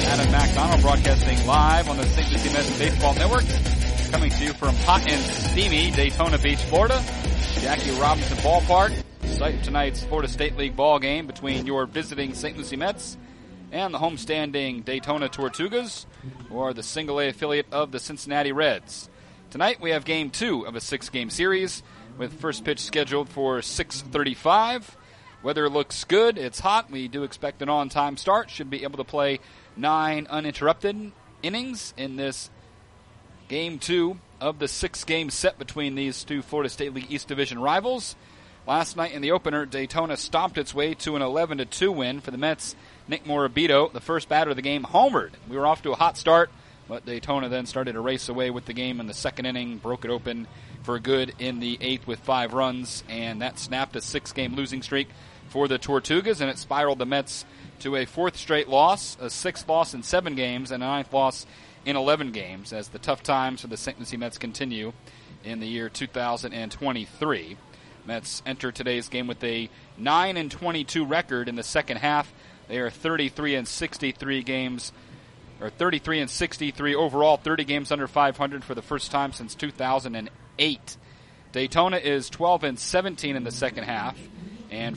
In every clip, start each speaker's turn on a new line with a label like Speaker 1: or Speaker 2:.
Speaker 1: Adam McDonald broadcasting live on the St. Lucie Mets Baseball Network, coming to you from hot and steamy Daytona Beach, Florida. Jackie Robinson Ballpark, site of tonight's Florida State League ball game between your visiting St. Lucie Mets and the homestanding Daytona Tortugas, who are the single-A affiliate of the Cincinnati Reds. Tonight we have Game 2 of a 6-game series, with first pitch scheduled for 6:35. Weather looks good. It's hot. We do expect an on-time start. Should be able to play 9 uninterrupted innings in this Game 2 of the 6-game set between these two Florida State League East Division rivals. Last night in the opener, Daytona stomped its way to an 11-2 win for the Mets. Nick Morabito, the first batter of the game, homered. We were off to a hot start, but Daytona then started to race away with the game in the second inning, broke it open for good in the 8th with 5 runs, and that snapped a 6-game losing streak for the Tortugas, and it spiraled the Mets to a 4th straight loss, a 6th loss in 7 games, and a 9th loss in 11 games, as the tough times for the St. Lucie Mets continue in the year 2023. Mets enter today's game with a 9-22 record in the second half. They are 33-63 games, or 33-63 overall, 30 games under 500 for the first time since 2008. Daytona is 12-17 in the second half, and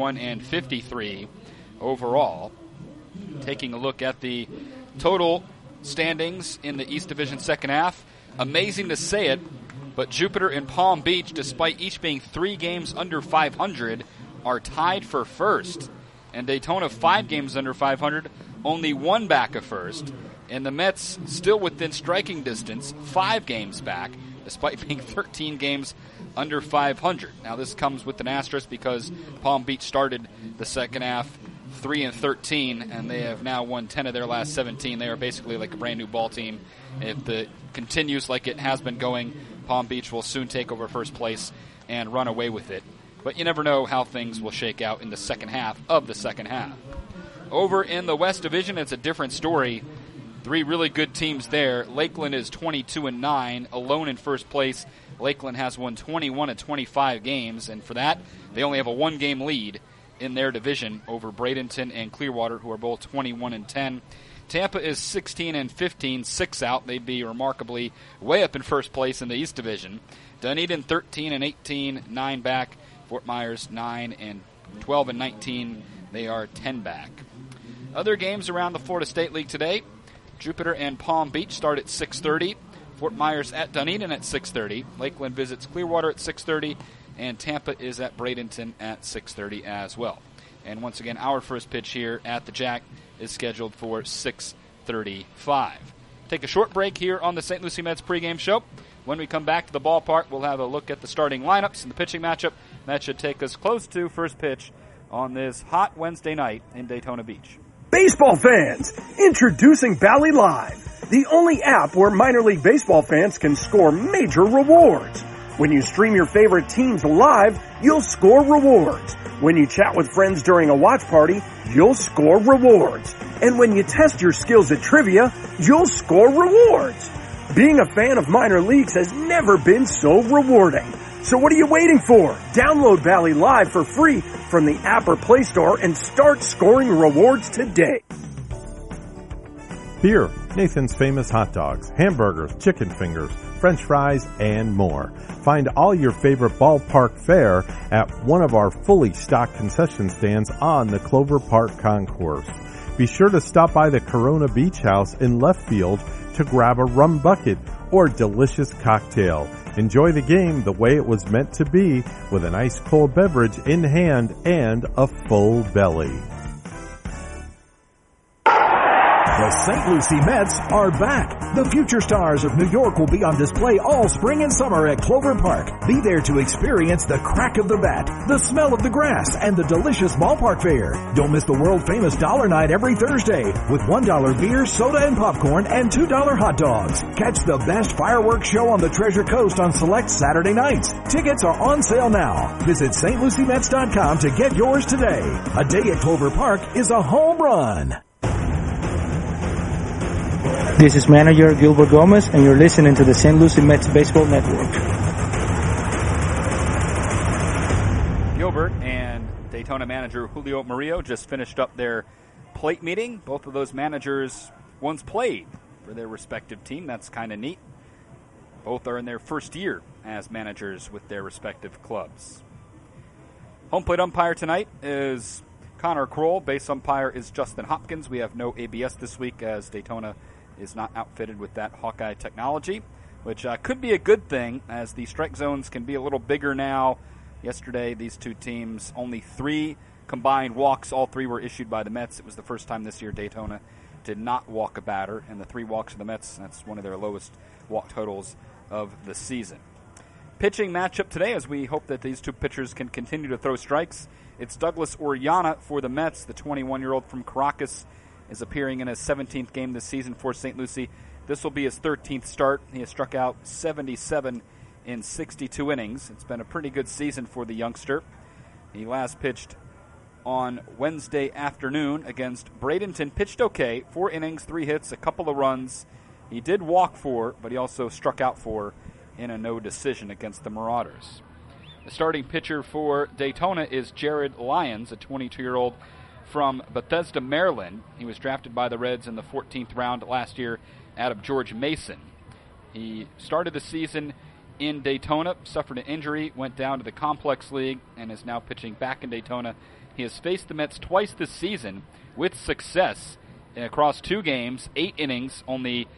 Speaker 1: 41-53 overall. Taking a look at the total standings in the East Division second half, amazing to say it, but Jupiter and Palm Beach, despite each being 3 games under 500, are tied for first. And Daytona 5 games under 500, only 1 back of first. And the Mets still within striking distance, 5 games back, despite being 13 games under 500. Now this comes with an asterisk because Palm Beach started the second half 3-13, and they have now won 10 of their last 17. They are basically like a brand new ball team. If it continues like it has been going, Palm Beach will soon take over first place and run away with it. But you never know how things will shake out in the second half of the second half. Over in the West Division, it's a different story. 3 really good teams there. Lakeland is 22-9, alone in first place. Lakeland has won 21 of 25 games, and for that, they only have a 1-game lead in their division over Bradenton and Clearwater, who are both 21-10. Tampa is 16-15, 6 out. They'd be remarkably way up in first place in the East Division. Dunedin 13-18, 9 back. Fort Myers 9-12-19. They are 10 back. Other games around the Florida State League today. Jupiter and Palm Beach start at 6:30. Fort Myers at Dunedin at 6:30. Lakeland visits Clearwater at 6:30. And Tampa is at Bradenton at 6:30 as well. And once again, our first pitch here at the Jack is scheduled for 6:35. Take a short break here on the St. Lucie Mets pregame show. When we come back to the ballpark, we'll have a look at the starting lineups and the pitching matchup. That should take us close to first pitch on this hot Wednesday night in Daytona Beach.
Speaker 2: Baseball fans, introducing Bally Live, the only app where minor league baseball fans can score major rewards. When you stream your favorite teams live, you'll score rewards. When you chat with friends during a watch party, you'll score rewards. And when you test your skills at trivia, you'll score rewards. Being a fan of minor leagues has never been so rewarding. So what are you waiting for? Download Bally Live for free from the app or Play Store and start scoring rewards today.
Speaker 3: Here, Nathan's Famous Hot Dogs, hamburgers, chicken fingers, French fries, and more. Find all your favorite ballpark fare at one of our fully stocked concession stands on the Clover Park Concourse. Be sure to stop by the Corona Beach House in left field to grab a rum bucket or delicious cocktail. Enjoy the game the way it was meant to be, with an ice cold beverage in hand and a full belly.
Speaker 4: The St. Lucie Mets are back. The future stars of New York will be on display all spring and summer at Clover Park. Be there to experience the crack of the bat, the smell of the grass, and the delicious ballpark fare. Don't miss the world-famous Dollar Night every Thursday with $1 beer, soda, and popcorn, and $2 hot dogs. Catch the best fireworks show on the Treasure Coast on select Saturday nights. Tickets are on sale now. Visit stluciemets.com to get yours today. A day at Clover Park is a home run.
Speaker 5: This is manager Gilbert Gomez, and you're listening to the St. Lucie Mets Baseball Network.
Speaker 1: Gilbert and Daytona manager Julio Murillo just finished up their plate meeting. Both of those managers once played for their respective team. That's kind of neat. Both are in their first year as managers with their respective clubs. Home plate umpire tonight is Connor Kroll. Base umpire is Justin Hopkins. We have no ABS this week as Daytona is not outfitted with that Hawkeye technology, which could be a good thing as the strike zones can be a little bigger now. Yesterday, these two teams, only 3 combined walks. All 3 were issued by the Mets. It was the first time this year Daytona did not walk a batter, and the 3 walks of the Mets, that's one of their lowest walk totals of the season. Pitching matchup today as we hope that these two pitchers can continue to throw strikes. It's Douglas Oriana for the Mets. The 21-year-old from Caracas is appearing in his 17th game this season for St. Lucie. This will be his 13th start. He has struck out 77 in 62 innings. It's been a pretty good season for the youngster. He last pitched on Wednesday afternoon against Bradenton. Pitched okay, 4 innings, 3 hits, a couple of runs. He did walk 4, but he also struck out 4 in a no decision against the Marauders. The starting pitcher for Daytona is Jared Lyons, a 22-year-old from Bethesda, Maryland. He was drafted by the Reds in the 14th round last year out of George Mason. He started the season in Daytona, suffered an injury, went down to the Complex League, and is now pitching back in Daytona. He has faced the Mets twice this season with success across 2 games, 8 innings, only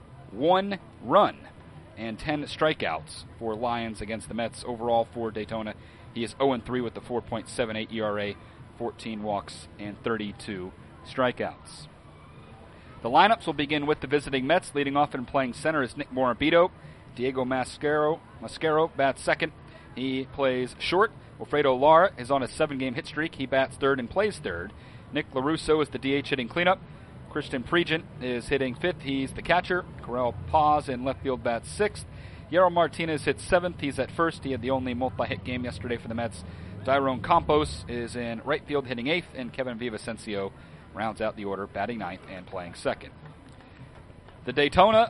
Speaker 1: 1 run, and 10 strikeouts for Lyons against the Mets. Overall for Daytona, he is 0-3 with a 4.78 ERA, 14 walks, and 32 strikeouts. The lineups will begin with the visiting Mets. Leading off and playing center is Nick Morabito. Diego Mascaro bats second. He plays short. Wilfredo Lara is on a 7-game hit streak. He bats third and plays third. Nick LaRusso is the DH hitting cleanup. Christian Pregent is hitting 5th. He's the catcher. Correll Paz in left field bats 6th. Yarrow Martinez hits 7th. He's at first. He had the only multi-hit game yesterday for the Mets. Dairon Campos is in right field hitting 8th, and Kevin Villavicencio rounds out the order, batting 9th and playing 2nd. The Daytona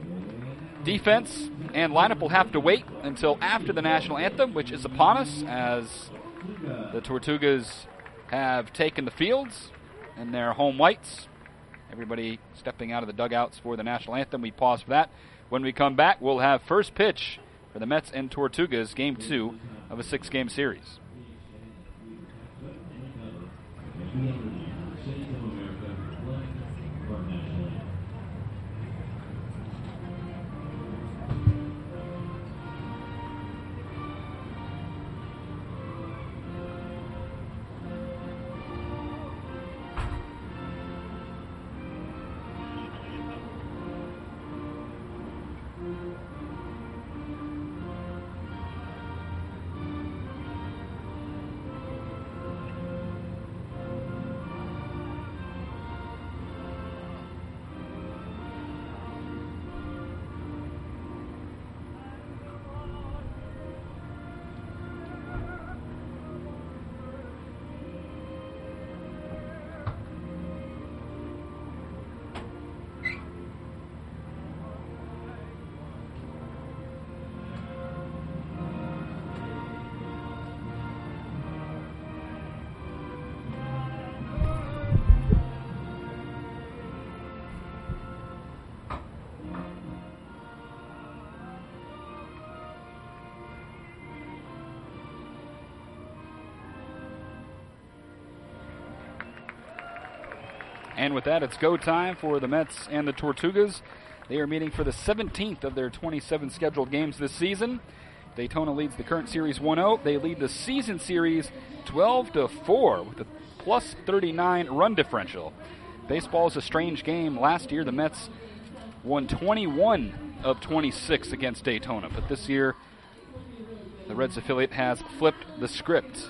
Speaker 1: defense and lineup will have to wait until after the national anthem, which is upon us, as the Tortugas have taken the fields in their home whites. Everybody stepping out of the dugouts for the national anthem. We pause for that. When we come back, we'll have first pitch for the Mets and Tortugas, Game 2 of a 6-game series. And with that, it's go time for the Mets and the Tortugas. They are meeting for the 17th of their 27 scheduled games this season. Daytona leads the current series 1-0. They lead the season series 12-4 with a plus 39 run differential. Baseball is a strange game. Last year, the Mets won 21 of 26 against Daytona. But this year, the Reds affiliate has flipped the script.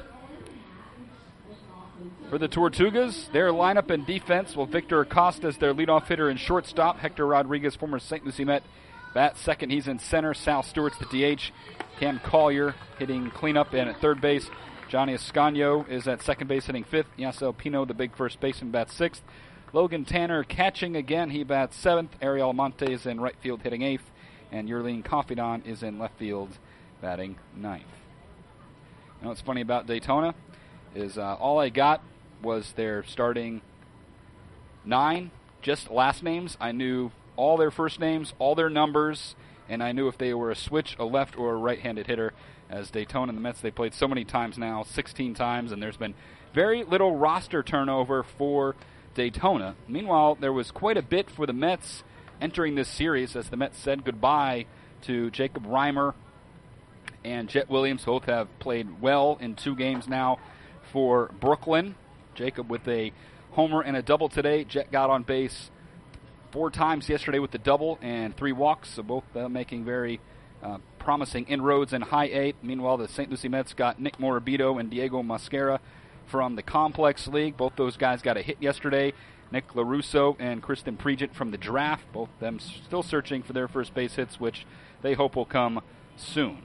Speaker 1: For the Tortugas, their lineup and defense, well, Victor Acosta is their leadoff hitter and shortstop. Hector Rodriguez, former St. Lucie Met, bats second. He's in center. Sal Stewart's the DH. Cam Collier hitting cleanup, and at third base, Johnny Escanio is at second base hitting 5th. Yasel Pino, the big first baseman, bats 6th. Logan Tanner catching again. He bats 7th. Ariel Monte is in right field hitting 8th. And Yerlin Confidant is in left field batting 9th. You know what's funny about Daytona is all I got was their starting 9 just last names. I knew all their first names, all their numbers, and I knew if they were a switch, a left, or a right-handed hitter. As Daytona and the Mets, they played so many times now, 16 times, and there's been very little roster turnover for Daytona. Meanwhile, there was quite a bit for the Mets entering this series as the Mets said goodbye to Jacob Reimer and Jet Williams. Both have played well in 2 games now for Brooklyn. Jacob with a homer and a double today. Jet got on base 4 times yesterday with the double and 3 walks, so both making very promising inroads in high A. Meanwhile, the St. Lucie Mets got Nick Morabito and Diego Mosquera from the Complex League. Both those guys got a hit yesterday. Nick LaRusso and Kristen Pregent from the draft, both of them still searching for their first base hits, which they hope will come soon.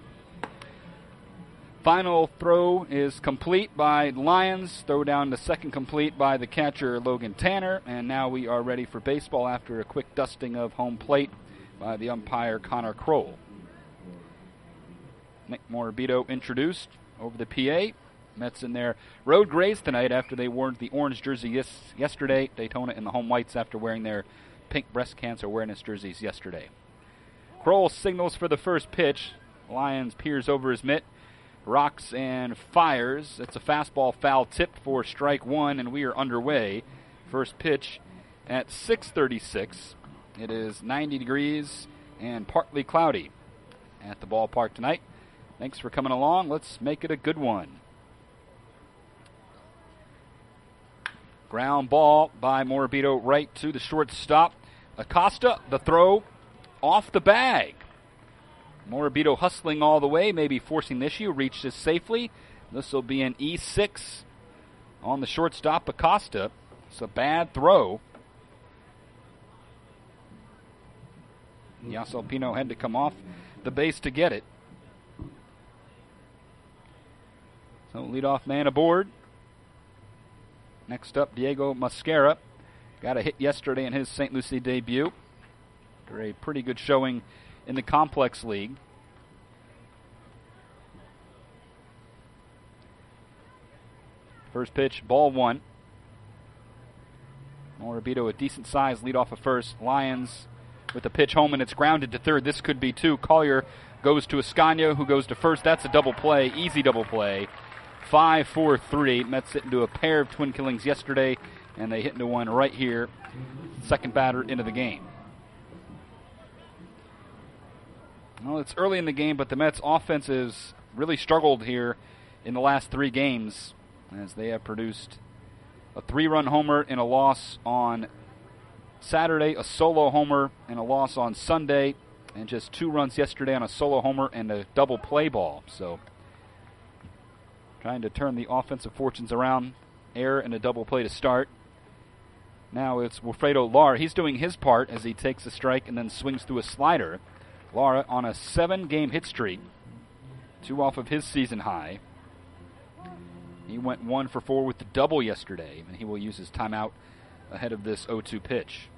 Speaker 1: Final throw is complete by Lions. Throw down to second complete by the catcher Logan Tanner. And now we are ready for baseball after a quick dusting of home plate by the umpire Connor Kroll. Nick Morabito introduced over the PA. Mets in their road grays tonight after they wore the orange jersey yesterday. Daytona in the home whites after wearing their pink breast cancer awareness jerseys yesterday. Kroll signals for the first pitch. Lions peers over his mitt, rocks and fires. It's a fastball foul tipped for strike 1, and we are underway. First pitch at 6:36. It is 90 degrees and partly cloudy at the ballpark tonight. Thanks for coming along. Let's make it a good one. Ground ball by Morabito right to the shortstop. Acosta, the throw off the bag. Morabito hustling all the way, maybe forcing the issue, reaches safely. This will be an E6 on the shortstop, Acosta. It's a bad throw. Yas Alpino had to come off the base to get it. So leadoff man aboard. Next up, Diego Mosquera. Got a hit yesterday in his St. Lucie debut. After a pretty good showing in the Complex League. First pitch, ball 1. Morabito, a decent size lead off of first. Lions with the pitch home, and it's grounded to third. This could be 2. Collier goes to Escanio, who goes to first. That's a double play, easy double play. 5-4-3. Mets hit into a pair of twin killings yesterday, and they hit into one right here. Second batter into the game. Well, it's early in the game, but the Mets' offense has really struggled here in the last 3 games as they have produced a 3-run homer in a loss on Saturday, a solo homer and a loss on Sunday, and just 2 runs yesterday on a solo homer and a double play ball. So trying to turn the offensive fortunes around. Error and a double play to start. Now it's Wilfredo Lara. He's doing his part as he takes a strike and then swings through a slider. Lara on a 7-game hit streak, 2 off of his season high. He went 1 for 4 with the double yesterday, and he will use his timeout ahead of this 0-2 pitch.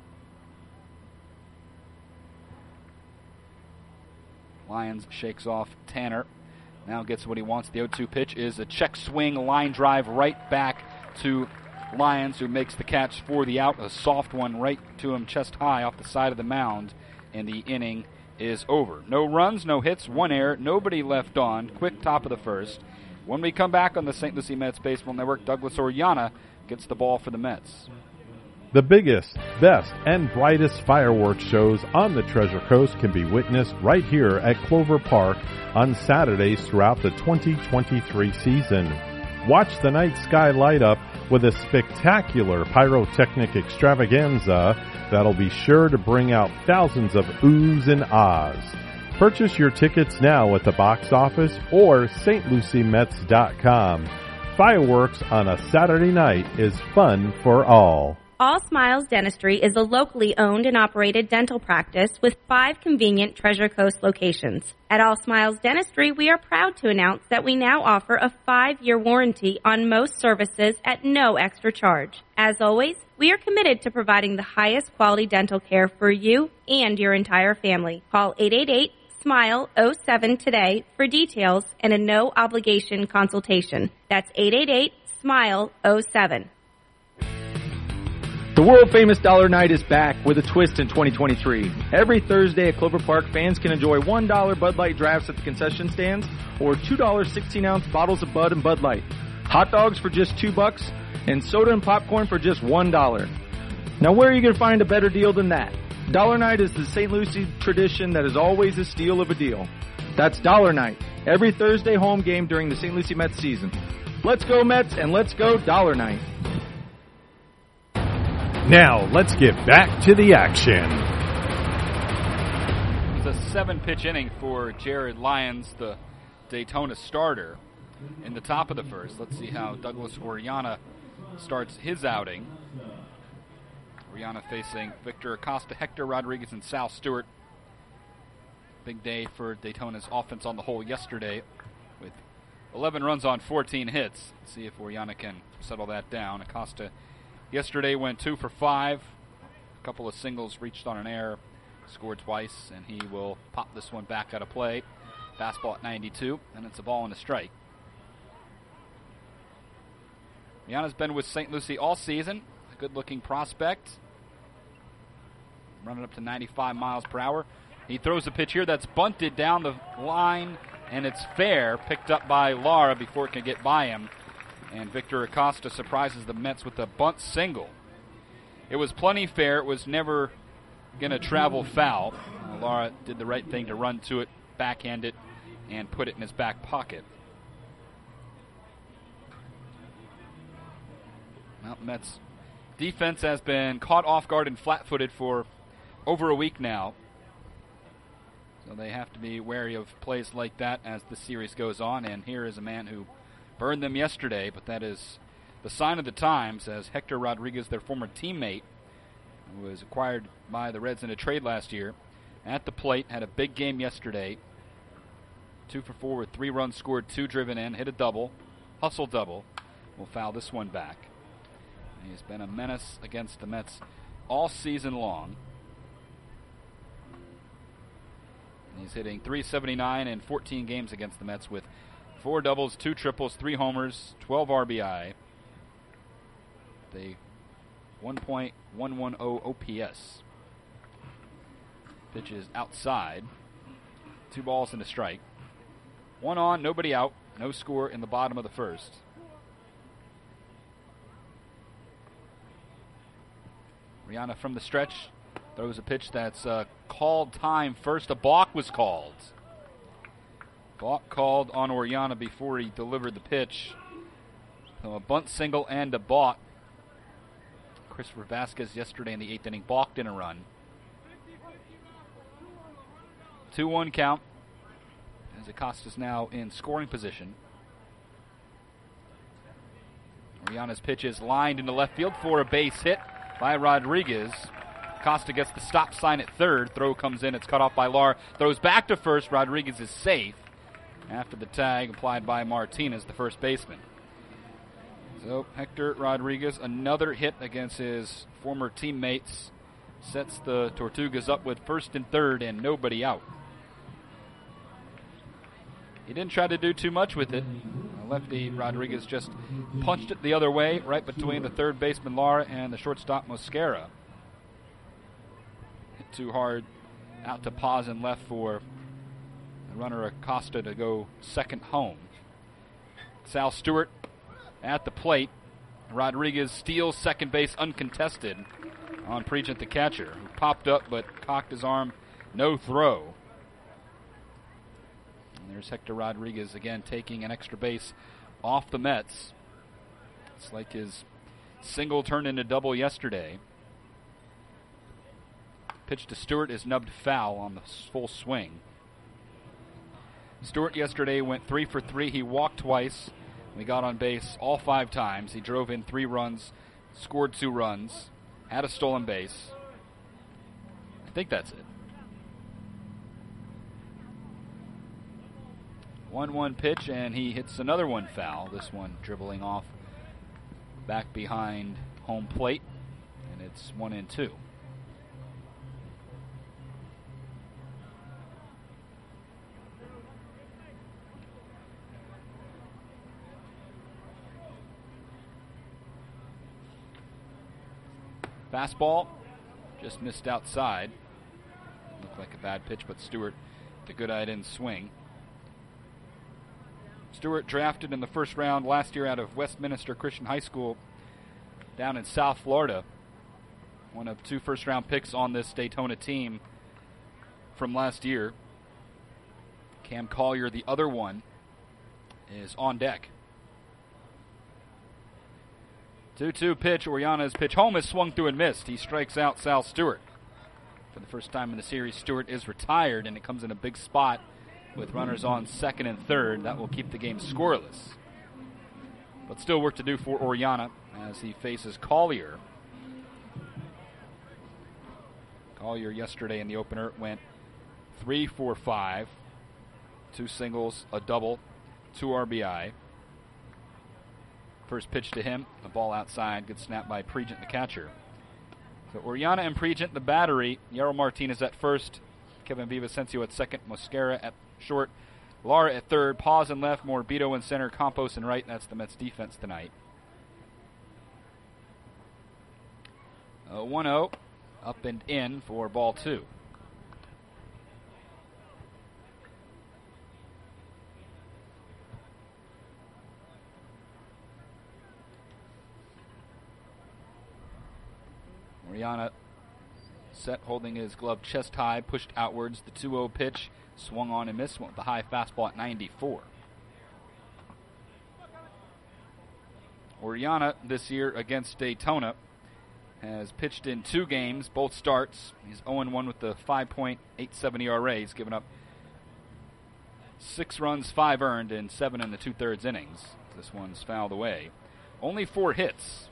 Speaker 1: Lions shakes off Tanner. Now gets what he wants. The 0-2 pitch is a check swing, line drive right back to Lions, who makes the catch for the out. A soft one right to him, chest high off the side of the mound, and the inning is over. No runs, no hits, 1 error, nobody left on. Quick top of the first. When we come back on the St. Lucie Mets Baseball Network, Douglas Oriana gets the ball for the Mets.
Speaker 3: The biggest, best, and brightest fireworks shows on the Treasure Coast can be witnessed right here at Clover Park on Saturdays throughout the 2023 season. Watch the night sky light up with a spectacular pyrotechnic extravaganza that'll be sure to bring out thousands of oohs and ahs. Purchase your tickets now at the box office or stluciemets.com. Fireworks on a Saturday night is fun for all.
Speaker 6: All Smiles Dentistry is a locally owned and operated dental practice with 5 convenient Treasure Coast locations. At All Smiles Dentistry, we are proud to announce that we now offer a 5-year warranty on most services at no extra charge. As always, we are committed to providing the highest quality dental care for you and your entire family. Call 888-SMILE-07 today for details and a no-obligation consultation. That's 888-SMILE-07.
Speaker 7: The world-famous Dollar Night is back with a twist in 2023. Every Thursday at Clover Park, fans can enjoy $1 Bud Light drafts at the concession stands or $2 16-ounce bottles of Bud and Bud Light. Hot dogs for just $2 and soda and popcorn for just $1. Now, where are you going to find a better deal than that? Dollar Night is the St. Lucie tradition that is always a steal of a deal. That's Dollar Night, every Thursday home game during the St. Lucie Mets season. Let's go Mets and let's go Dollar Night.
Speaker 3: Now, let's get back to the action.
Speaker 1: It was a 7-pitch inning for Jared Lyons, the Daytona starter, in the top of the first. Let's see how Douglas Oriana starts his outing. Oriana facing Victor Acosta, Hector Rodriguez, and Sal Stewart. Big day for Daytona's offense on the whole yesterday with 11 runs on 14 hits. Let's see if Oriana can settle that down. Acosta yesterday went 2 for 5. A couple of singles, reached on an error, scored twice, and he will pop this one back out of play. Fastball at 92, and it's a ball and a strike. Oriana's been with St. Lucie all season. A good-looking prospect. Running up to 95 miles per hour. He throws a pitch here that's bunted down the line, and it's fair. Picked up by Lara before it can get by him. And Victor Acosta surprises the Mets with a bunt single. It was plenty fair. It was never going to travel foul. Lara did the right thing to run to it, backhand it, and put it in his back pocket. Well, Mets defense has been caught off guard and flat-footed for over a week now. So they have to be wary of plays like that as the series goes on. And here is a man who burned them yesterday, but that is the sign of the times, as Hector Rodriguez, their former teammate, who was acquired by the Reds in a trade last year, at the plate, had a big game yesterday. 2 for 4 with 3 runs scored, 2 driven in, hit a double, hustle double. Will foul this one back. And he's been a menace against the Mets all season long. And he's hitting .379 in 14 games against the Mets with 4 doubles, 2 triples, 3 homers, 12 RBI. The 1.110 OPS. Pitch is outside. 2 balls and a strike. 1 on, nobody out. No score in the bottom of the first. Oriana from the stretch throws a pitch that's called time first. A balk was called. Balk called on Oriana before he delivered the pitch. So a bunt single and a balk. Christopher Vasquez yesterday in the 8th inning balked in a run. 2-1 count as Acosta's now in scoring position. Oriana's pitch is lined into left field for a base hit by Rodriguez. Acosta gets the stop sign at third. Throw comes in. It's cut off by Lar. Throws back to first. Rodriguez is safe after the tag applied by Martinez, the first baseman. So Hector Rodriguez, another hit against his former teammates, sets the Tortugas up with first and third and nobody out. He didn't try to do too much with it. Lefty Rodriguez just punched it the other way, right between the third baseman Lara and the shortstop Mosquera. Hit too hard out to pause and left for the runner Acosta to go second home. Sal Stewart at the plate. Rodriguez steals second base uncontested on Pregent, the catcher, who popped up but cocked his arm. No throw. And there's Hector Rodriguez again taking an extra base off the Mets. It's like his single turned into double yesterday. Pitch to Stewart is nubbed foul on the full swing. Stewart yesterday went 3 for 3. He walked twice. He got on base all 5 times. He drove in 3 runs, scored 2 runs, had a stolen base. I think that's it. 1-1 pitch, and he hits another one foul. This one dribbling off back behind home plate, and it's 1-2. Fastball just missed outside. Looked like a bad pitch, but Stewart, the good eye, didn't swing. Stewart drafted in the first round last year out of Westminster Christian High School down in South Florida. One of 2 first-round picks on this Daytona team from last year. Cam Collier, the other one, is on deck. 2-2 pitch. Oriana's pitch home is swung through and missed. He strikes out Sal Stewart. For the first time in the series, Stewart is retired, and it comes in a big spot with runners on second and third. That will keep the game scoreless. But still work to do for Oriana as he faces Collier. Collier yesterday in the opener went 3 for 5. 2 singles, a double, 2 RBI. First pitch to him, the ball outside. Good snap by Pregent, the catcher. So Oriana and Pregent, the battery. Yarrow Martinez at first. Kevin Villavicencio at second. Mosquera at short. Lara at third. Paz in left. Morbido in center. Campos in right. That's the Mets defense tonight. 1-0. Up and in for ball 2. Oriana set, holding his glove chest high, pushed outwards. The 2-0 pitch swung on and missed. Went with the high fastball at 94. Oriana this year against Daytona has pitched in 2 games, both starts. He's 0-1 with the 5.87 ERA. He's given up 6 runs, 5 earned, and 7 in the 2/3 innings. This one's fouled away. Only 4 hits.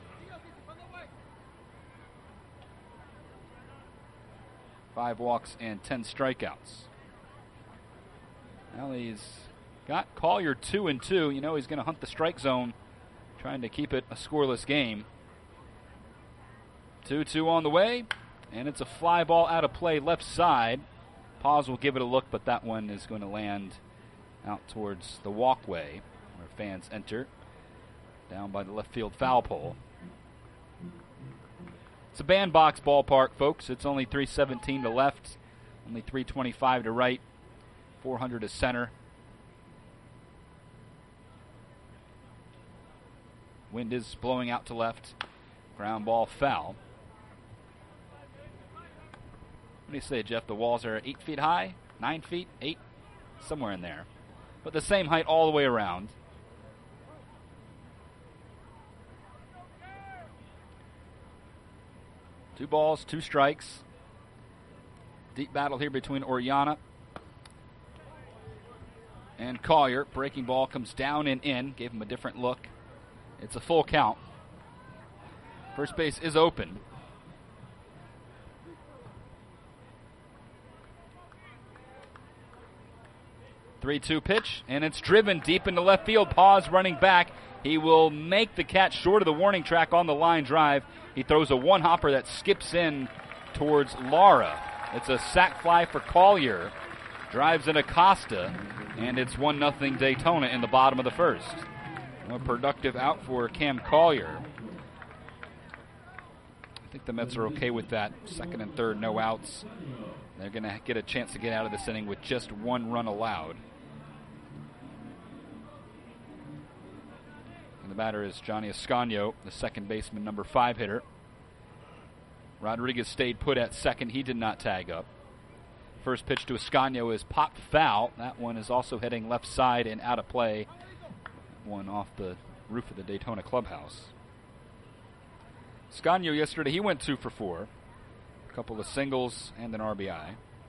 Speaker 1: 5 walks and 10 strikeouts. Well, he's got Collier 2-2. You know he's going to hunt the strike zone, trying to keep it a scoreless game. 2-2 on the way, and it's a fly ball out of play left side. Paz will give it a look, but that one is going to land out towards the walkway where fans enter, down by the left field foul pole. It's a bandbox ballpark, folks. It's only 317 to left, only 325 to right, 400 to center. Wind is blowing out to left. Ground ball foul. What do you say, Jeff? The walls are 8 feet high? 9 feet? 8? Somewhere in there. But the same height all the way around. Two balls, 2 strikes. Deep battle here between Oriana and Collier. Breaking ball comes down and in. Gave him a different look. It's a full count. First base is open. (3-2) pitch, and it's driven deep into left field. Paz running back. He will make the catch short of the warning track on the line drive. He throws a one-hopper that skips in towards Lara. It's a sac fly for Collier. Drives in Acosta, and it's 1-0 Daytona in the bottom of the first. A productive out for Cam Collier. I think the Mets are okay with that. Second and third, no outs. They're going to get a chance to get out of this inning with just 1 run allowed. And the batter is Johnny Ascanio, the second baseman, number 5 hitter. Rodriguez stayed put at second. He did not tag up. First pitch to Ascanio is popped foul. That one is also heading left side and out of play. One off the roof of the Daytona clubhouse. Ascanio yesterday, he went 2 for 4. A couple of singles and an RBI.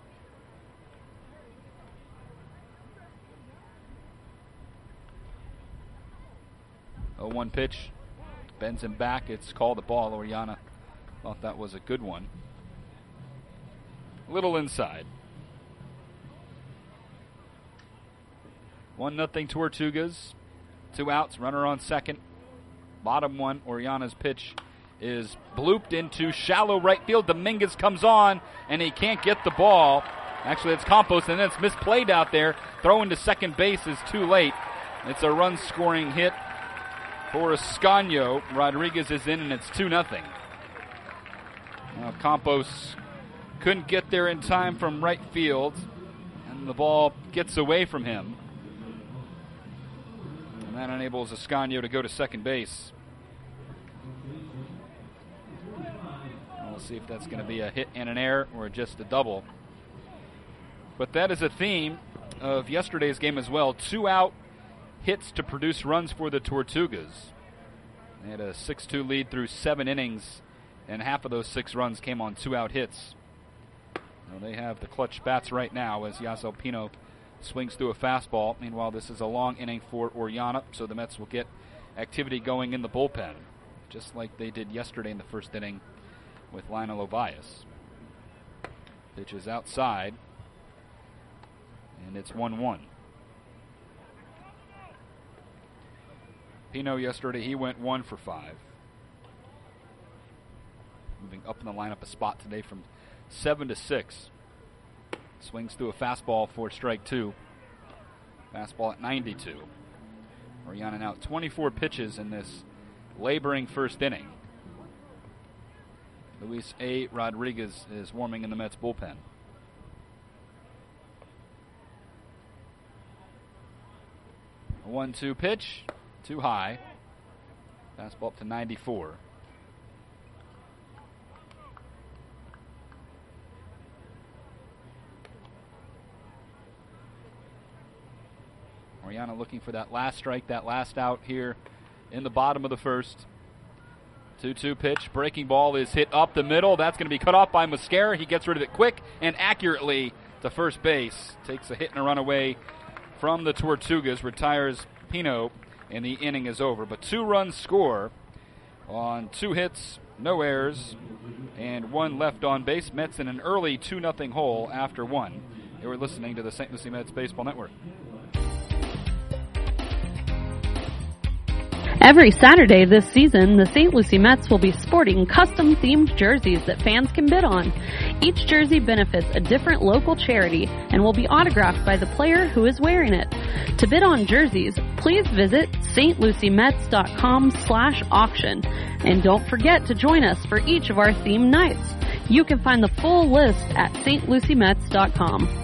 Speaker 1: A 1 pitch. Bends him back. It's called a ball. Oriana thought that was a good one. A little inside. 1-0 Tortugas. 2 outs. Runner on second. Bottom 1. Oriana's pitch is blooped into shallow right field. Dominguez comes on, and he can't get the ball. Actually, it's Campos, and then it's misplayed out there. Throwing to second base is too late. It's a run-scoring hit for Ascanio. Rodriguez is in, and it's 2-0. Campos couldn't get there in time from right field, and the ball gets away from him. And that enables Ascanio to go to second base. We'll see if that's going to be a hit and an error or just a double. But that is a theme of yesterday's game as well. 2 out hits to produce runs for the Tortugas. They had a 6-2 lead through 7 innings, and half of those 6 runs came on 2 out hits. Well, they have the clutch bats right now as Yasel Pino swings through a fastball. Meanwhile, this is a long inning for Orellana, so the Mets will get activity going in the bullpen, just like they did yesterday in the first inning with Lionel Ovias. Pitch is outside, and it's 1-1. Pino yesterday, he went 1 for 5. Moving up in the lineup a spot today from 7 to 6. Swings through a fastball for strike 2. Fastball at 92. Orellana now 24 pitches in this laboring first inning. Luis A. Rodriguez is warming in the Mets bullpen. A 1-2 pitch, too high. Fastball up to 94. Orellana looking for that last strike, that last out here in the bottom of the first. 2-2 pitch. Breaking ball is hit up the middle. That's going to be cut off by Mosquera. He gets rid of it quick and accurately to first base. Takes a hit and a run away from the Tortugas. Retires Pino, and the inning is over. But 2 runs score on 2 hits, no errors, and 1 left on base. Mets in an early 2-0 hole after 1. You were listening to the St. Lucie Mets Baseball Network.
Speaker 8: Every Saturday this season, the St. Lucie Mets will be sporting custom-themed jerseys that fans can bid on. Each jersey benefits a different local charity and will be autographed by the player who is wearing it. To bid on jerseys, please visit stluciemets.com/auction. And don't forget to join us for each of our themed nights. You can find the full list at stluciemets.com.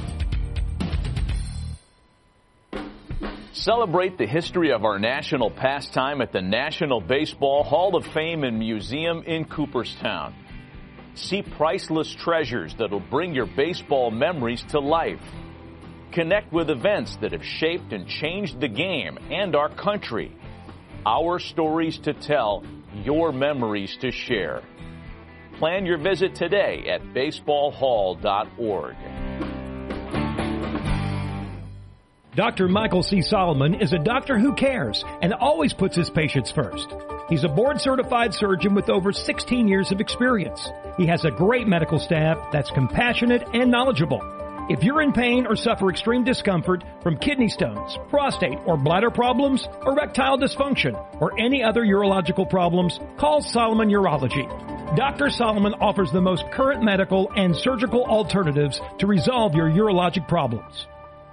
Speaker 9: Celebrate the history of our national pastime at the National Baseball Hall of Fame and Museum in Cooperstown. See priceless treasures that'll bring your baseball memories to life. Connect with events that have shaped and changed the game and our country. Our stories to tell, your memories to share. Plan your visit today at baseballhall.org.
Speaker 10: Dr. Michael C. Solomon is a doctor who cares and always puts his patients first. He's a board-certified surgeon with over 16 years of experience. He has a great medical staff that's compassionate and knowledgeable. If you're in pain or suffer extreme discomfort from kidney stones, prostate or bladder problems, erectile dysfunction, or any other urological problems, call Solomon Urology. Dr. Solomon offers the most current medical and surgical alternatives to resolve your urologic problems.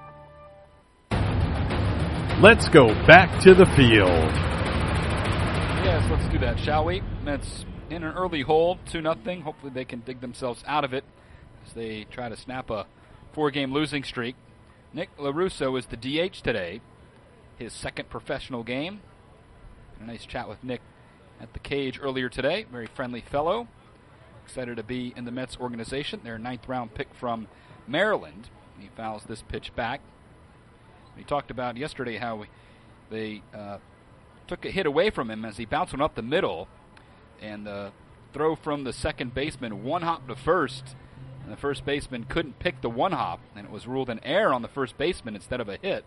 Speaker 3: Let's go back to the field.
Speaker 1: Yes, let's do that, shall we? Mets in an early hole, 2-0. Hopefully they can dig themselves out of it as they try to snap a 4-game losing streak. Nick LaRusso is the DH today, his second professional game. A nice chat with Nick at the cage earlier today. Very friendly fellow. Excited to be in the Mets organization. Their 9th round pick from Maryland. He fouls this pitch back. We talked about yesterday how they took a hit away from him as he bounced one up the middle, and the throw from the second baseman one-hop to first, and the first baseman couldn't pick the one-hop, and it was ruled an error on the first baseman instead of a hit.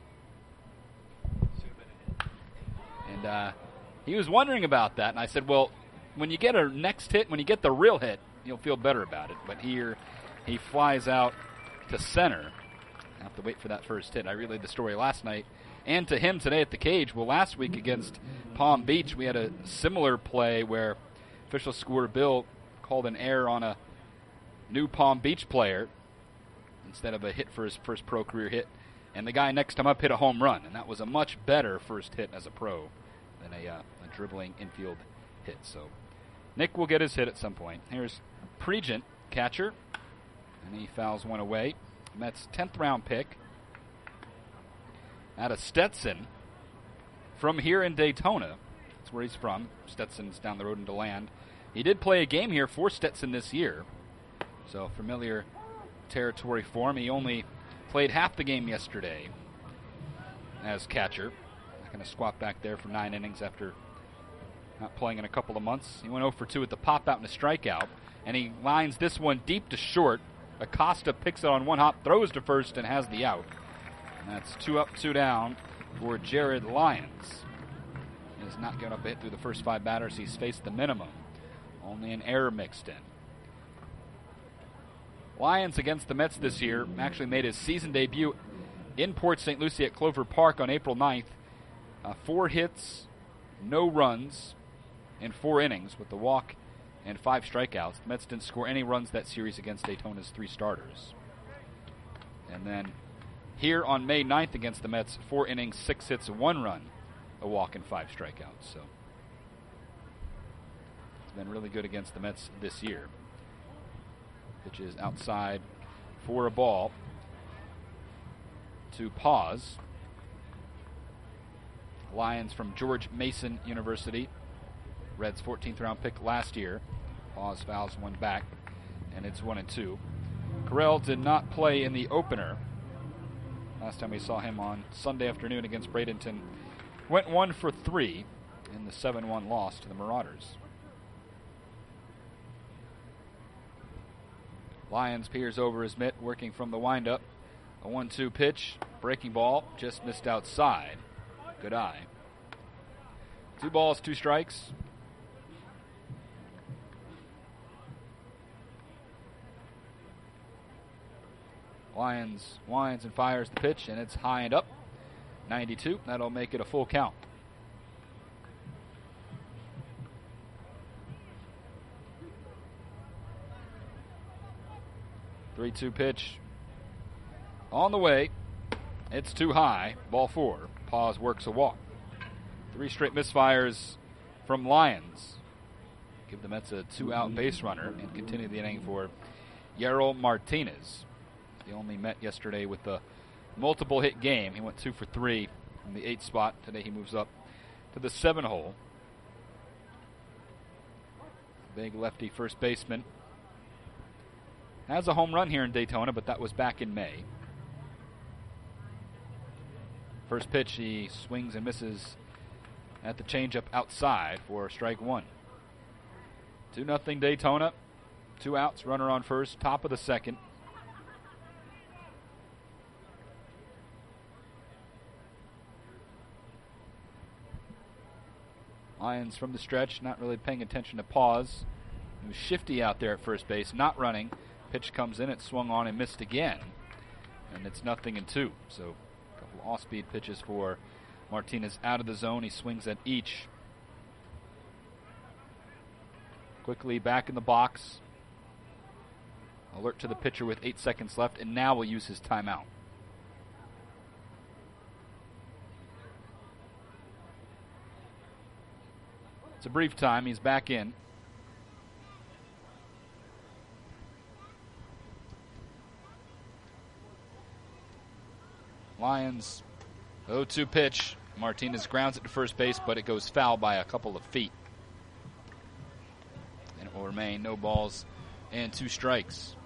Speaker 1: And he was wondering about that, and I said, well, when you get a next hit, when you get the real hit, you'll feel better about it. But here he flies out to center. Have to wait for that first hit. I relayed the story last night and to him today at the cage. Well, last week against Palm Beach, we had a similar play where official scorer Bill called an error on a new Palm Beach player instead of a hit for his first pro career hit, and the guy next to him up hit a home run, and that was a much better first hit as a pro than a dribbling infield hit. So Nick will get his hit at some point. Here's Pregent, catcher, and he fouls one away. Mets 10th round pick out of Stetson from here in Daytona. That's where he's from. Stetson's down the road in DeLand. He did play a game here for Stetson this year, so familiar territory for him. He only played half the game yesterday as catcher. Not going to squat back there for 9 innings after not playing in a couple of months. He went 0 for 2 with the pop out and a strikeout, and he lines this one deep to short. Acosta picks it on one hop, throws to first, and has the out. And that's 2 up, 2 down for Jared Lyons. He has not given up a hit through the first 5 batters. He's faced the minimum. Only an error mixed in. Lyons against the Mets this year actually made his season debut in Port St. Lucie at Clover Park on April 9th. 4 hits, no runs in 4 innings with the walk and 5 strikeouts. The Mets didn't score any runs that series against Daytona's 3 starters. And then here on May 9th against the Mets, 4 innings, 6 hits, 1 run, a walk and 5 strikeouts. So it's been really good against the Mets this year. Pitch is outside for a ball to Pause. Lyons from George Mason University. Reds 14th round pick last year. Pause fouls one back, and it's 1-2. Carell did not play in the opener. Last time we saw him on Sunday afternoon against Bradenton. Went 1 for 3 in the 7-1 loss to the Marauders. Lyons peers over his mitt, working from the windup. A 1-2 pitch. Breaking ball. Just missed outside. Good eye. 2 balls, 2 strikes. Lyons winds and fires the pitch, and it's high and up. 92. That'll make it a full count. Three-2 pitch on the way. It's too high. Ball 4. Pause works a walk. 3 straight misfires from Lyons. Give the Mets a 2-out base runner and continue the inning for Yerel Martinez. The only Met yesterday with the multiple hit game. He went 2 for 3 from the 8th spot. Today he moves up to the 7 hole. Big lefty first baseman. Has a home run here in Daytona, but that was back in May. First pitch, he swings and misses at the changeup outside for strike 1. 2-0 Daytona. 2 outs, runner on first, top of the 2nd. Lyons from the stretch, not really paying attention to Pause. He was shifty out there at first base, not running. Pitch comes in, it swung on and missed again. And it's 0-2. So a couple off-speed pitches for Martinez out of the zone. He swings at each. Quickly back in the box. Alert to the pitcher with 8 seconds left, and now will use his timeout. It's a brief time. He's back in. Lyons, 0-2 pitch. Martinez grounds it to first base, but it goes foul by a couple of feet. And it will remain no balls and 2 strikes.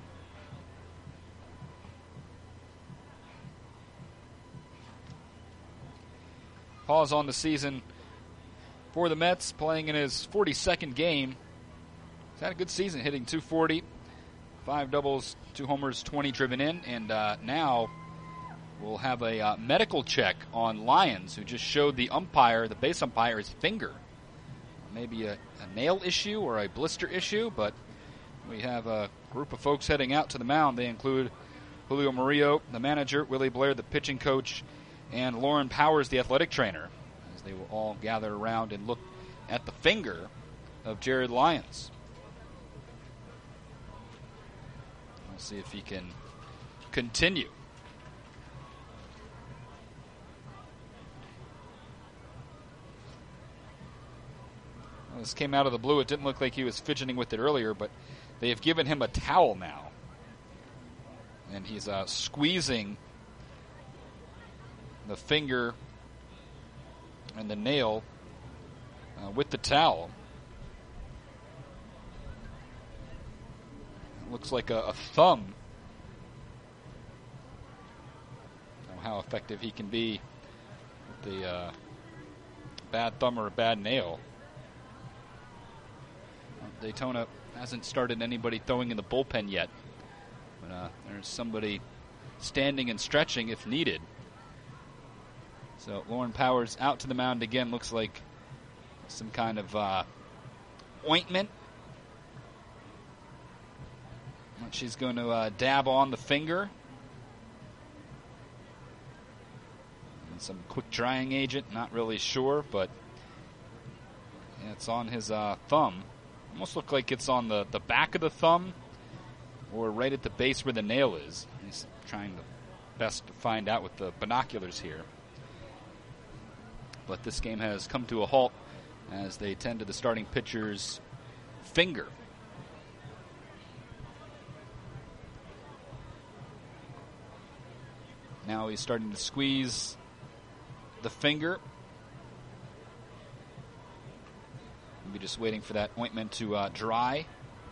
Speaker 1: Pause on the season for the Mets, playing in his 42nd game. He's had a good season, hitting .240, 5 doubles, 2 homers, 20 driven in, and now we'll have a medical check on Lyons, who just showed the umpire, the base umpire, his finger. Maybe a nail issue or a blister issue, but we have a group of folks heading out to the mound. They include Julio Murillo, the manager, Willie Blair, the pitching coach, and Lauren Powers, the athletic trainer, as they will all gather around and look at the finger of Jared Lyons. We'll see if he can continue. This came out of the blue. It didn't look like he was fidgeting with it earlier, but they have given him a towel now. And he's squeezing the finger and the nail with the towel. It looks like a thumb. I don't know how effective he can be with the bad thumb or a bad nail. Daytona hasn't started anybody throwing in the bullpen yet. But there's somebody standing and stretching if needed. So Lauren Powers out to the mound again. Looks like some kind of ointment. She's going to dab on the finger. And some quick drying agent, not really sure, but yeah, it's on his thumb. Almost look like it's on the back of the thumb or right at the base where the nail is. He's trying the best to find out with the binoculars here. But this game has come to a halt as they tend to the starting pitcher's finger. Now he's starting to squeeze the finger. Maybe just waiting for that ointment to dry.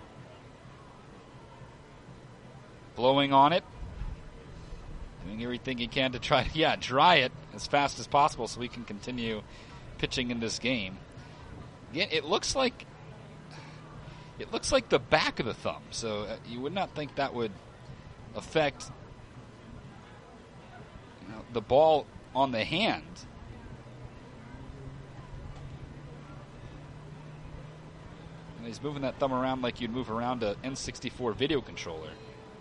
Speaker 1: Blowing on it. Doing everything he can to try to, dry it as fast as possible so we can continue pitching in this game. Again, it looks like the back of the thumb, so you would not think that would affect the ball on the hand. And he's moving that thumb around like you'd move around an N64 video controller.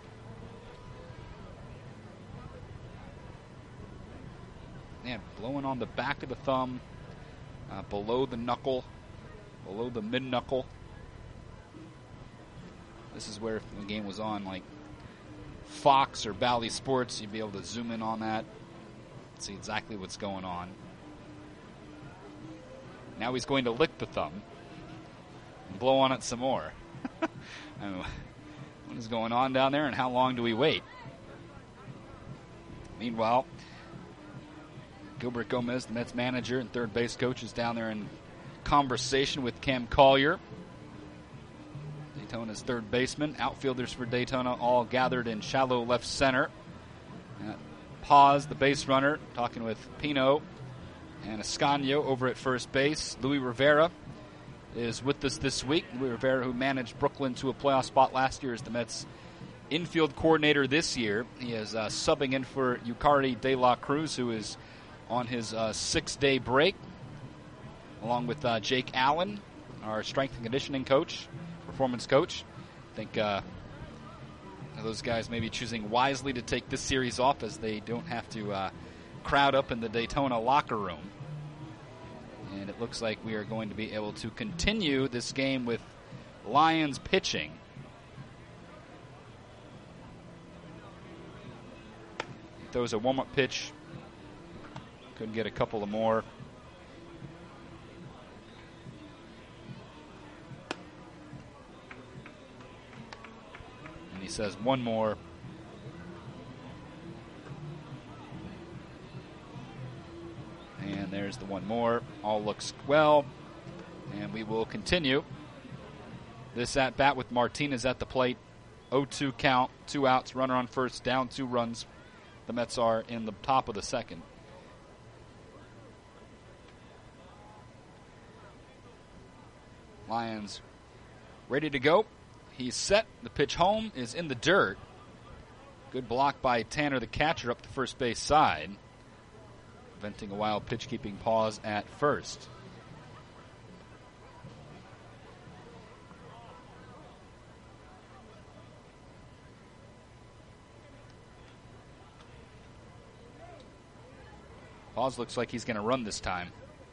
Speaker 1: Man, blowing on the back of the thumb, below the knuckle, below the mid-knuckle. This is where if the game was on, like Fox or Bally Sports, you'd be able to zoom in on that, see exactly what's going on. Now he's going to lick the thumb and blow on it some more. I mean, what is going on down there, and how long do we wait? Meanwhile, Gilbert Gomez, the Mets manager and third base coach, is down there in conversation with Cam Collier, Daytona's third baseman. Outfielders for Daytona all gathered in shallow left center. Paz, the base runner, talking with Pino and Escanio over at first base. Luis Rivera is with us this week. Luis Rivera, who managed Brooklyn to a playoff spot last year, is the Mets' infield coordinator this year. He is subbing in for Yukari De La Cruz, who is on his 6-day break, along with Jake Allen, our strength and conditioning coach, performance coach. I think those guys may be choosing wisely to take this series off as they don't have to crowd up in the Daytona locker room. And it looks like we are going to be able to continue this game with Lions pitching. He throws a warm-up pitch. Could get a couple of more. And he says one more. And there's the one more. All looks well. And we will continue this at-bat with Martinez at the plate. 0-2 count, 2 outs, runner on first, down 2 runs. The Mets are in the top of the second. Lions ready to go. He's set. The pitch home is in the dirt. Good block by Tanner, the catcher, up the first base side, preventing a wild pitch-keeping pause at first. Pause looks like he's going to run this time.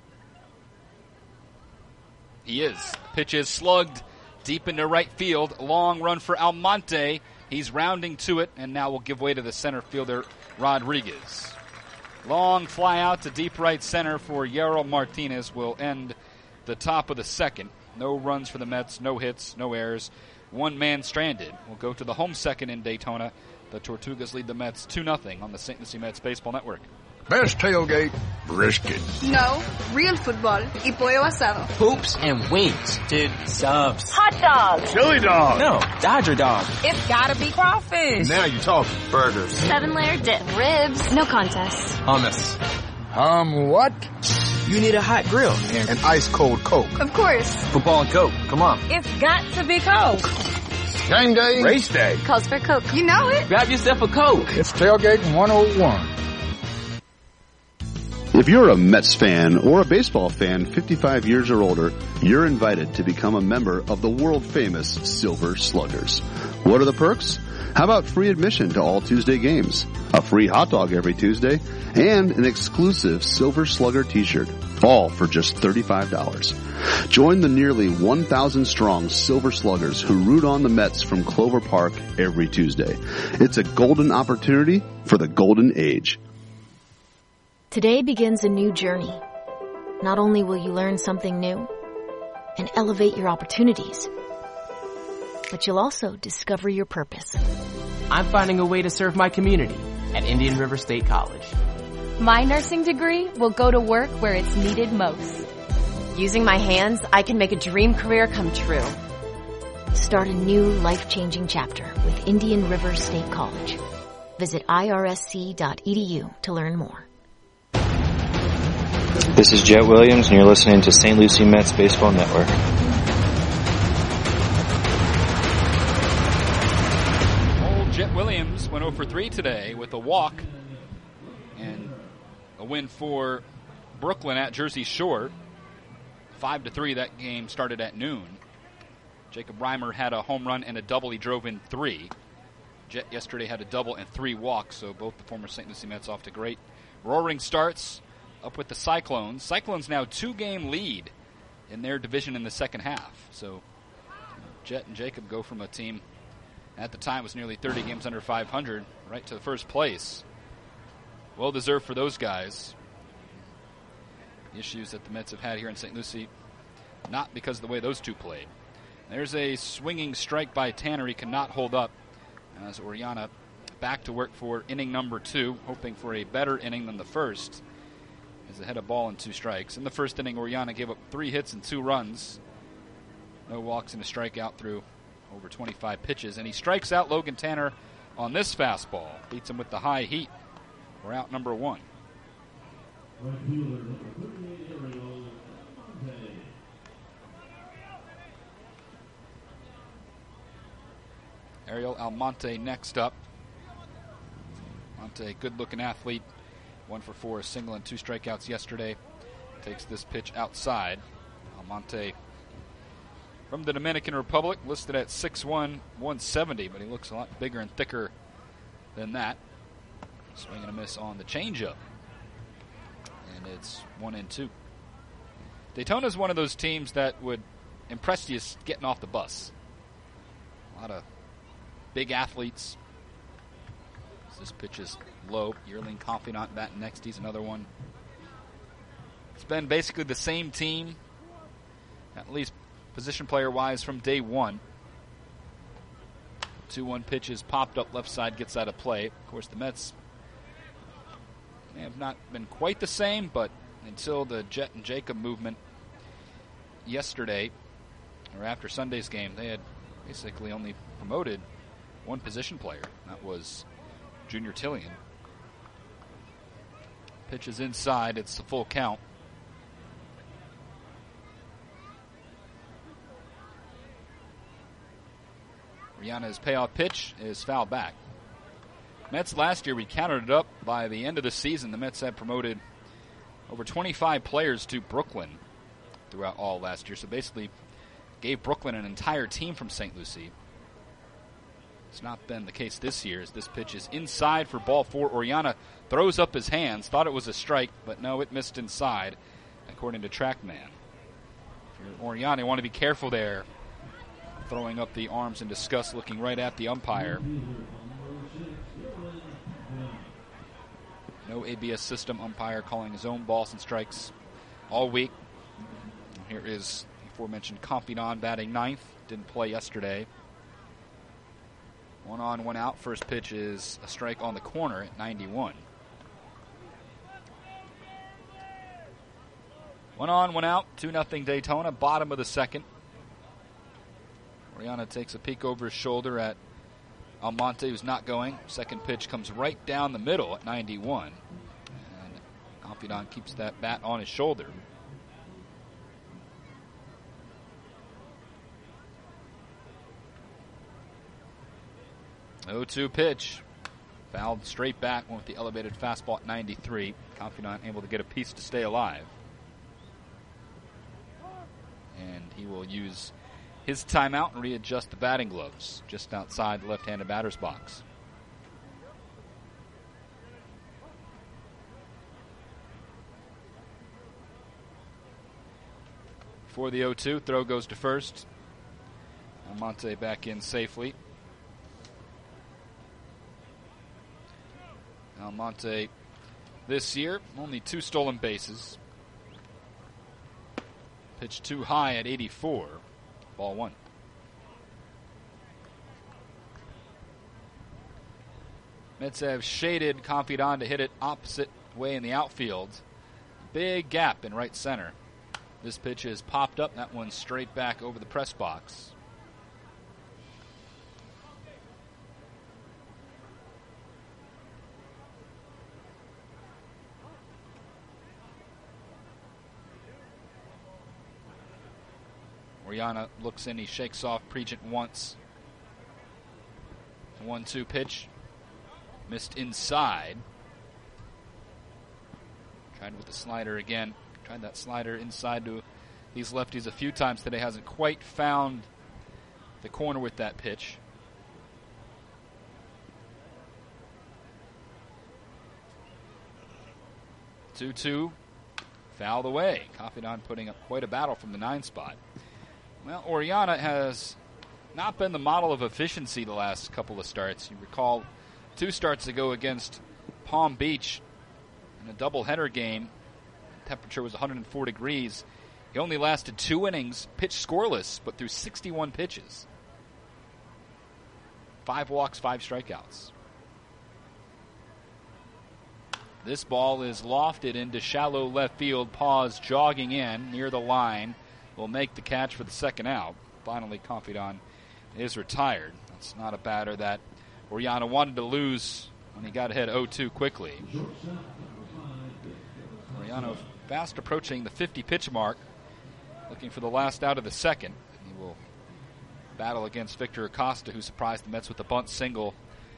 Speaker 1: He is. Pitch is slugged deep into right field. Long run for Almonte. He's rounding to it, and now will give way to the center fielder, Rodriguez. Long fly out to deep right center for Yarrow Martinez will end the top of the second. No runs for the Mets, no hits, no errors. One man stranded. We'll go to the home second in Daytona. The Tortugas lead the Mets 2-0 on the St. Lucie Mets Baseball Network.
Speaker 11: Best tailgate, brisket.
Speaker 12: No, real football y pollo asado.
Speaker 13: Hoops and wings. Dude, subs.
Speaker 12: Hot dog.
Speaker 11: Chili dog.
Speaker 13: No, Dodger dog.
Speaker 12: It's gotta be crawfish.
Speaker 11: Now you're talking. Burgers.
Speaker 12: 7-layer dip. Ribs. No contest.
Speaker 13: Hummus.
Speaker 11: What?
Speaker 13: You need a hot grill.
Speaker 11: And an ice-cold Coke.
Speaker 12: Of course.
Speaker 13: Football and Coke. Come on.
Speaker 12: It's got to be Coke.
Speaker 11: Game day.
Speaker 13: Race day.
Speaker 12: Calls for Coke. You know it.
Speaker 13: Grab yourself a Coke.
Speaker 11: It's Tailgate 101.
Speaker 14: If you're a Mets fan or a baseball fan 55 years or older, you're invited to become a member of the world-famous Silver Sluggers. What are the perks? How about free admission to all Tuesday games, a free hot dog every Tuesday, and an exclusive Silver Slugger t-shirt, all for just $35. Join the nearly 1,000-strong Silver Sluggers who root on the Mets from Clover Park every Tuesday. It's a golden opportunity for the golden age.
Speaker 15: Today begins a new journey. Not only will you learn something new and elevate your opportunities, but you'll also discover your purpose.
Speaker 16: I'm finding a way to serve my community at Indian River State College.
Speaker 17: My nursing degree will go to work where it's needed most.
Speaker 18: Using my hands, I can make a dream career come true.
Speaker 15: Start a new life-changing chapter with Indian River State College. Visit irsc.edu to learn more.
Speaker 19: This is Jet Williams, and you're listening to St. Lucie Mets Baseball Network.
Speaker 1: Old Jet Williams went 0 for 3 today with a walk and a win for Brooklyn at Jersey Shore. 5-3, that game started at noon. Jacob Reimer had a home run and a double. He drove in 3. Jet yesterday had a double and 3 walks, so both the former St. Lucie Mets off to great roaring starts. Up with the Cyclones. Cyclones now 2-game lead in their division in the second half. So Jet and Jacob go from a team at the time was nearly 30 games under 500 right to the first place. Well deserved for those guys. The issues that the Mets have had here in St. Lucie, not because of the way those two played. There's a swinging strike by Tanner. He cannot hold up as Oriana back to work for inning number 2, hoping for a better inning than the first. As they had a ball and 2 strikes. In the first inning, Oriana gave up 3 hits and 2 runs. No walks and a strikeout through over 25 pitches. And he strikes out Logan Tanner on this fastball. Beats him with the high heat. We're out number 1. Ariel Almonte next up. Almonte, good-looking athlete. 1 for 4, a single and 2 strikeouts yesterday. Takes this pitch outside. Almonte from the Dominican Republic, listed at 6'1", 170, but he looks a lot bigger and thicker than that. Swing and a miss on the changeup. And it's 1-2. Daytona's one of those teams that would impress you getting off the bus. A lot of big athletes. This pitch is low. Yearling Confidant batting next. He's another one. It's been basically the same team, at least position player-wise, from day one. 2-1 pitches popped up left side, gets out of play. Of course, the Mets may have not been quite the same, but until the Jet and Jacob movement yesterday, or after Sunday's game, they had basically only promoted one position player. That was Junior Tillian. Pitch is inside. It's a full count. Rihanna's payoff pitch is fouled back. Mets last year, we counted it up. By the end of the season, the Mets had promoted over 25 players to Brooklyn throughout all last year. So basically gave Brooklyn an entire team from St. Lucie. It's not been the case this year as this pitch is inside for ball 4. Oriana throws up his hands, thought it was a strike, but no, it missed inside, according to TrackMan. If you're Oriana, you want to be careful there. Throwing up the arms in disgust, looking right at the umpire. No ABS system umpire calling his own balls and strikes all week. Here is aforementioned Compinon batting ninth. Didn't play yesterday. 1 on, 1 out. First pitch is a strike on the corner at 91. 1 on, 1 out. 2-0 Daytona. Bottom of the second. Oriana takes a peek over his shoulder at Almonte, who's not going. Second pitch comes right down the middle at 91. And Compinon keeps that bat on his shoulder. Oh, 0-2 pitch. Fouled straight back, went with the elevated fastball at 93. Compinon able to get a piece to stay alive. And he will use his timeout and readjust the batting gloves just outside the left-handed batter's box. For the 0-2, throw goes to first. Almonte back in safely. Almonte this year, only 2 stolen bases. Pitched too high at 84. Ball 1. Mets have shaded Compinon to hit it opposite way in the outfield. Big gap in right center. This pitch is popped up. That one's straight back over the press box. Oriana looks in, he shakes off Pregent once. 1-2 pitch. Missed inside. Tried with the slider again. Tried that slider inside to these lefties a few times today. Hasn't quite found the corner with that pitch. Two-two. Fouled away. Compinon putting up quite a battle from the 9 spot. Well, Oriana has not been the model of efficiency the last couple of starts. You recall 2 starts ago against Palm Beach in a doubleheader game. Temperature was 104 degrees. He only lasted 2 innings, pitched scoreless, but threw 61 pitches. 5 walks, 5 strikeouts. This ball is lofted into shallow left field. Pause jogging in near the line. Will make the catch for the second out. Finally, Compinon is retired. That's not a batter that Oriana wanted to lose when he got ahead 0-2 quickly. Oriana fast approaching the 50-pitch mark, looking for the last out of the second. He will battle against Victor Acosta, who surprised the Mets with a bunt single.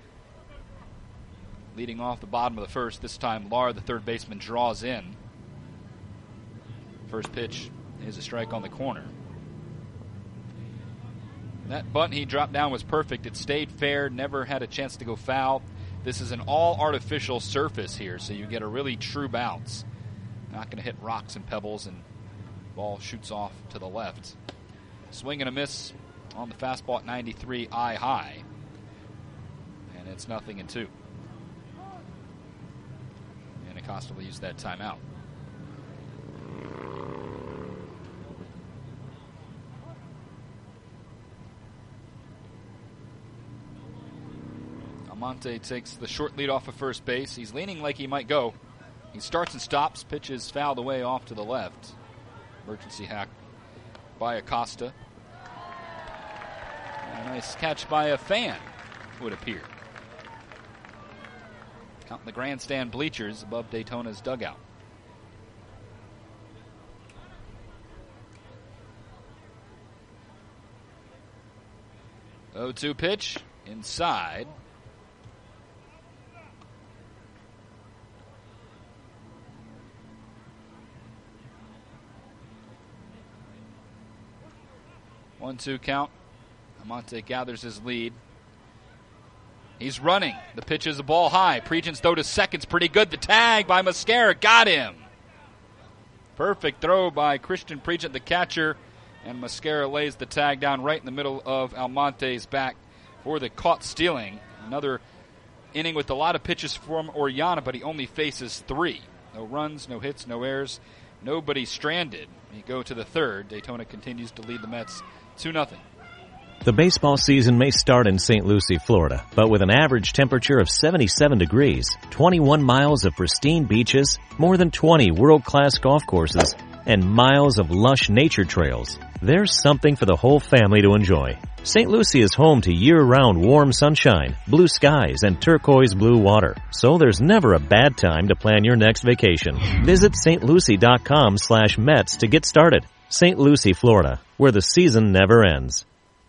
Speaker 1: Leading off the bottom of the first, this time Lar, the third baseman, draws in. First pitch is a strike on the corner. That bunt he dropped down was perfect. It stayed fair, never had a chance to go foul. This is an all-artificial surface here, so you get a really true bounce. Not going to hit rocks and pebbles, and ball shoots off to the left. Swing and a miss on the fastball at 93, eye high. And it's 0-2. And Acosta will use that timeout. Almonte takes the short lead off of first base. He's leaning like he might go. He starts and stops. Pitch is fouled away off to the left. Emergency hack by Acosta. A nice catch by a fan, would appear. Counting the grandstand bleachers above Daytona's dugout. Oh, 2 pitch inside. One-two count. Almonte gathers his lead. He's running. The pitch is a ball high. Pregent's throw to second's pretty good. The tag by Mosquera got him. Perfect throw by Christian Pregent, the catcher. And Mosquera lays the tag down right in the middle of Almonte's back for the caught stealing. Another inning with a lot of pitches from Oriana, but he only faces 3. No runs, no hits, no errors. nobody stranded. We go to the third. Daytona continues to lead the Mets 2-0.
Speaker 20: The baseball season may start in St. Lucie, Florida, but with an average temperature of 77 degrees, 21 miles of pristine beaches, more than 20 world-class golf courses, and miles of lush nature trails, there's something for the whole family to enjoy. St. Lucie is home to year-round warm sunshine, blue skies, and turquoise blue water, so there's never a bad time to plan your next vacation. Visit stlucie.com/Mets to get started. St. Lucie, Florida, where the season never ends.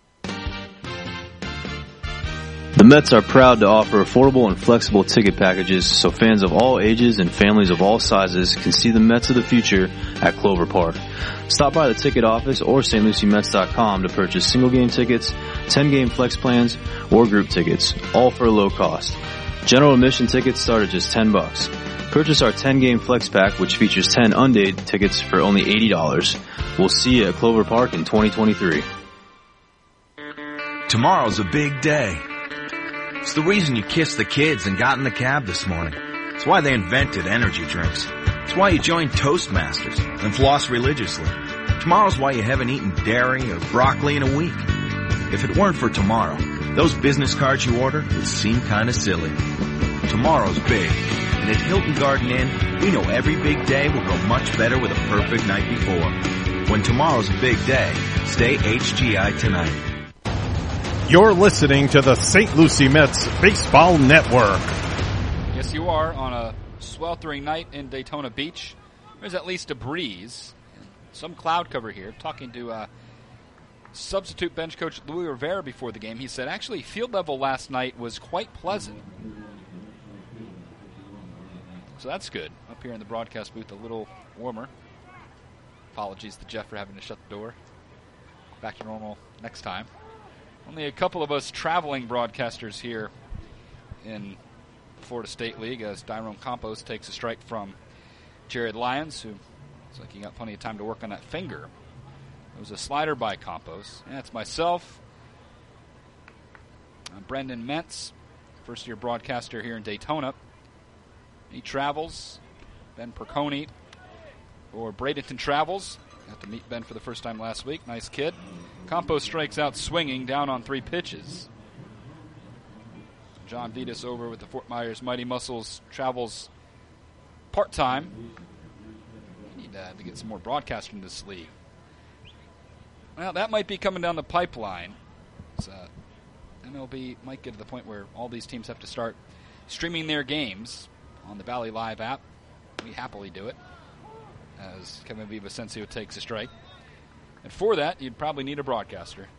Speaker 19: The Mets are proud to offer affordable and flexible ticket packages so fans of all ages and families of all sizes can see the Mets of the future at Clover Park. Stop by the ticket office or stluciemets.com to purchase single-game tickets, 10-game flex plans, or group tickets, all for a low cost. General admission tickets start at just $10. Purchase our 10-game flex pack, which features 10 undated tickets for only $80. We'll see you at Clover Park in 2023.
Speaker 21: Tomorrow's a big day. It's the reason you kissed the kids and got in the cab this morning. It's why they invented energy drinks. It's why you joined Toastmasters and floss religiously. Tomorrow's why you haven't eaten dairy or broccoli in a week. If it weren't for tomorrow, those business cards you order would seem kind of silly. Tomorrow's big, and at Hilton Garden Inn, we know every big day will go much better with a perfect night before. When tomorrow's a big day, stay HGI tonight.
Speaker 3: You're listening to the St. Lucie Mets Baseball Network.
Speaker 1: Yes, you are on a sweltering night in Daytona Beach. There's at least a breeze. Some cloud cover here. Talking to substitute bench coach Louis Rivera before the game, he said actually field level last night was quite pleasant. So that's good. Up here in the broadcast booth, a little warmer. Apologies to Jeff for having to shut the door. Back to normal next time. Only a couple of us traveling broadcasters here in Florida State League as Dyrone Campos takes a strike from Jared Lyons, who looks like he got plenty of time to work on that finger. It was a slider by Campos. And it's myself, Brendan Mentz, first-year broadcaster here in Daytona. He travels. Ben Perconi for Bradenton travels. Got to meet Ben for the first time last week. Nice kid. Campos strikes out swinging, down on 3 pitches. John Vitas over with the Fort Myers Mighty Muscles travels part-time. We need to get some more broadcasting in this league. Well, that might be coming down the pipeline. MLB might get to the point where all these teams have to start streaming their games on the Bally Live app. We happily do it, as Kevin Villavicencio takes a strike. And for that, you'd probably need a broadcaster.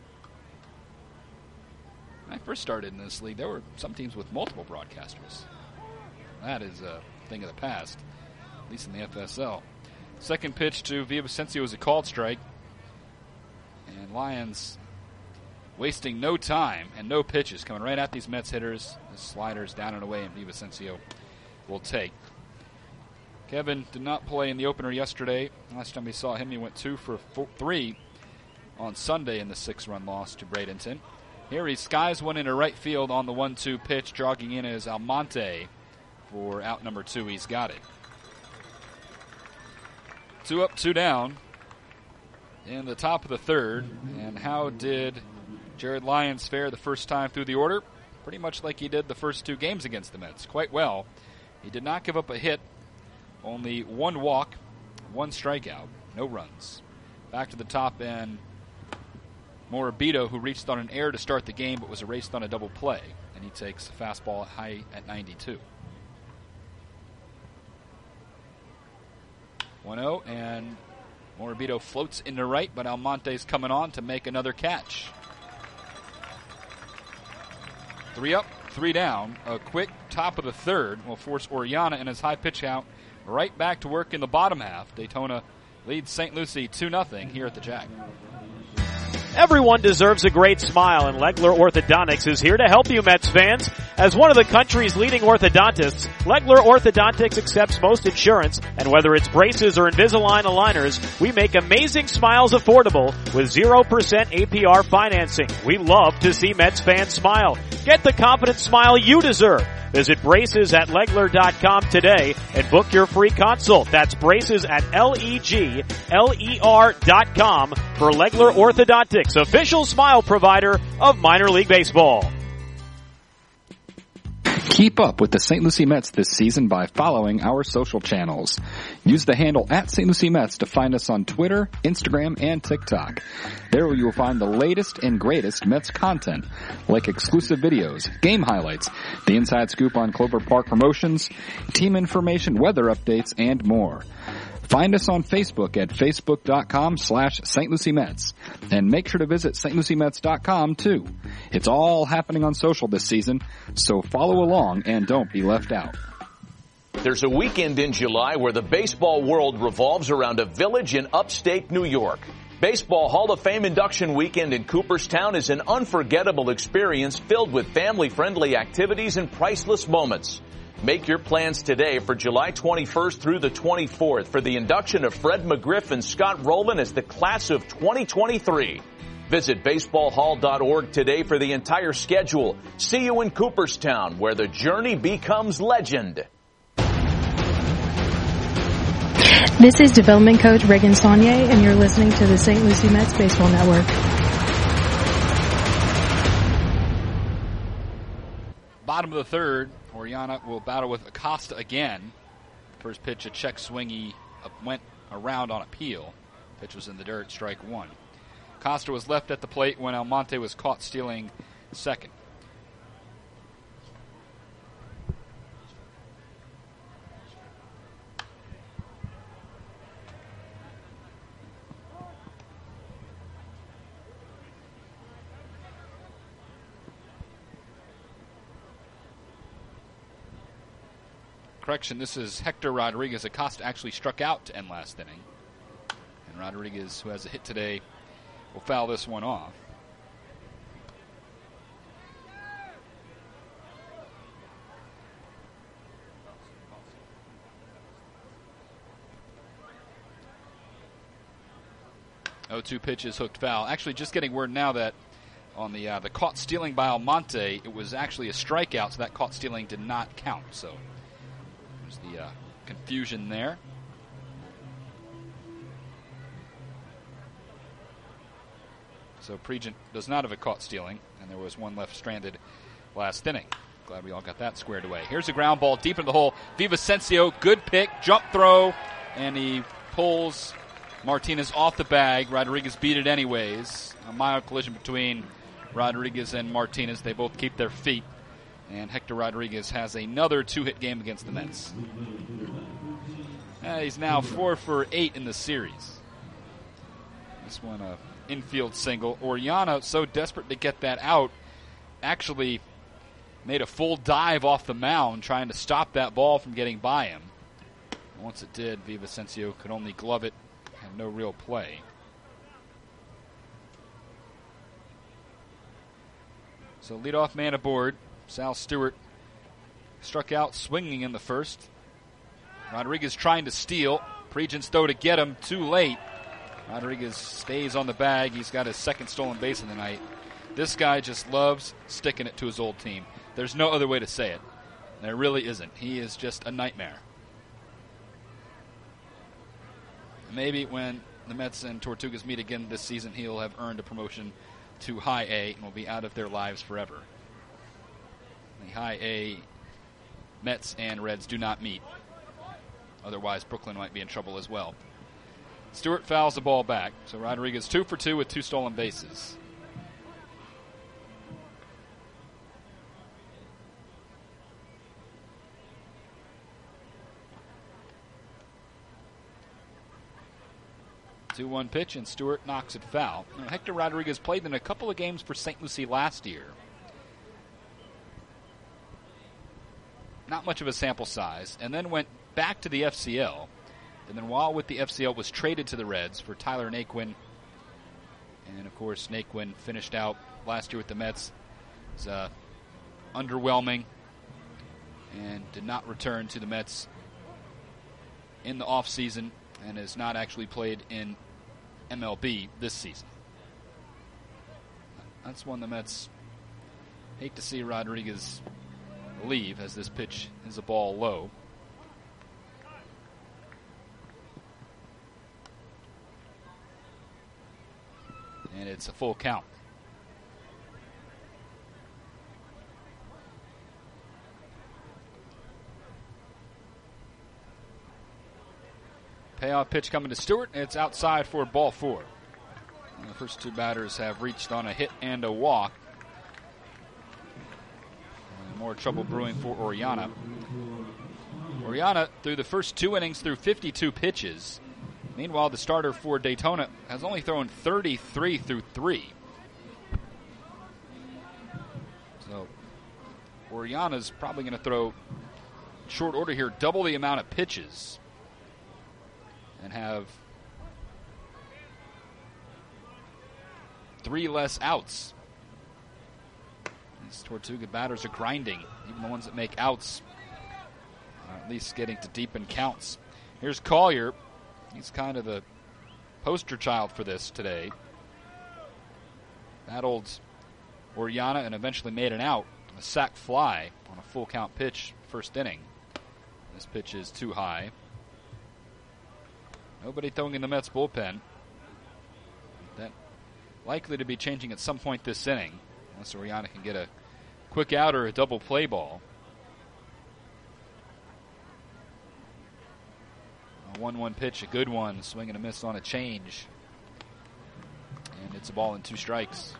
Speaker 1: When I first started in this league, there were some teams with multiple broadcasters. That is a thing of the past, at least in the FSL. Second pitch to Villavicencio is a called strike. And Lyons wasting no time and no pitches, coming right at these Mets hitters. The sliders down and away, and Villavicencio will take. Kevin did not play in the opener yesterday. Last time we saw him, he went 2 for 3 on Sunday in the 6-run loss to Bradenton. Here he skies one into right field on the 1-2 pitch. Jogging in is Almonte for out number 2. He's got it. 2 up, 2 down in the top of the third. And how did Jared Lyons fare the first time through the order? Pretty much like he did the first 2 games against the Mets. Quite well. He did not give up a hit. Only 1 walk, 1 strikeout, no runs. Back to the top end, Morabito, who reached on an error to start the game but was erased on a double play. And he takes a fastball high at 92. 1-0, and Morabito floats into right, but Almonte's coming on to make another catch. 3 up, 3 down. A quick top of the third will force Oriana and his high pitch count right back to work in the bottom half. Daytona leads St. Lucie 2-0 here at the Jack.
Speaker 22: Everyone deserves a great smile, and Legler Orthodontics is here to help you, Mets fans. As one of the country's leading orthodontists, Legler Orthodontics accepts most insurance, and whether it's braces or Invisalign aligners, we make amazing smiles affordable with 0% APR financing. We love to see Mets fans smile. Get the confident smile you deserve. Visit braces at Legler.com today and book your free consult. That's braces at LEGLER.com for Legler Orthodontics, official smile provider of minor league baseball.
Speaker 2: Keep up with the St. Lucie Mets this season by following our social channels. Use the handle at St. Lucie Mets to find us on Twitter, Instagram, and TikTok. There you will find the latest and greatest Mets content, like exclusive videos, game highlights, the inside scoop on Clover Park promotions, team information, weather updates, and more. Find us on Facebook at facebook.com/St. Lucie Mets. And make sure to visit stluciemets.com too. It's all happening on social this season, so follow along and don't be left out.
Speaker 9: There's a weekend in July where the baseball world revolves around a village in upstate New York. Baseball Hall of Fame induction weekend in Cooperstown is an unforgettable experience filled with family-friendly activities and priceless moments. Make your plans today for July 21st through the 24th for the induction of Fred McGriff and Scott Rowland as the class of 2023. Visit baseballhall.org today for the entire schedule. See you in Cooperstown, where the journey becomes legend.
Speaker 4: This is development coach Reagan Saunier, and you're listening to the St. Lucie Mets Baseball Network.
Speaker 1: Bottom of the third, Oriana will battle with Acosta again. First pitch, a check swing. He went around on appeal. Pitch was in the dirt, strike one. Acosta was left at the plate when Almonte was caught stealing second. Correction, this is Hector Rodriguez. Acosta actually struck out to end last inning. And Rodriguez, who has a hit today, will foul this one off. Oh, 2 pitches, hooked foul. Actually, just getting word now that on the caught stealing by Almonte, it was actually a strikeout, so that caught stealing did not count. So there's the confusion there. So Pregent does not have a caught stealing, and there was one left stranded last inning. Glad we all got that squared away. Here's a ground ball deep into the hole. Villavicencio, good pick, jump throw, and he pulls Martinez off the bag. Rodriguez beat it anyways. A mild collision between Rodriguez and Martinez. They both keep their feet. And Hector Rodriguez has another 2-hit game against the Mets. He's now 4 for 8 in the series. This one a infield single. Oriana, so desperate to get that out, actually made a full dive off the mound trying to stop that ball from getting by him. And once it did, Villavicencio could only glove it. Had no real play. So leadoff man aboard. Sal Stewart struck out swinging in the first. Rodriguez trying to steal. Pregent's throw to get him, too late. Rodriguez stays on the bag. He's got his second stolen base of the night. This guy just loves sticking it to his old team. There's no other way to say it. There really isn't. He is just a nightmare. Maybe when the Mets and Tortugas meet again this season, he'll have earned a promotion to High A and will be out of their lives forever. The High A Mets and Reds do not meet. Otherwise, Brooklyn might be in trouble as well. Stewart fouls the ball back. So Rodriguez 2 for 2 with 2 stolen bases. The 2-1 pitch, and Stewart knocks it foul. Now, Hector Rodriguez played in a couple of games for St. Lucie last year. Not much of a sample size, and then went back to the FCL. And then while with the FCL was traded to the Reds for Tyler Naquin. And, of course, Naquin finished out last year with the Mets. It was underwhelming and did not return to the Mets in the offseason and has not actually played in MLB this season. That's one the Mets hate to see Rodriguez I believe, as this pitch is a ball low. And it's a full count. Payoff pitch coming to Stewart. It's outside for ball 4. And the first two batters have reached on a hit and a walk. And more trouble brewing for Orellana. Orellana, through the first 2 innings, threw 52 pitches. Meanwhile, the starter for Daytona has only thrown 33 through 3. So Orellana's probably going to throw, short order here, double the amount of pitches and have 3 less outs. These Tortuga batters are grinding. Even the ones that make outs are at least getting to deepen counts. Here's Collier. He's kind of the poster child for this today. Battled Orellana and eventually made an out. A sac fly on a full count pitch first inning. This pitch is too high. Nobody throwing in the Mets bullpen. That likely to be changing at some point this inning, unless Orellana can get a quick out or a double play ball. A 1-1 pitch, a good one, swing and a miss on a change. And it's a ball and 2 strikes.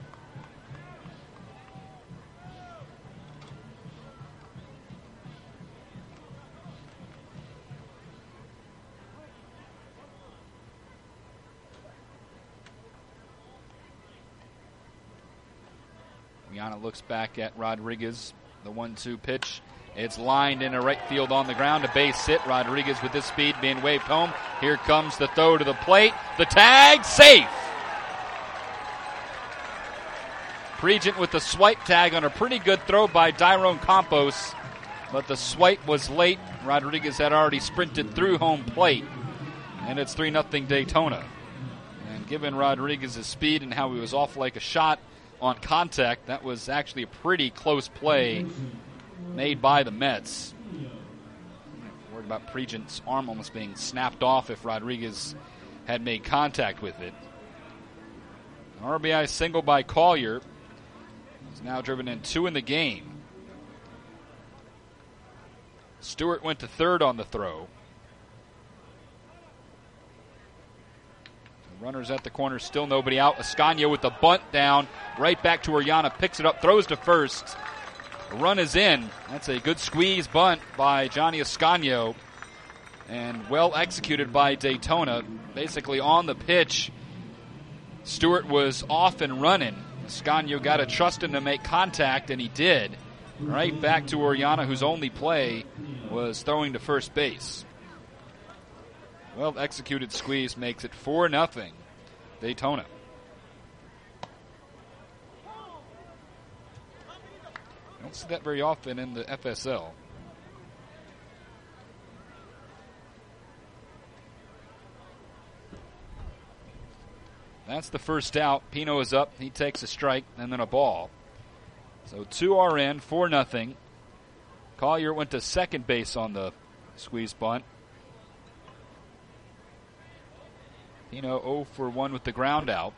Speaker 1: Orellana looks back at Rodriguez. The 1-2 pitch. It's lined into right field on the ground. A base hit. Rodriguez with this speed being waved home. Here comes the throw to the plate. The tag, safe. Pregent with the swipe tag on a pretty good throw by Dyrone Campos. But the swipe was late. Rodriguez had already sprinted through home plate. And it's 3-0 Daytona. And given Rodriguez's speed and how he was off like a shot on contact, that was actually a pretty close play made by the Mets. Worried about Pregent's arm almost being snapped off if Rodriguez had made contact with it. An RBI single by Collier. He's now driven in 2 in the game. Stewart went to third on the throw. Runners at the corner, still nobody out. Ascanio with the bunt down, right back to Orellana, picks it up, throws to first. The run is in. That's a good squeeze bunt by Johnny Ascanio, and well executed by Daytona. Basically on the pitch, Stewart was off and running. Ascanio got to trust him to make contact, and he did. Right back to Orellana, whose only play was throwing to first base. Well executed squeeze makes it 4-0 Daytona. You don't see that very often in the FSL. That's the first out. Pino is up. He takes a strike and then a ball. So 2 are in, 4-0. Collier went to second base on the squeeze bunt. Pino 0 for 1 with the ground out.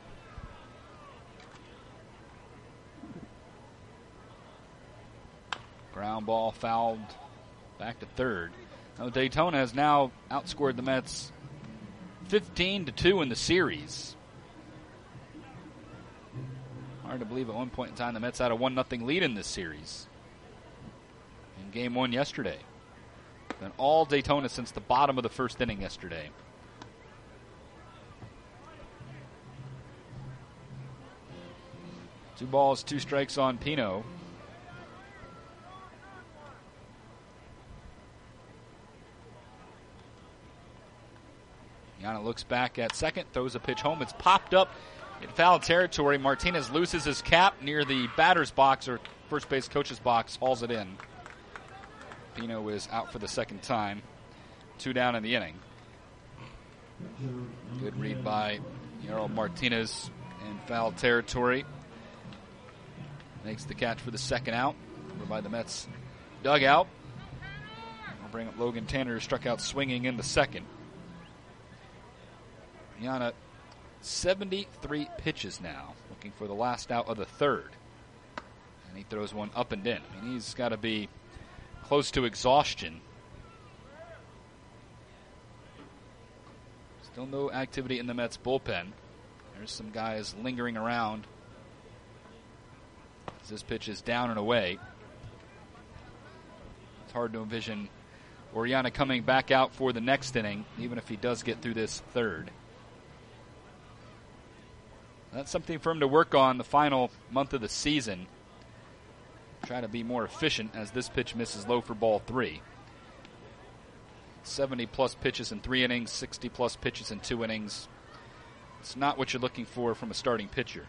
Speaker 1: Ground ball fouled back to third. Now Daytona has now outscored the Mets 15-2 in the series. Hard to believe at one point in time the Mets had a 1-0 lead in this series. In game 1 yesterday. Been all Daytona since the bottom of the first inning yesterday. Two balls, 2 strikes on Pino. Yana looks back at second, throws a pitch home. It's popped up in foul territory. Martinez loses his cap near the batter's box, or first base coach's box, hauls it in. Pino is out for the second time. 2 down in the inning. Good read by Yarel Martinez in foul territory. Makes the catch for the second out, whereby the Mets dugout. I'll bring up Logan Tanner, who struck out swinging in the second. Oriana, 73 pitches now, looking for the last out of the third. And he throws one up and in. I mean, he's got to be close to exhaustion. Still no activity in the Mets bullpen. There's some guys lingering around as this pitch is down and away. It's hard to envision Oriana coming back out for the next inning, even if he does get through this third. That's something for him to work on the final month of the season. Try to be more efficient as this pitch misses low for ball 3. 70-plus pitches in 3 innings, 60-plus pitches in 2 innings. It's not what you're looking for from a starting pitcher.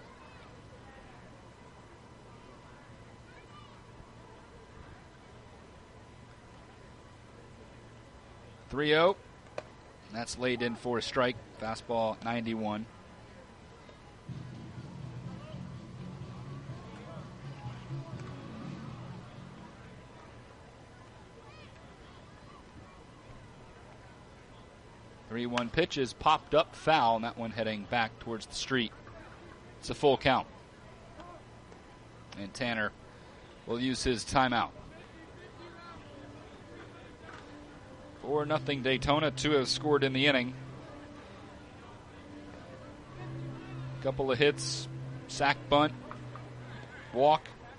Speaker 1: .30. That's laid in for a strike. Fastball 91. .31 pitch is popped up foul, and that one heading back towards the street. It's a full count. And Tanner will use his timeout. 4-0 Daytona. 2 have scored in the inning. Couple of hits, sack bunt, walk.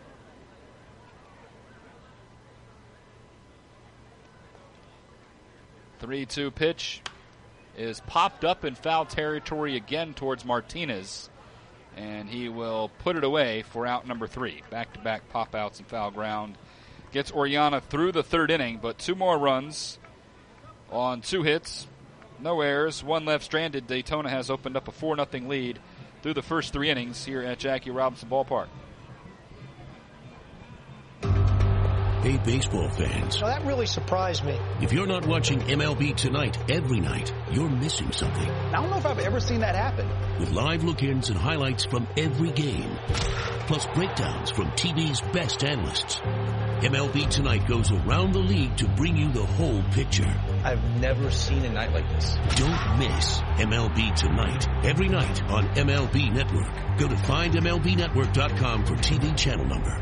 Speaker 1: .32 pitch is popped up in foul territory again towards Martinez, and he will put it away for out number 3. Back-to-back pop-outs and foul ground. Gets Oriana through the third inning, but 2 more runs on 2 hits, no errors, 1 left stranded. Daytona has opened up a 4-0 lead through the first 3 innings here at Jackie Robinson Ballpark.
Speaker 5: Hey, baseball fans.
Speaker 6: Well, that really surprised me.
Speaker 5: If you're not watching MLB Tonight every night, you're missing something.
Speaker 6: I don't know if I've ever seen that happen.
Speaker 5: With live look-ins and highlights from every game, plus breakdowns from TV's best analysts. MLB Tonight goes around the league to bring you the whole picture.
Speaker 6: I've never seen a night like this.
Speaker 5: Don't miss MLB Tonight every night on MLB Network. Go to findmlbnetwork.com for TV channel number.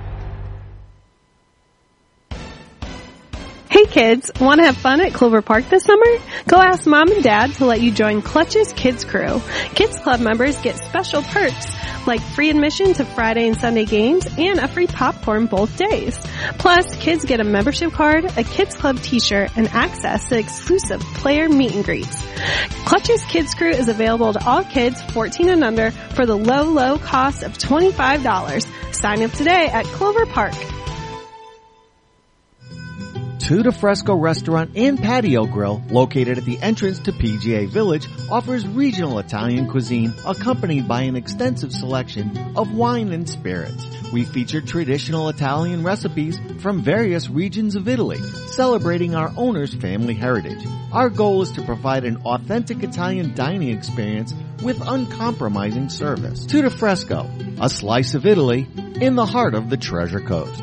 Speaker 23: Hey kids, want to have fun at Clover Park this summer? Go ask Mom and Dad to let you join Clutch's Kids Crew. Kids Club members get special perks like free admission to Friday and Sunday games and a free popcorn both days. Plus, kids get a membership card, a Kids Club t-shirt, and access to exclusive player meet and greets. Clutch's Kids Crew is available to all kids 14 and under for the low, low cost of $25. Sign up today at Clover Park.
Speaker 24: Tutti Fresco Restaurant and Patio Grill, located at the entrance to PGA Village, offers regional Italian cuisine accompanied by an extensive selection of wine and spirits. We feature traditional Italian recipes from various regions of Italy, celebrating our owner's family heritage. Our goal is to provide an authentic Italian dining experience with uncompromising service. Tutti Fresco, a slice of Italy in the heart of the Treasure Coast.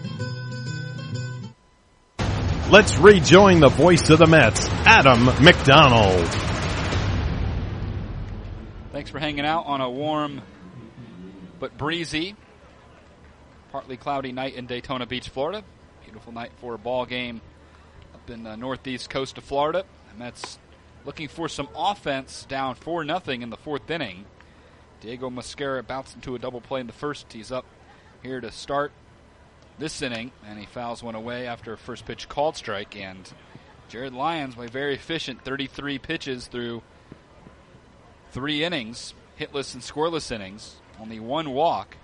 Speaker 3: Let's rejoin the voice of the Mets, Adam McDonald.
Speaker 1: Thanks for hanging out on a warm but breezy, partly cloudy night in Daytona Beach, Florida. Beautiful night for a ball game up in the northeast coast of Florida. The Mets looking for some offense, down 4-0 in the 4th inning. Diego Mosquera bounced into a double play in the first. He's up here to start this inning, and he fouls one away after a first pitch called strike. And Jared Lyons, very efficient, 33 pitches through 3 innings, hitless and scoreless innings, only 1 walk.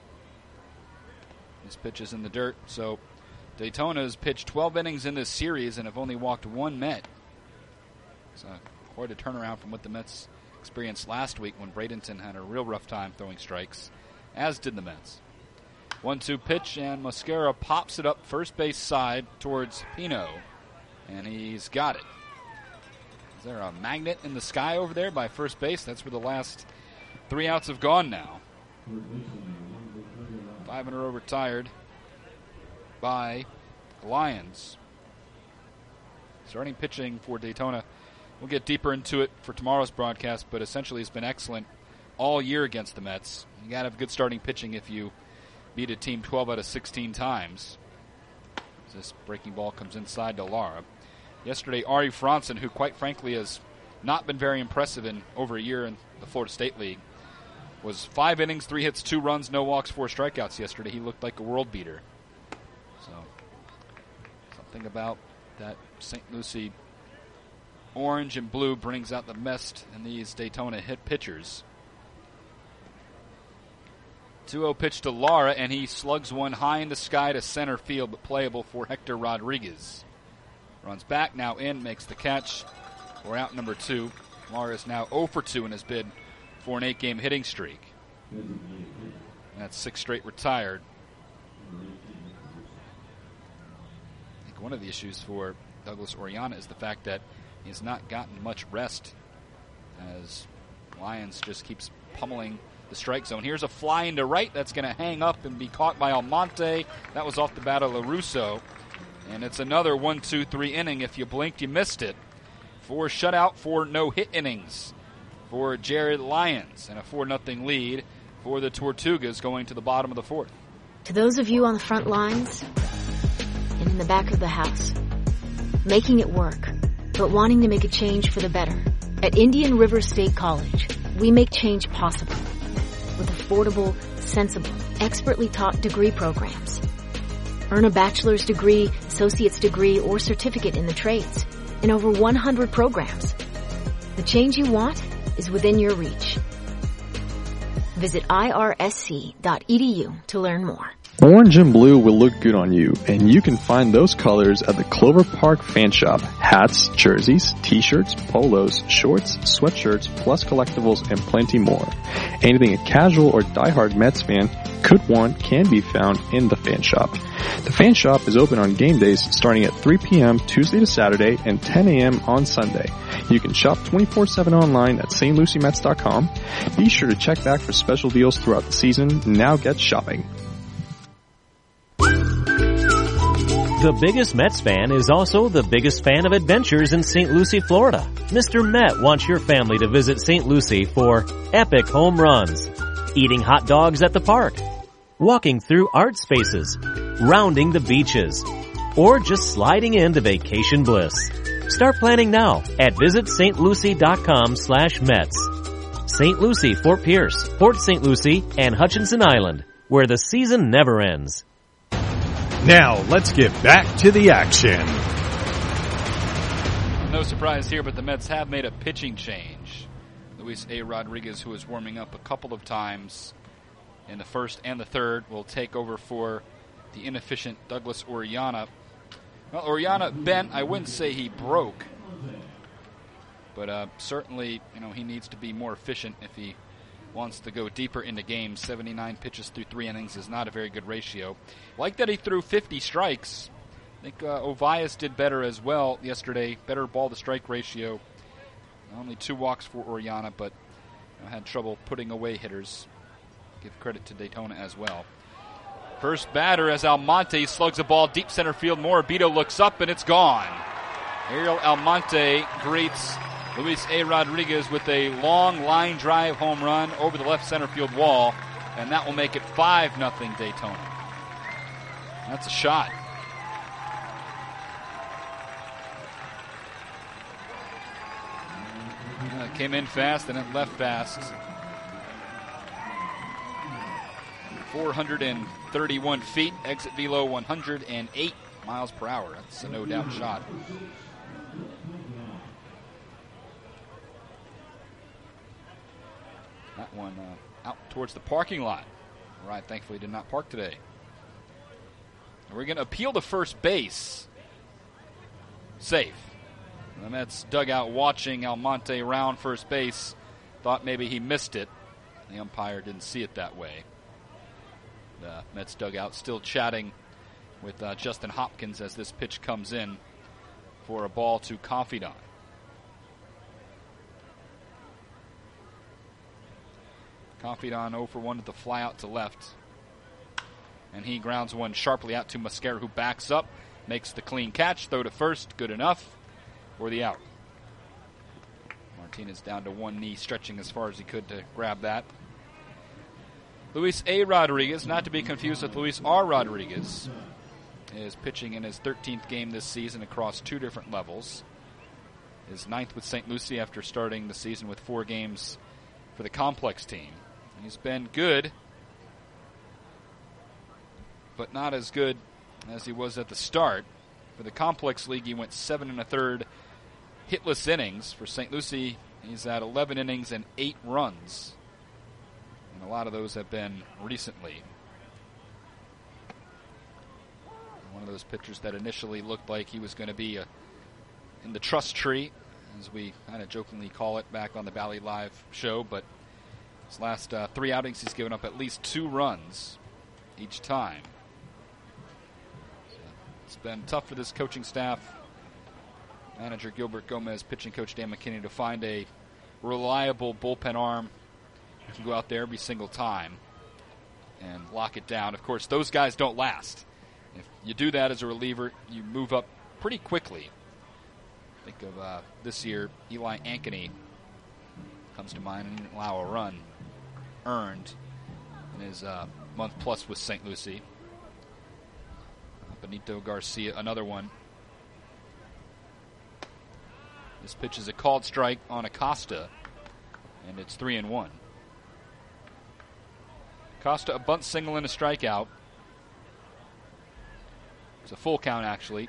Speaker 1: This pitch is in the dirt. So Daytona's pitched 12 innings in this series and have only walked 1 Met. So quite a turnaround from what the Mets experienced last week when Bradenton had a real rough time throwing strikes, as did the Mets. 1-2 pitch, and Mosquera pops it up first base side towards Pino, and he's got it. Is there a magnet in the sky over there by first base? That's where the last 3 outs have gone now. 5 in a row retired by Lions. Starting pitching for Daytona. We'll get deeper into it for tomorrow's broadcast, but essentially it's been excellent all year against the Mets. You got to have good starting pitching if you beat a team 12 out of 16 times. This breaking ball comes inside to Lara. Yesterday, Ari Franson, who quite frankly has not been very impressive in over a year in the Florida State League, was 5 innings, 3 hits, 2 runs, no walks, 4 strikeouts yesterday. He looked like a world beater. So, something about that St. Lucie orange and blue brings out the best in these Daytona hit pitchers. 2-0 pitch to Lara, and he slugs one high in the sky to center field, but playable for Hector Rodriguez. Runs back, now in, makes the catch. We're out number 2. Lara is now 0 for 2 in his bid for an 8-game hitting streak. That's 6 straight retired. I think one of the issues for Douglas Oriana is the fact that he's not gotten much rest as Lions just keeps pummeling the strike zone. Here's a fly into right that's going to hang up and be caught by Almonte. That was off the bat of LaRusso. And it's another 1-2-3 inning. If you blinked, you missed it. 4 shutout, 4 no-hit innings for Jared Lyons, and a 4-0 lead for the Tortugas going to the bottom of the 4th.
Speaker 15: To those of you on the front lines and in the back of the house, making it work, but wanting to make a change for the better, at Indian River State College, we make change possible with affordable, sensible, expertly taught degree programs. Earn a bachelor's degree, associate's degree, or certificate in the trades in over 100 programs. The change you want is within your reach. Visit irsc.edu to learn more.
Speaker 7: Orange and blue will look good on you, and you can find those colors at the Clover Park Fan Shop. Hats, jerseys, t-shirts, polos, shorts, sweatshirts, plus collectibles, and plenty more. Anything a casual or diehard Mets fan could want can be found in the Fan Shop. The Fan Shop is open on game days starting at 3 p.m. Tuesday to Saturday and 10 a.m. on Sunday. You can shop 24/7 online at stluciemets.com. Be sure to check back for special deals throughout the season. Now get shopping.
Speaker 20: The biggest Mets fan is also the biggest fan of adventures in St. Lucie, Florida. Mr. Met wants your family to visit St. Lucie for epic home runs, eating hot dogs at the park, walking through art spaces, rounding the beaches, or just sliding into vacation bliss. Start planning now at visitstlucie.com/Mets. St. Lucie, Fort Pierce, Port St. Lucie, and Hutchinson Island, where the season never ends.
Speaker 3: Now, let's get back to the action.
Speaker 1: No surprise here, but the Mets have made a pitching change. Luis A. Rodriguez, who is warming up a couple of times in the first and the third, will take over for the inefficient Douglas Oriana. Well, Oriana bent. I wouldn't say he broke, but certainly, he needs to be more efficient if he wants to go deeper into games. 79 pitches through 3 innings is not a very good ratio. Like that he threw 50 strikes. I think Ovias did better as well yesterday. Better ball-to-strike ratio. Only 2 walks for Oriana, but had trouble putting away hitters. Give credit to Daytona as well. First batter as Almonte slugs a ball deep center field. Morabito looks up, and it's gone. Ariel Almonte greets Luis A. Rodriguez with a long line drive home run over the left center field wall, and that will make it 5-0 Daytona. That's a shot. Came in fast and it left fast. 431 feet, exit velo 108 miles per hour. That's a no-doubt shot. That one out towards the parking lot. Right, thankfully did not park today. We're going to appeal to first base. Safe. The Mets dugout watching Almonte round first base. Thought maybe he missed it. The umpire didn't see it that way. The Mets dugout still chatting with Justin Hopkins as this pitch comes in for a ball to Confidant. Confidant 0 for 1 at the fly out to left. And he grounds one sharply out to Mosquera, who backs up. makes the clean catch. Throw to first. Good enough for the out. Martinez down to one knee, stretching as far as he could to grab that. Luis A. Rodriguez, not to be confused with Luis R. Rodriguez, is pitching in his 13th game this season across 2 different levels. His 9th with St. Lucie after starting the season with 4 games for the complex team. He's been good, but not as good as he was at the start. For the complex league, he went 7 1/3 hitless innings. For St. Lucie, he's at 11 innings and 8 runs. And a lot of those have been recently. One of those pitchers that initially looked like he was going to be in the trust tree, as we kind of jokingly call it back on the Valley Live show, but his last 3 outings he's given up at least 2 runs each time. So it's been tough for this coaching staff, manager Gilbert Gomez, pitching coach Dan McKinney, to find a reliable bullpen arm who can go out there every single time and lock it down. Of course, those guys don't last. If you do that as a reliever, you move up pretty quickly. Think of this year, Eli Ankeny comes to mind, and didn't allow a run earned in his month plus with St. Lucie. Benito Garcia, another one. This pitch is a called strike on Acosta, and it's 3-1. Acosta, a bunt single and a strikeout. It's a full count, actually.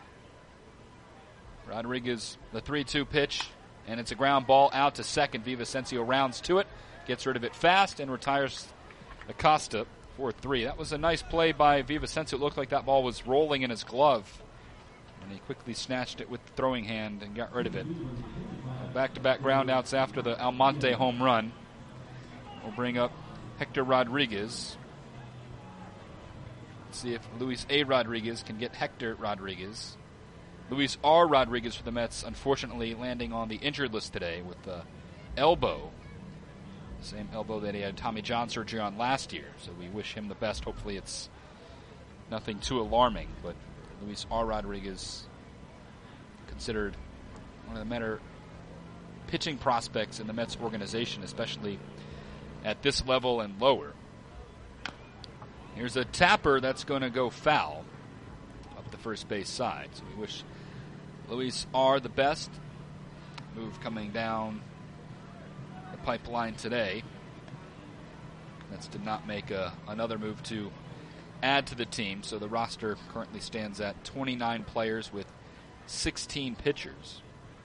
Speaker 1: Rodriguez, the 3-2 pitch, and it's a ground ball out to second. Villavicencio rounds to it, gets rid of it fast, and retires Acosta 4-3. That was a nice play by Villavicencio. It looked like that ball was rolling in his glove, and he quickly snatched it with the throwing hand and got rid of it. Back-to-back ground outs after the Almonte home run. We'll bring up Hector Rodriguez. Let's see if Luis A. Rodriguez can get Hector Rodriguez. Luis R. Rodriguez for the Mets, unfortunately landing on the injured list today with the elbow. The same elbow that he had Tommy John surgery on last year. So we wish him the best. Hopefully it's nothing too alarming. But Luis R. Rodriguez, considered one of the better pitching prospects in the Mets organization, especially at this level and lower. Here's a tapper that's going to go foul up the first base side. So we wish Luis R. the best. Move coming down the pipeline today. Mets did not make another move to add to the team, so the roster currently stands at 29 players with 16 pitchers.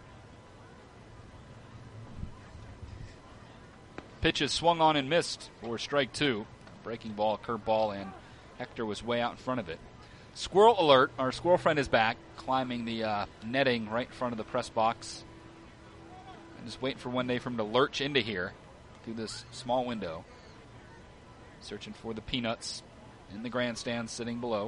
Speaker 1: Pitch is swung on and missed for strike 2. Breaking ball, curveball, and Hector was way out in front of it. Squirrel alert. Our squirrel friend is back, climbing the netting right in front of the press box. I'm just waiting for one day for him to lurch into here through this small window. Searching for the peanuts in the grandstand sitting below.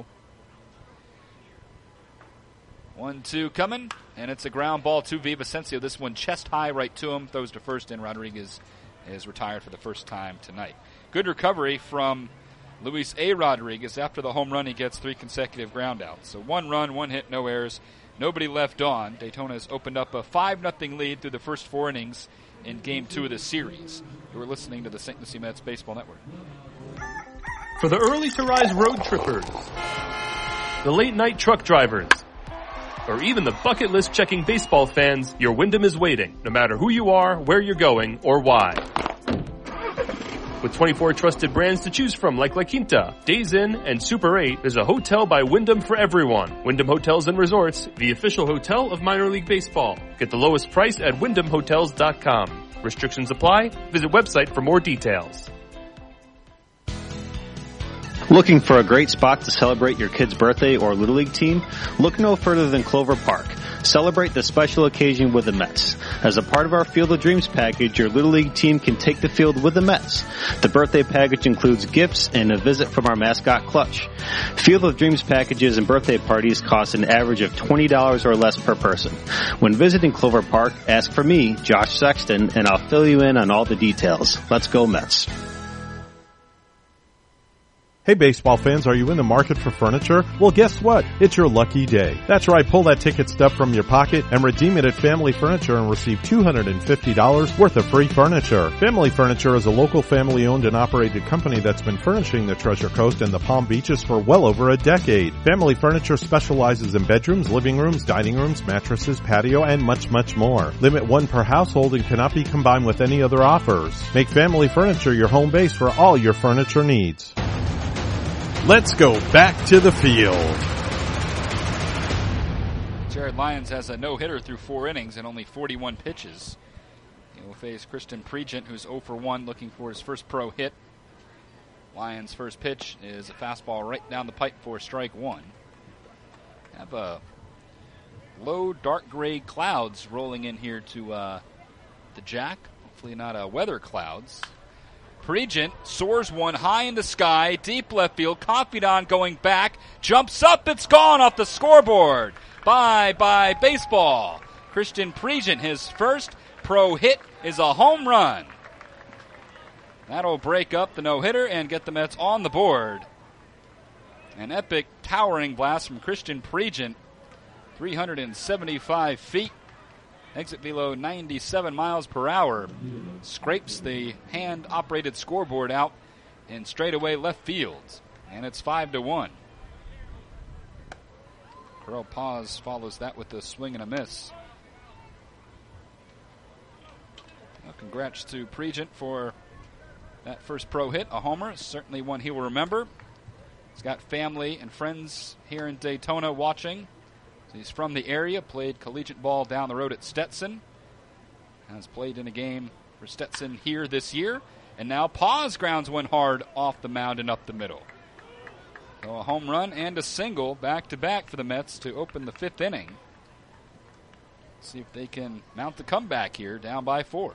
Speaker 1: 1-2 coming, and it's a ground ball to Villavicencio. This one chest high right to him, throws to first, and Rodriguez is retired for the first time tonight. Good recovery from Luis A. Rodriguez. After the home run, he gets 3 consecutive ground outs. So 1 run, 1 hit, no errors, nobody left on. Daytona has opened up a 5-0 lead through the first 4 innings in Game 2 of the series. You are listening to the St. Lucie Mets Baseball Network.
Speaker 8: For the early-to-rise road trippers, the late-night truck drivers, or even the bucket list checking baseball fans, your Wyndham is waiting, no matter who you are, where you're going, or why. With 24 trusted brands to choose from like La Quinta, Days Inn, and Super 8, there's a hotel by Wyndham for everyone. Wyndham Hotels and Resorts, the official hotel of minor league baseball. Get the lowest price at wyndhamhotels.com. Restrictions apply. Visit website for more details.
Speaker 19: Looking for a great spot to celebrate your kid's birthday or Little League team? Look no further than Clover Park. Celebrate the special occasion with the Mets. As a part of our Field of Dreams package, your Little League team can take the field with the Mets. The birthday package includes gifts and a visit from our mascot Clutch. Field of Dreams packages and birthday parties cost an average of $20 or less per person. When visiting Clover Park, ask for me, Josh Sexton, and I'll fill you in on all the details. Let's go Mets.
Speaker 3: Hey baseball fans, are you in the market for furniture? Well, guess what? It's your lucky day. That's right, pull that ticket stub from your pocket and redeem it at Family Furniture and receive $250 worth of free furniture. Family Furniture is a local family-owned and operated company that's been furnishing the Treasure Coast and the Palm Beaches for well over a decade. Family Furniture specializes in bedrooms, living rooms, dining rooms, mattresses, patio, and much, much more. Limit one per household and cannot be combined with any other offers. Make Family Furniture your home base for all your furniture needs. Let's go back to the field.
Speaker 1: Jared Lyons has a no-hitter through 4 innings and only 41 pitches. He will face Christian Pregent, who's 0 for 1, looking for his first pro hit. Lyons' first pitch is a fastball right down the pipe for strike 1. Have a low dark gray clouds rolling in here to the Jack. Hopefully not weather clouds. Pregent soars one high in the sky, deep left field. Confidant going back, jumps up, it's gone off the scoreboard. Bye baseball. Christian Pregent, his first pro hit is a home run. That'll break up the no-hitter and get the Mets on the board. An epic towering blast from Christian Pregent, 375 feet. Exit below 97 miles per hour. Scrapes the hand-operated scoreboard out in straightaway left field. And it's 5-1. Terrell Paz follows that with a swing and a miss. Well, congrats to Pregent for that first pro hit, a homer. Certainly one he will remember. He's got family and friends here in Daytona watching. He's from the area, played collegiate ball down the road at Stetson. Has played in a game for Stetson here this year. And now Paz grounds one hard off the mound and up the middle. So a home run and a single back-to-back for the Mets to open the 5th inning. See if they can mount the comeback here, down by 4.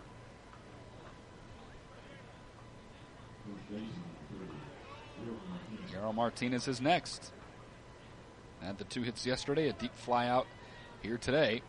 Speaker 1: Gerald Martinez is next. Had the 2 hits yesterday, a deep fly out here today.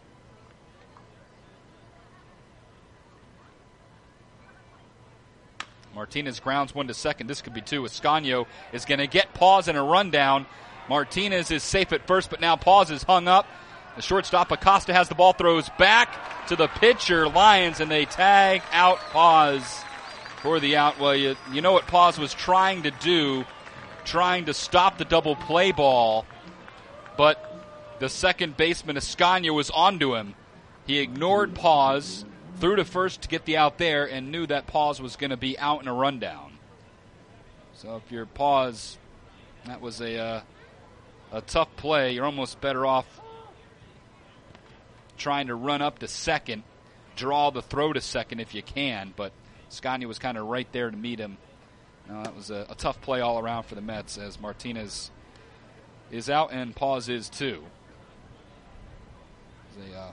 Speaker 1: Martinez grounds one to second. This could be 2. Escanio is going to get Paz in a rundown. Martinez is safe at first, but now Paz is hung up. The shortstop Acosta has the ball, throws back to the pitcher, Lyons, and they tag out Paz for the out. Well, you know what Paz was trying to do, trying to stop the double play ball. But the second baseman, Escanio, was onto him. He ignored Paz, threw to first to get the out there, and knew that Paz was going to be out in a rundown. So if you're Paz, that was a tough play. You're almost better off trying to run up to second, draw the throw to second if you can. But Escanio was kind of right there to meet him. That was a tough play all around for the Mets as Martinez is out and Paz is too. It's a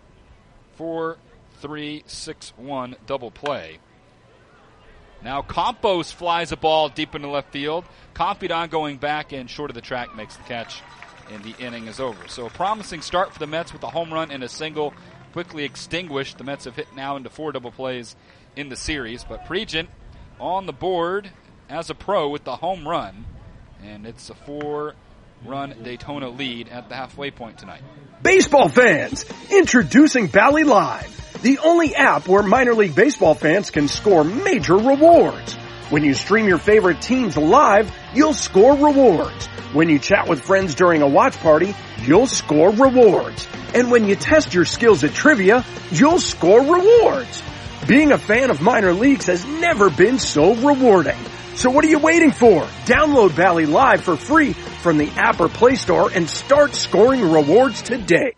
Speaker 1: 4-3-6-1 double play. Now Campos flies a ball deep into left field. Confidant going back and short of the track makes the catch, and the inning is over. So a promising start for the Mets with a home run and a single, quickly extinguished. The Mets have hit now into 4 double plays in the series, but Pregent on the board as a pro with the home run, and it's a 4-run Daytona lead at the halfway point tonight.
Speaker 10: Baseball fans, introducing Bally Live, the only app where minor league baseball fans can score major rewards. When you stream your favorite teams live, you'll score rewards. When you chat with friends during a watch party, you'll score rewards. And when you test your skills at trivia, you'll score rewards. Being a fan of minor leagues has never been so rewarding. So what are you waiting for? Download Bally Live for free from the app or Play Store and start scoring rewards today.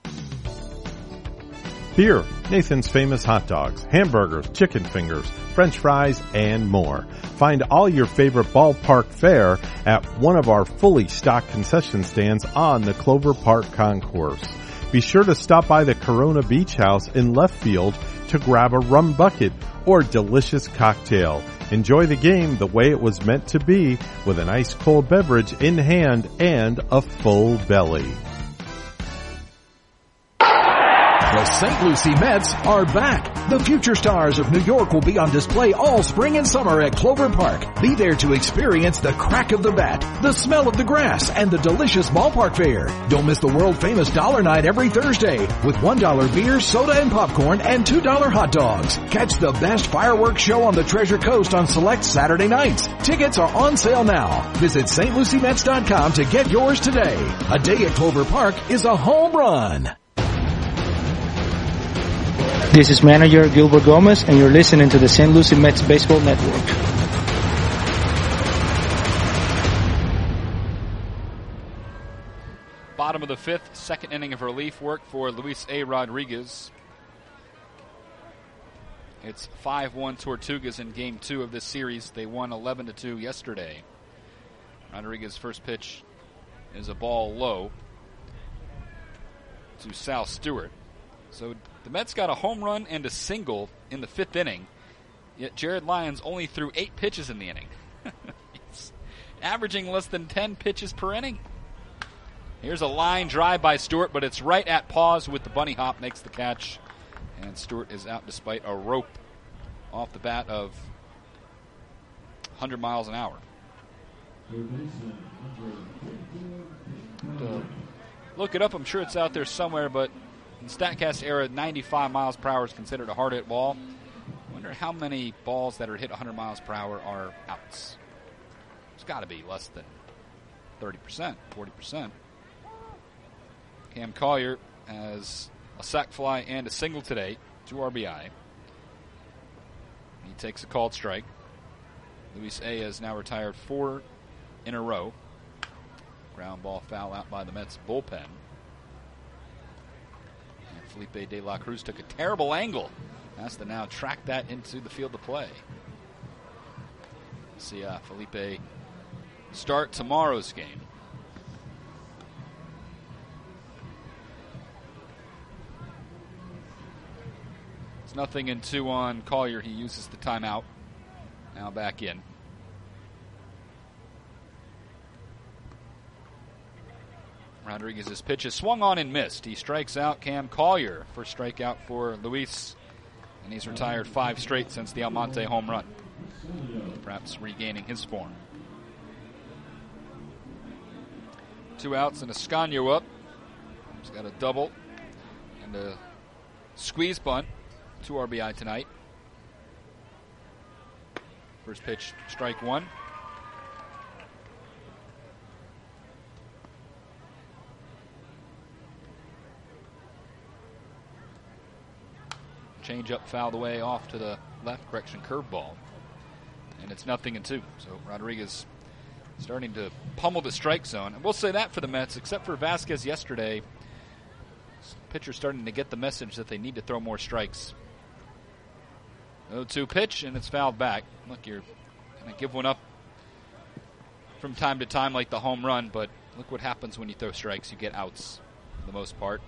Speaker 3: Here, Nathan's Famous Hot Dogs, hamburgers, chicken fingers, French fries, and more. Find all your favorite ballpark fare at one of our fully stocked concession stands on the Clover Park Concourse. Be sure to stop by the Corona Beach House in left field to grab a rum bucket or delicious cocktail. Enjoy the game the way it was meant to be, with an ice cold beverage in hand and a full belly.
Speaker 11: The St. Lucie Mets are back. The future stars of New York will be on display all spring and summer at Clover Park. Be there to experience the crack of the bat, the smell of the grass, and the delicious ballpark fare. Don't miss the world-famous Dollar Night every Thursday with $1 beer, soda, and popcorn, and $2 hot dogs. Catch the best fireworks show on the Treasure Coast on select Saturday nights. Tickets are on sale now. Visit stluciemets.com to get yours today. A day at Clover Park is a home run.
Speaker 12: This is manager Gilbert Gomez, and you're listening to the St. Lucie Mets Baseball Network.
Speaker 1: Bottom of the fifth, second inning of relief work for Luis A. Rodriguez. It's 5-1 Tortugas in Game 2 of this series. They won 11-2 yesterday. Rodriguez's first pitch is a ball low to Sal Stewart. So the Mets got a home run and a single in the fifth inning, yet Jared Lyons only threw 8 pitches in the inning. He's averaging less than 10 pitches per inning. Here's a line drive by Stewart, but it's right at pause with the bunny hop, makes the catch, and Stewart is out despite a rope off the bat of 100 miles an hour. Look it up, I'm sure it's out there somewhere, but in StatCast era, 95 miles per hour is considered a hard hit ball. I wonder how many balls that are hit 100 miles per hour are outs. It's got to be less than 30%, 40%. Cam Collier has a sac fly and a single today, 2 RBI. He takes a called strike. Luis A. has now retired 4 in a row. Ground ball foul out by the Mets bullpen. Felipe De La Cruz took a terrible angle. Has to now track that into the field of play. See Felipe start tomorrow's game. It's 0-2 on Collier. He uses the timeout. Now back in. Rodriguez's pitch is swung on and missed. He strikes out Cam Collier. First strikeout for Luis, and he's retired 5 straight since the Almonte home run. Perhaps regaining his form. 2 outs and Escanio up. He's got a double and a squeeze bunt. 2 RBI tonight. First pitch, strike 1. Change up fouled away off to the left, correction curveball. And it's 0-2. So Rodriguez starting to pummel the strike zone. And we'll say that for the Mets, except for Vasquez yesterday. Pitcher's starting to get the message that they need to throw more strikes. 0-2 pitch, and it's fouled back. Look, you're going to give one up from time to time like the home run, but look what happens when you throw strikes. You get outs for the most part.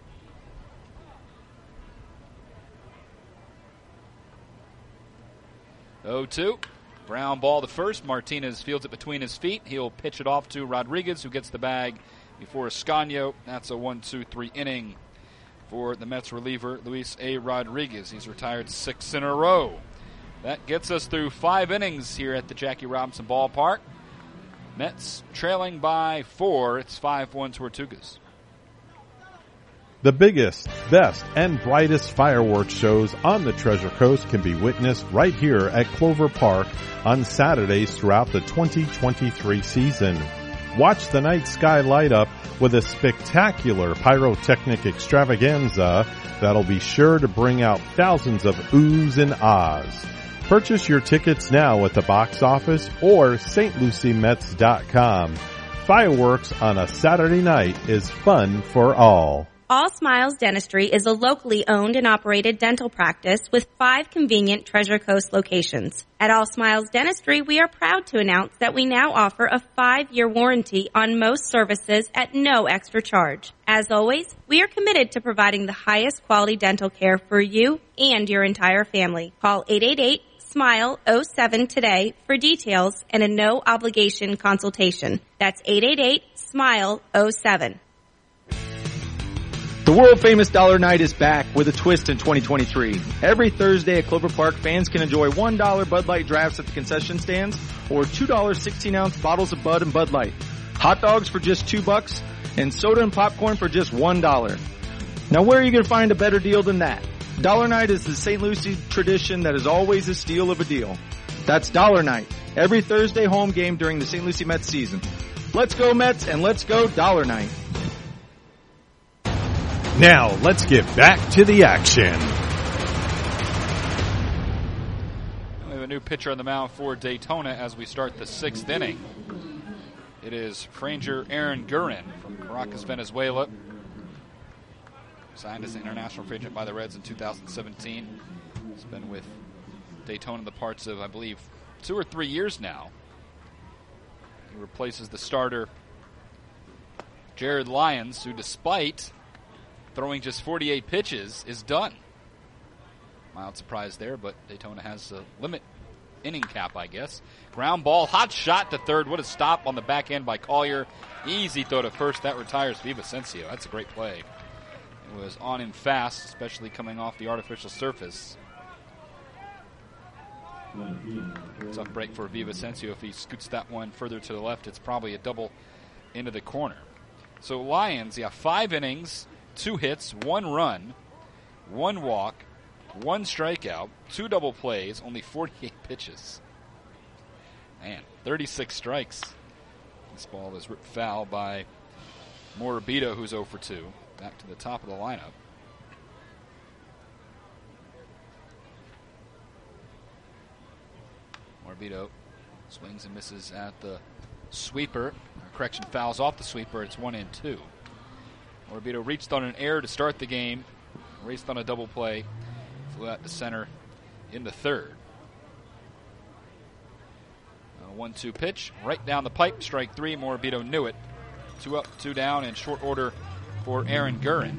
Speaker 1: 0-2. Ground ball to first. Martinez fields it between his feet. He'll pitch it off to Rodriguez, who gets the bag before Escanio. That's a 1-2-3 inning for the Mets reliever, Luis A. Rodriguez. He's retired 6 in a row. That gets us through 5 innings here at the Jackie Robinson Ballpark. Mets trailing by 4. It's 5-1 Tortugas.
Speaker 3: The biggest, best, and brightest fireworks shows on the Treasure Coast can be witnessed right here at Clover Park on Saturdays throughout the 2023 season. Watch the night sky light up with a spectacular pyrotechnic extravaganza that'll be sure to bring out thousands of oohs and ahs. Purchase your tickets now at the box office or stluciemets.com. Fireworks on a Saturday night is fun for all.
Speaker 13: All Smiles Dentistry is a locally owned and operated dental practice with 5 convenient Treasure Coast locations. At All Smiles Dentistry, we are proud to announce that we now offer a 5-year warranty on most services at no extra charge. As always, we are committed to providing the highest quality dental care for you and your entire family. Call 888-SMILE-07 today for details and a no-obligation consultation. That's 888-SMILE-07.
Speaker 24: The world-famous Dollar Night is back with a twist in 2023. Every Thursday at Clover Park, fans can enjoy $1 Bud Light drafts at the concession stands or $2 16-ounce bottles of Bud and Bud Light. Hot dogs for just $2 and soda and popcorn for just $1. Now, where are you going to find a better deal than that? Dollar Night is the St. Lucie tradition that is always a steal of a deal. That's Dollar Night, every Thursday home game during the St. Lucie Mets season. Let's go Mets and let's go Dollar Night.
Speaker 3: Now, let's get back to the action.
Speaker 1: We have a new pitcher on the mound for Daytona as we start the 6th inning. It is Ranger Aaron Gurin from Caracas, Venezuela. Signed as an international free agent by the Reds in 2017. He's been with Daytona the parts of, I believe, 2 or 3 years now. He replaces the starter Jared Lyons, who despite throwing just 48 pitches, is done. Mild surprise there, but Daytona has a limit inning cap, I guess. Ground ball, hot shot to third. What a stop on the back end by Collier. Easy throw to first. That retires Villavicencio. That's a great play. It was on and fast, especially coming off the artificial surface. Tough break for Villavicencio. If he scoots that one further to the left, it's probably a double into the corner. So Lions, 5 innings, 2 hits, 1 run, 1 walk, 1 strikeout, 2 double plays, only 48 pitches. Man, 36 strikes. This ball is ripped foul by Morabito, who's 0 for 2. Back to the top of the lineup. Morabito swings and misses at the sweeper. Correction, fouls off the sweeper. It's 1-2. Morabito reached on an error to start the game, raced on a double play, flew out to center in the third. A 1-2 pitch, right down the pipe, strike 3. Morabito knew it. 2 up, 2 down in short order for Aaron Gurin.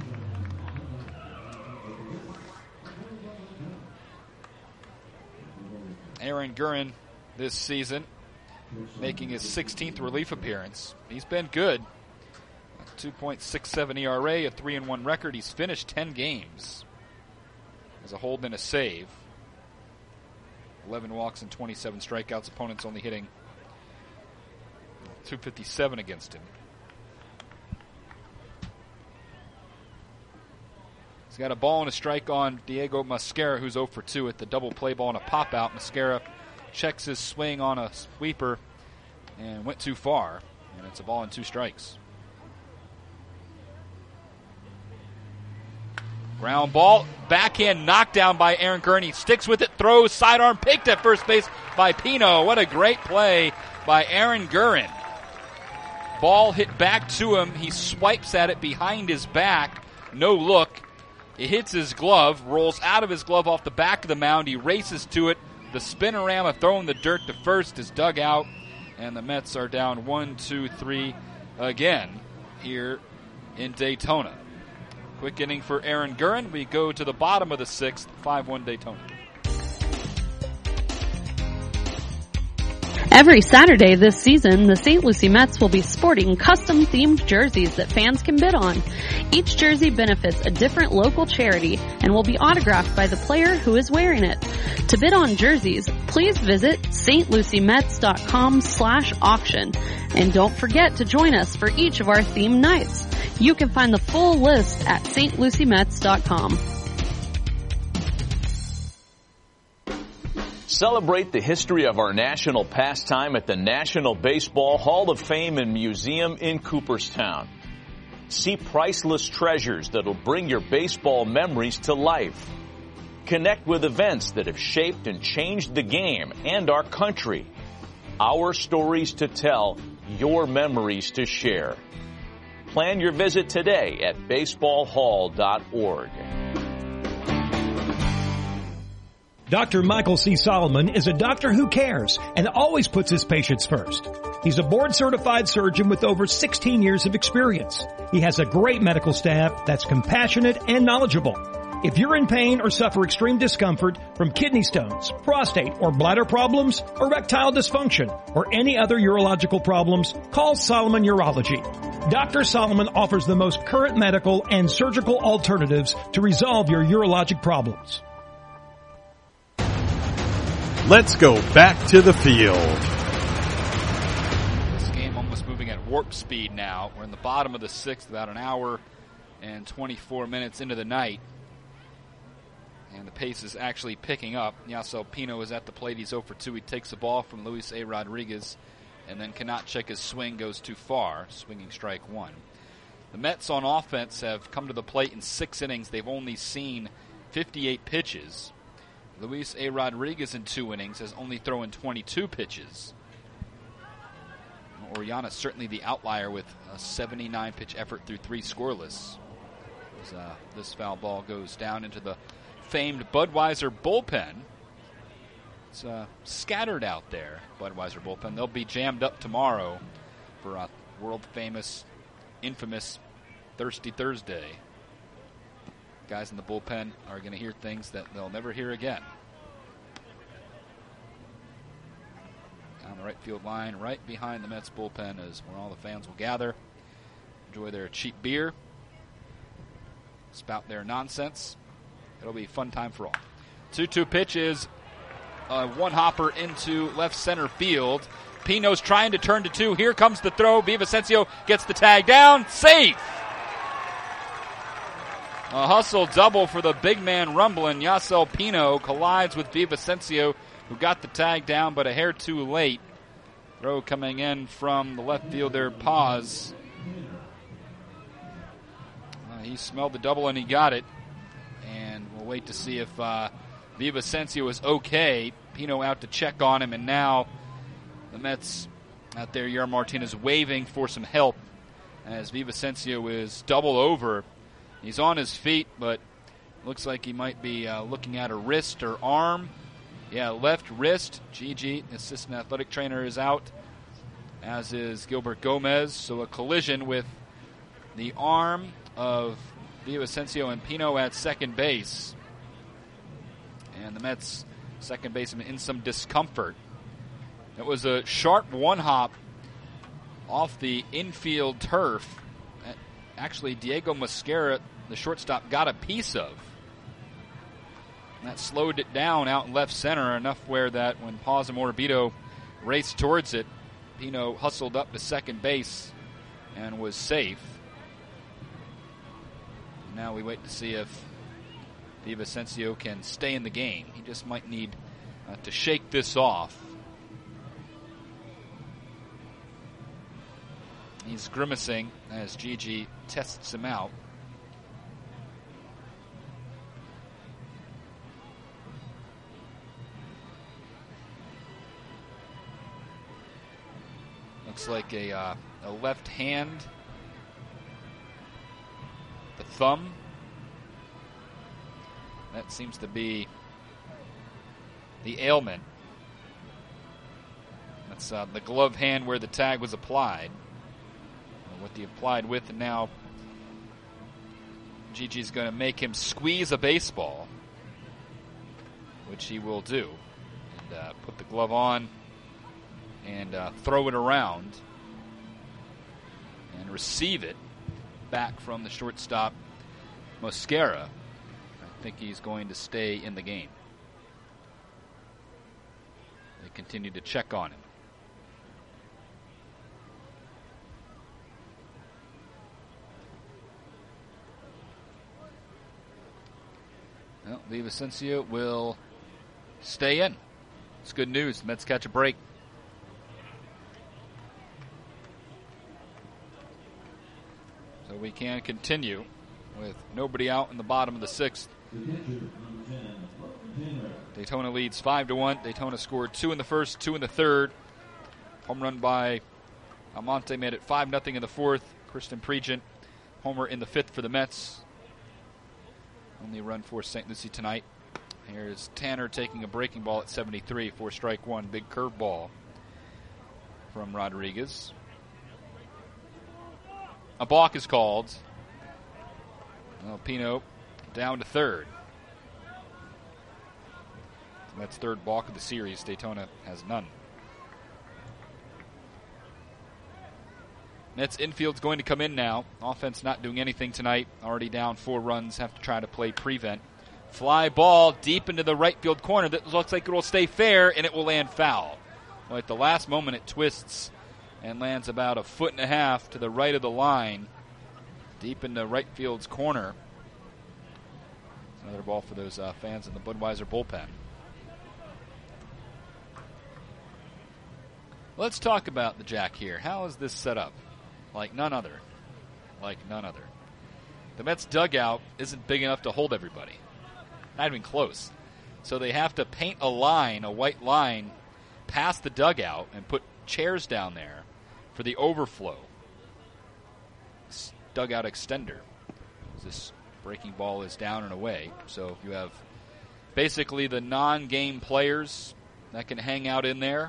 Speaker 1: Aaron Gurin this season making his 16th relief appearance. He's been good. 2.67 ERA, a 3-1 record. He's finished 10 games as a hold and a save. 11 walks and 27 strikeouts. Opponents only hitting .257 against him. He's got a ball and a strike on Diego Mascara, who's 0 for 2 at the double play ball and a pop out. Mascara checks his swing on a sweeper and went too far, and it's a ball and 2 strikes. Ground ball, backhand knockdown by Aaron Gurin. He sticks with it, throws, sidearm picked at first base by Pino. What a great play by Aaron Gurin. Ball hit back to him. He swipes at it behind his back. No look. It hits his glove, rolls out of his glove off the back of the mound. He races to it. The spinorama throwing the dirt to first is dug out. And the Mets are down 1-2-3 again here in Daytona. Quick inning for Aaron Gurin. We go to the bottom of the 6th, 5-1 Daytona.
Speaker 4: Every Saturday this season, the St. Lucie Mets will be sporting custom-themed jerseys that fans can bid on. Each jersey benefits a different local charity and will be autographed by the player who is wearing it. To bid on jerseys, please visit stluciemets.com/auction. And don't forget to join us for each of our themed nights. You can find the full list at stluciemets.com.
Speaker 9: Celebrate the history of our national pastime at the National Baseball Hall of Fame and Museum in Cooperstown. See priceless treasures that'll bring your baseball memories to life. Connect with events that have shaped and changed the game and our country. Our stories to tell, your memories to share. Plan your visit today at baseballhall.org.
Speaker 14: Dr. Michael C. Solomon is a doctor who cares and always puts his patients first. He's a board-certified surgeon with over 16 years of experience. He has a great medical staff that's compassionate and knowledgeable. If you're in pain or suffer extreme discomfort from kidney stones, prostate or bladder problems, erectile dysfunction, or any other urological problems, call Solomon Urology. Dr. Solomon offers the most current medical and surgical alternatives to resolve your urologic problems.
Speaker 3: Let's go back to the field.
Speaker 1: This game almost moving at warp speed now. We're in the bottom of the sixth, about an hour and 24 minutes into the night. And the pace is actually picking up. Yasiel Pino is at the plate. He's 0 for 2. He takes the ball from Luis A. Rodriguez and then cannot check his swing, goes too far. Swinging strike one. The Mets on offense have come to the plate in 6 innings. They've only seen 58 pitches. Luis A. Rodriguez in 2 innings has only thrown 22 pitches. Orellana certainly the outlier with a 79-pitch effort through 3 scoreless. As, this foul ball goes down into the famed Budweiser bullpen. It's scattered out there, Budweiser bullpen. They'll be jammed up tomorrow for a world-famous, infamous Thirsty Thursday. Guys in the bullpen are going to hear things that they'll never hear again. Down the right field line, right behind the Mets bullpen is where all the fans will gather, enjoy their cheap beer, spout their nonsense. It'll be a fun time for all. 2-2 pitch is one hopper into left center field. Pino's trying to turn to 2. Here comes the throw. Villavicencio gets the tag down. Safe! A hustle double for the big man rumbling. Yasiel Pino collides with Villavicencio, who got the tag down, but a hair too late. Throw coming in from the left fielder, Paz. He smelled the double and he got it. And we'll wait to see if Villavicencio is okay. Pino out to check on him, and now the Mets out there, Yer Martinez waving for some help as Villavicencio is double over. He's on his feet, but looks like he might be looking at a wrist or arm. Yeah, left wrist. Gigi, assistant athletic trainer, is out, as is Gilbert Gomez. So a collision with the arm of Villavicencio and Pino at second base. And the Mets second baseman in some discomfort. It was a sharp one-hop off the infield turf. Actually, Diego Mosquera, the shortstop, got a piece of. And that slowed it down out in left center, enough where that when Paz and Morbido raced towards it, Pino hustled up to second base and was safe. Now we wait to see if Villavicencio can stay in the game. He just might need to shake this off. He's grimacing as Gigi tests him out. Looks like a left hand. The thumb. That seems to be the ailment. That's the glove hand where the tag was applied. What the applied with, and now Gigi's going to make him squeeze a baseball, which he will do, and put the glove on and throw it around and receive it back from the shortstop Mosquera. I think he's going to stay in the game. They continue to check on him. Well, Villavicencio will stay in. It's good news. The Mets catch a break. So we can continue with nobody out in the bottom of the sixth. Daytona leads 5-1. Daytona scored 2 in the first, 2 in the third. Home run by Almonte made it 5-0 in the fourth. Kristen Pregent, homer in the fifth for the Mets. Only run for St. Lucie tonight. Here's Tanner taking a breaking ball at 73 for strike one. Big curveball from Rodriguez. A balk is called. Well, Pino down to third. That's third balk of the series. Daytona has none. Mets infield's going to come in now. Offense not doing anything tonight. Already down 4 runs. Have to try to play prevent. Fly ball deep into the right field corner. That looks like it will stay fair, and it will land foul. Well, at the last moment, it twists and lands about 1.5 feet to the right of the line. Deep into right field's corner. Another ball for those fans in the Budweiser bullpen. Let's talk about the Jack here. How is this set up? Like none other. Like none other. The Mets dugout isn't big enough to hold everybody. Not even close. So they have to paint a line, a white line, past the dugout and put chairs down there for the overflow. This dugout extender. This breaking ball is down and away. So you have basically the non-game players that can hang out in there.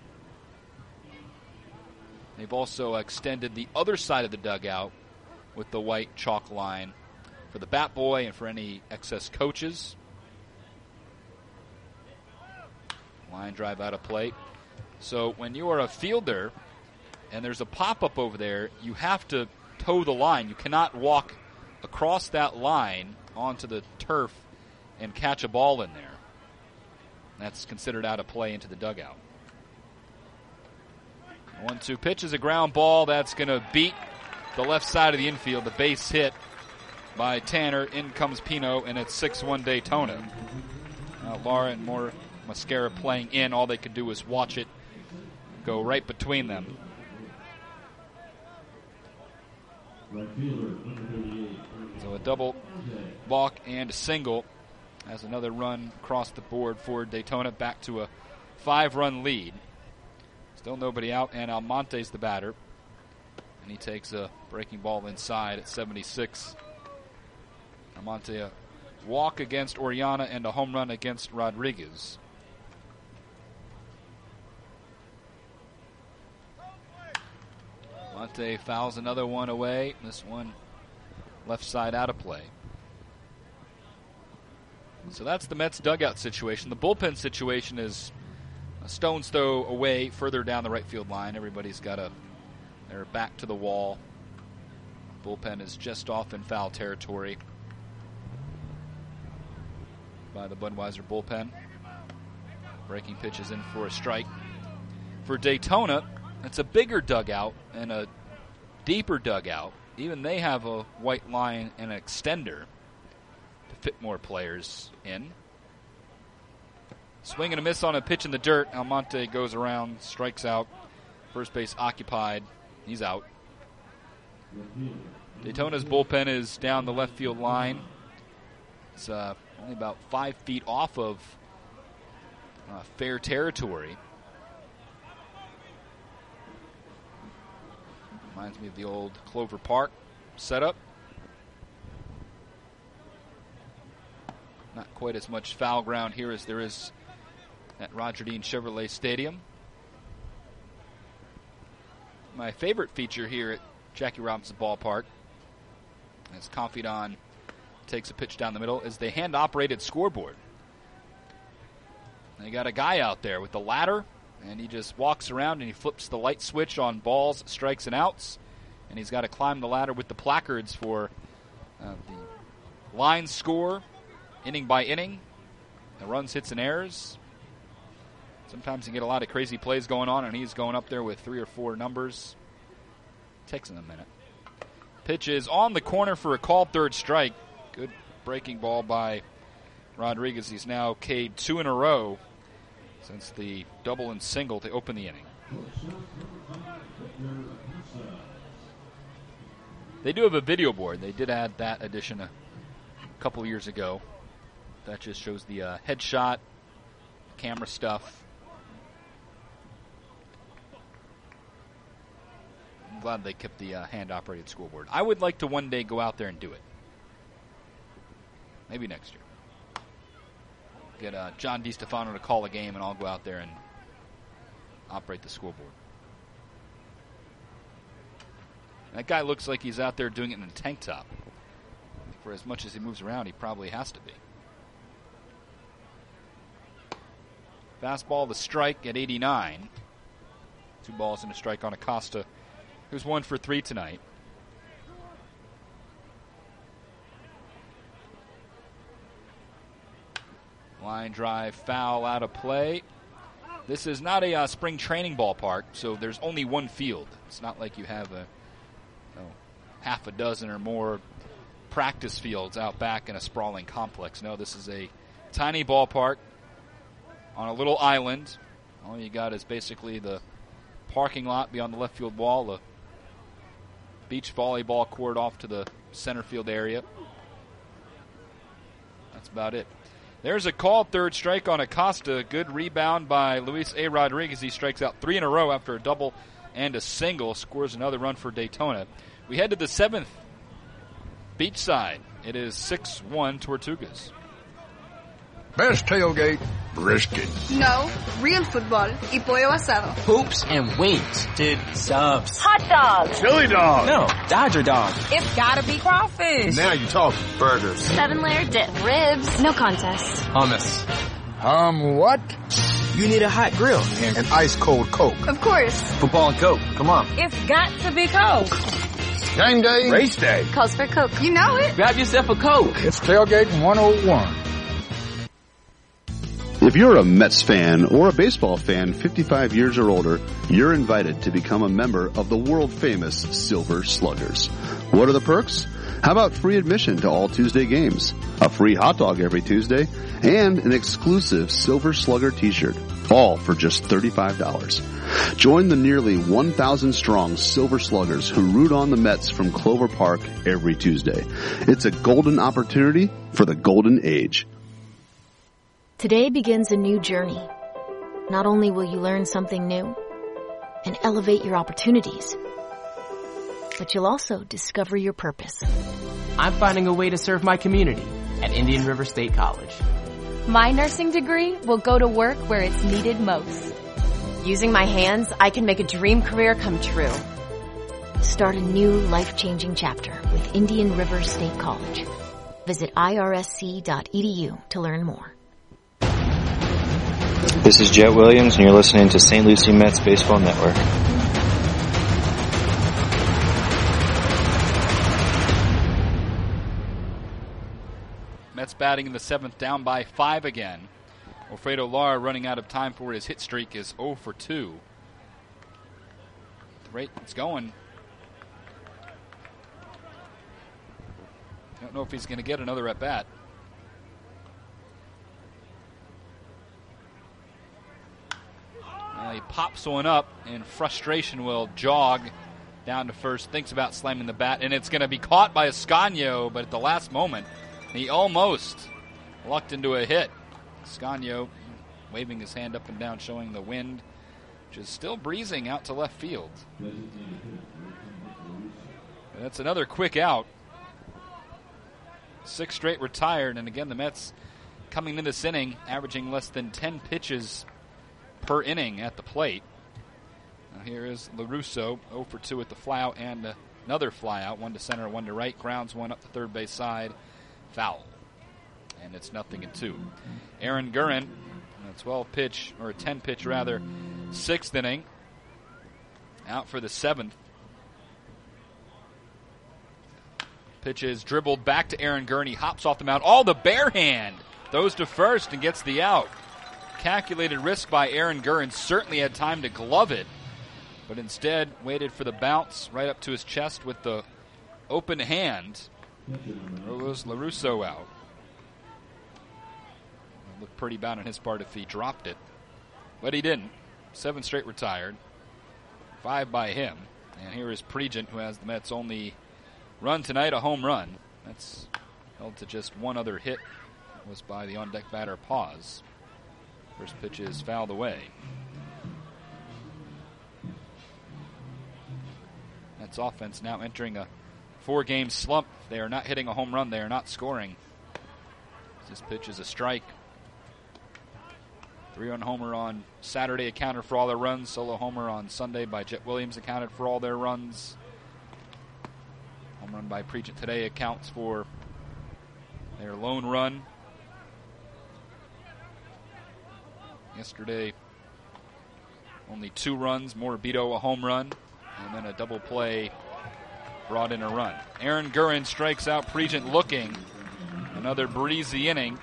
Speaker 1: They've also extended the other side of the dugout with the white chalk line for the bat boy and for any excess coaches. Line drive out of plate. So when you are a fielder and there's a pop-up over there, you have to toe the line. You cannot walk across that line onto the turf and catch a ball in there. That's considered out of play into the dugout. 1-2 pitch is a ground ball. That's going to beat the left side of the infield. The base hit by Tanner. In comes Pino, and it's 6-1 Daytona. Now Lara and Mascara playing in. All they could do was watch it go right between them. So a double, balk, and a single as another run across the board for Daytona, back to a 5-run lead. Still nobody out, and Almonte's the batter. And he takes a breaking ball inside at 76. Almonte, a walk against Oriana and a home run against Rodriguez. Almonte fouls another one away. This one left side out of play. So that's the Mets dugout situation. The bullpen situation is a stone's throw away further down the right field line. Everybody's got their back to the wall. Bullpen is just off in foul territory by the Budweiser bullpen. Breaking pitch is in for a strike. For Daytona, it's a bigger dugout and a deeper dugout. Even they have a white line and an extender to fit more players in. Swing and a miss on a pitch in the dirt. Almonte goes around, strikes out. First base occupied. He's out. Daytona's bullpen is down the left field line. It's only about 5 feet off of fair territory. Reminds me of the old Clover Park setup. Not quite as much foul ground here as there is at Roger Dean Chevrolet Stadium. My favorite feature here at Jackie Robinson Ballpark, as Confidon takes a pitch down the middle, is the hand-operated scoreboard. They got a guy out there with the ladder, and he just walks around and he flips the light switch on balls, strikes, and outs. And he's got to climb the ladder with the placards for the line score, inning by inning, the runs, hits, and errors. Sometimes you get a lot of crazy plays going on, and he's going up there with 3 or 4 numbers. Takes him a minute. Pitch is on the corner for a called third strike. Good breaking ball by Rodriguez. He's now K'd 2 in a row since the double and single to open the inning. They do have a video board. They did add that addition a couple of years ago. That just shows the headshot, camera stuff. I'm glad they kept the hand-operated scoreboard. I would like to one day go out there and do it. Maybe next year. Get John DiStefano to call a game, and I'll go out there and operate the scoreboard. That guy looks like he's out there doing it in a tank top. For as much as he moves around, he probably has to be. Fastball, the strike at 89. 2 balls and a strike on Acosta, who's 1 for 3 tonight. Line drive, foul, out of play. This is not a spring training ballpark, so there's only one field. It's not like you have half a dozen or more practice fields out back in a sprawling complex. No, this is a tiny ballpark on a little island. All you got is basically the parking lot beyond the left field wall, a beach volleyball court off to the center field area. That's about it. There's a called third strike on Acosta. Good rebound by Luis A. Rodriguez. He strikes out 3 in a row after a double and a single. Scores another run for Daytona. We head to the 7th. Beachside. It is 6-1 Tortugas.
Speaker 16: Best tailgate, brisket.
Speaker 17: No, real football y pollo asado.
Speaker 18: Hoops and wings. Dude, subs.
Speaker 17: Hot dog.
Speaker 16: Chili dog.
Speaker 18: No, Dodger dog.
Speaker 17: It's gotta be crawfish.
Speaker 16: Now you're talking. Burgers.
Speaker 17: 7-layer dip. Ribs. No contest.
Speaker 18: Hummus.
Speaker 16: What?
Speaker 18: You need a hot grill.
Speaker 16: And ice cold Coke.
Speaker 17: Of course.
Speaker 18: Football and Coke. Come on.
Speaker 17: It's got to be Coke.
Speaker 16: Game day. Race day.
Speaker 17: Calls for Coke. You know it.
Speaker 18: Grab yourself a Coke.
Speaker 16: It's Tailgate 101.
Speaker 21: If you're a Mets fan or a baseball fan 55 years or older, you're invited to become a member of the world-famous Silver Sluggers. What are the perks? How about free admission to all Tuesday games, a free hot dog every Tuesday, and an exclusive Silver Slugger t-shirt, all for just $35. Join the nearly 1,000-strong Silver Sluggers who root on the Mets from Clover Park every Tuesday. It's a golden opportunity for the golden age.
Speaker 15: Today begins a new journey. Not only will you learn something new and elevate your opportunities, but you'll also discover your purpose.
Speaker 18: I'm finding a way to serve my community at Indian River State College.
Speaker 25: My nursing degree will go to work where it's needed most.
Speaker 26: Using my hands, I can make a dream career come true.
Speaker 15: Start a new life-changing chapter with Indian River State College. Visit irsc.edu to learn more.
Speaker 12: This is Jet Williams, and you're listening to St. Lucie Mets Baseball Network.
Speaker 1: Mets batting in the 7th, down by 5 again. Alfredo Lara running out of time for his hit streak is 0 for 2. The rate it's going. I don't know if he's going to get another at bat. He pops one up, and frustration will jog down to first. Thinks about slamming the bat, and it's going to be caught by Ascanio, but at the last moment, he almost lucked into a hit. Ascanio waving his hand up and down, showing the wind, which is still breezing out to left field. That's another quick out. 6 straight retired, and again, the Mets coming into this inning, averaging less than 10 pitches per inning at the plate. Now here is LaRusso, 0 for 2 at the flyout and another flyout, 1 to center, 1 to right, grounds one up the third base side, foul. And it's 0-2. Aaron Gurren, a 10-pitch, 6th inning, out for the 7th. Pitch is dribbled back to Aaron Gurren. He hops off the mound. The bare hand throws to first and gets the out. Calculated risk by Aaron Gurren. Certainly had time to glove it, but instead waited for the bounce right up to his chest with the open hand. Throws LaRusso out. It looked pretty bad on his part if he dropped it, but he didn't. 7 straight retired, 5 by him. And here is Pregent, who has the Mets' only run tonight, a home run. That's held to just one other hit. It was by the on-deck batter Paz. First pitch is fouled away. Mets offense now entering a 4-game slump. They are not hitting a home run. They are not scoring. This pitch is a strike. 3-run homer on Saturday accounted for all their runs. Solo homer on Sunday by Jet Williams accounted for all their runs. Home run by Pregent today accounts for their lone run. Yesterday, only 2 runs. Morabito a home run, and then a double play brought in a run. Aaron Gurin strikes out Pregent looking. Another breezy inning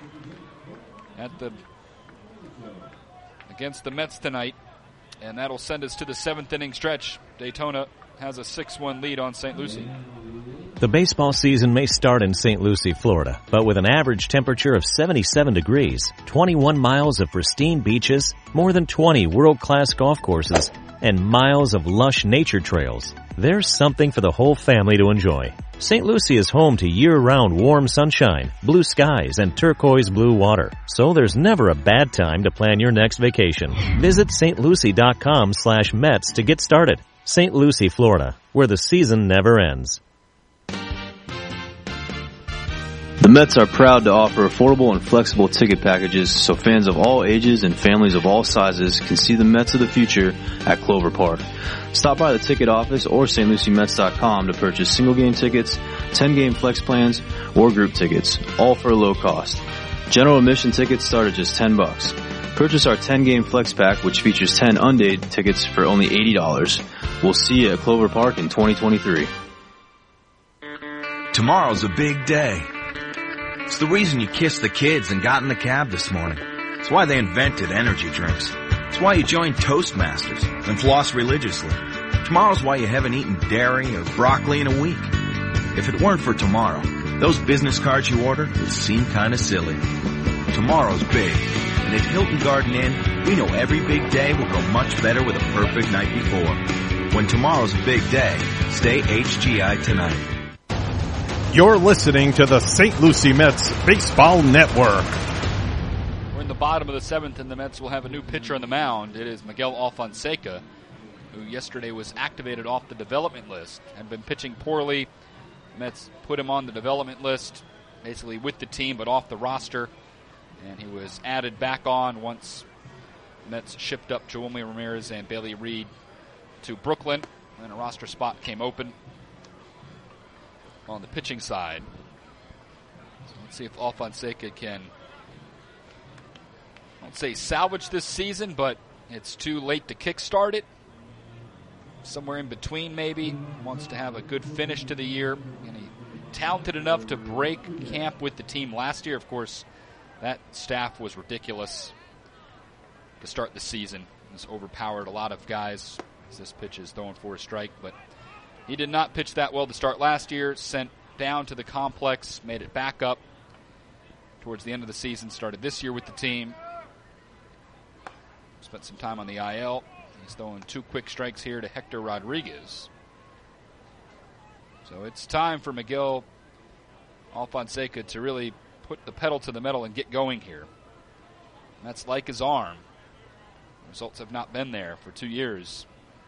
Speaker 1: against the Mets tonight, and that'll send us to the 7th inning stretch. Daytona has a 6-1 lead on St. Lucie.
Speaker 20: The baseball season may start in St. Lucie, Florida, but with an average temperature of 77 degrees, 21 miles of pristine beaches, more than 20 world-class golf courses, and miles of lush nature trails, there's something for the whole family to enjoy. St. Lucie is home to year-round warm sunshine, blue skies, and turquoise blue water, so there's never a bad time to plan your next vacation. Visit stlucie.com/Mets to get started. St. Lucie, Florida, where the season never ends.
Speaker 19: The Mets are proud to offer affordable and flexible ticket packages so fans of all ages and families of all sizes can see the Mets of the future at Clover Park. Stop by the ticket office or stluciemets.com to purchase single-game tickets, 10-game flex plans, or group tickets, all for a low cost. General admission tickets start at just $10. Purchase our 10-game flex pack, which features 10 undated tickets for only $80. We'll see you at Clover Park in 2023.
Speaker 2: Tomorrow's a big day. It's the reason you kissed the kids and got in the cab this morning. It's why they invented energy drinks. It's why you joined Toastmasters and floss religiously. Tomorrow's why you haven't eaten dairy or broccoli in a week. If it weren't for tomorrow, those business cards you ordered would seem kind of silly. Tomorrow's big, and at Hilton Garden Inn, we know every big day will go much better with a perfect night before. When tomorrow's a big day, stay HGI tonight.
Speaker 3: You're listening to the St. Lucie Mets Baseball Network.
Speaker 1: We're in the bottom of the 7th, and the Mets will have a new pitcher on the mound. It is Miguel Alfonseca, who yesterday was activated off the development list and been pitching poorly. Mets put him on the development list, basically with the team but off the roster, and he was added back on once Mets shipped up Jommy Ramirez and Bailey Reed to Brooklyn, and a roster spot came open on the pitching side. So let's see if Alfonseca can, I won't say salvage this season, but it's too late to kickstart it. Somewhere in between, maybe. Wants to have a good finish to the year. And he talented enough to break camp with the team last year. Of course, that staff was ridiculous to start the season. It's overpowered a lot of guys as this pitch is throwing for a strike, but he did not pitch that well to start last year. Sent down to the complex, made it back up towards the end of the season. Started this year with the team. Spent some time on the IL. He's throwing 2 quick strikes here to Hector Rodriguez. So it's time for Miguel Alfonseca to really put the pedal to the metal and get going here. And that's like his arm. Results have not been there for 2 years.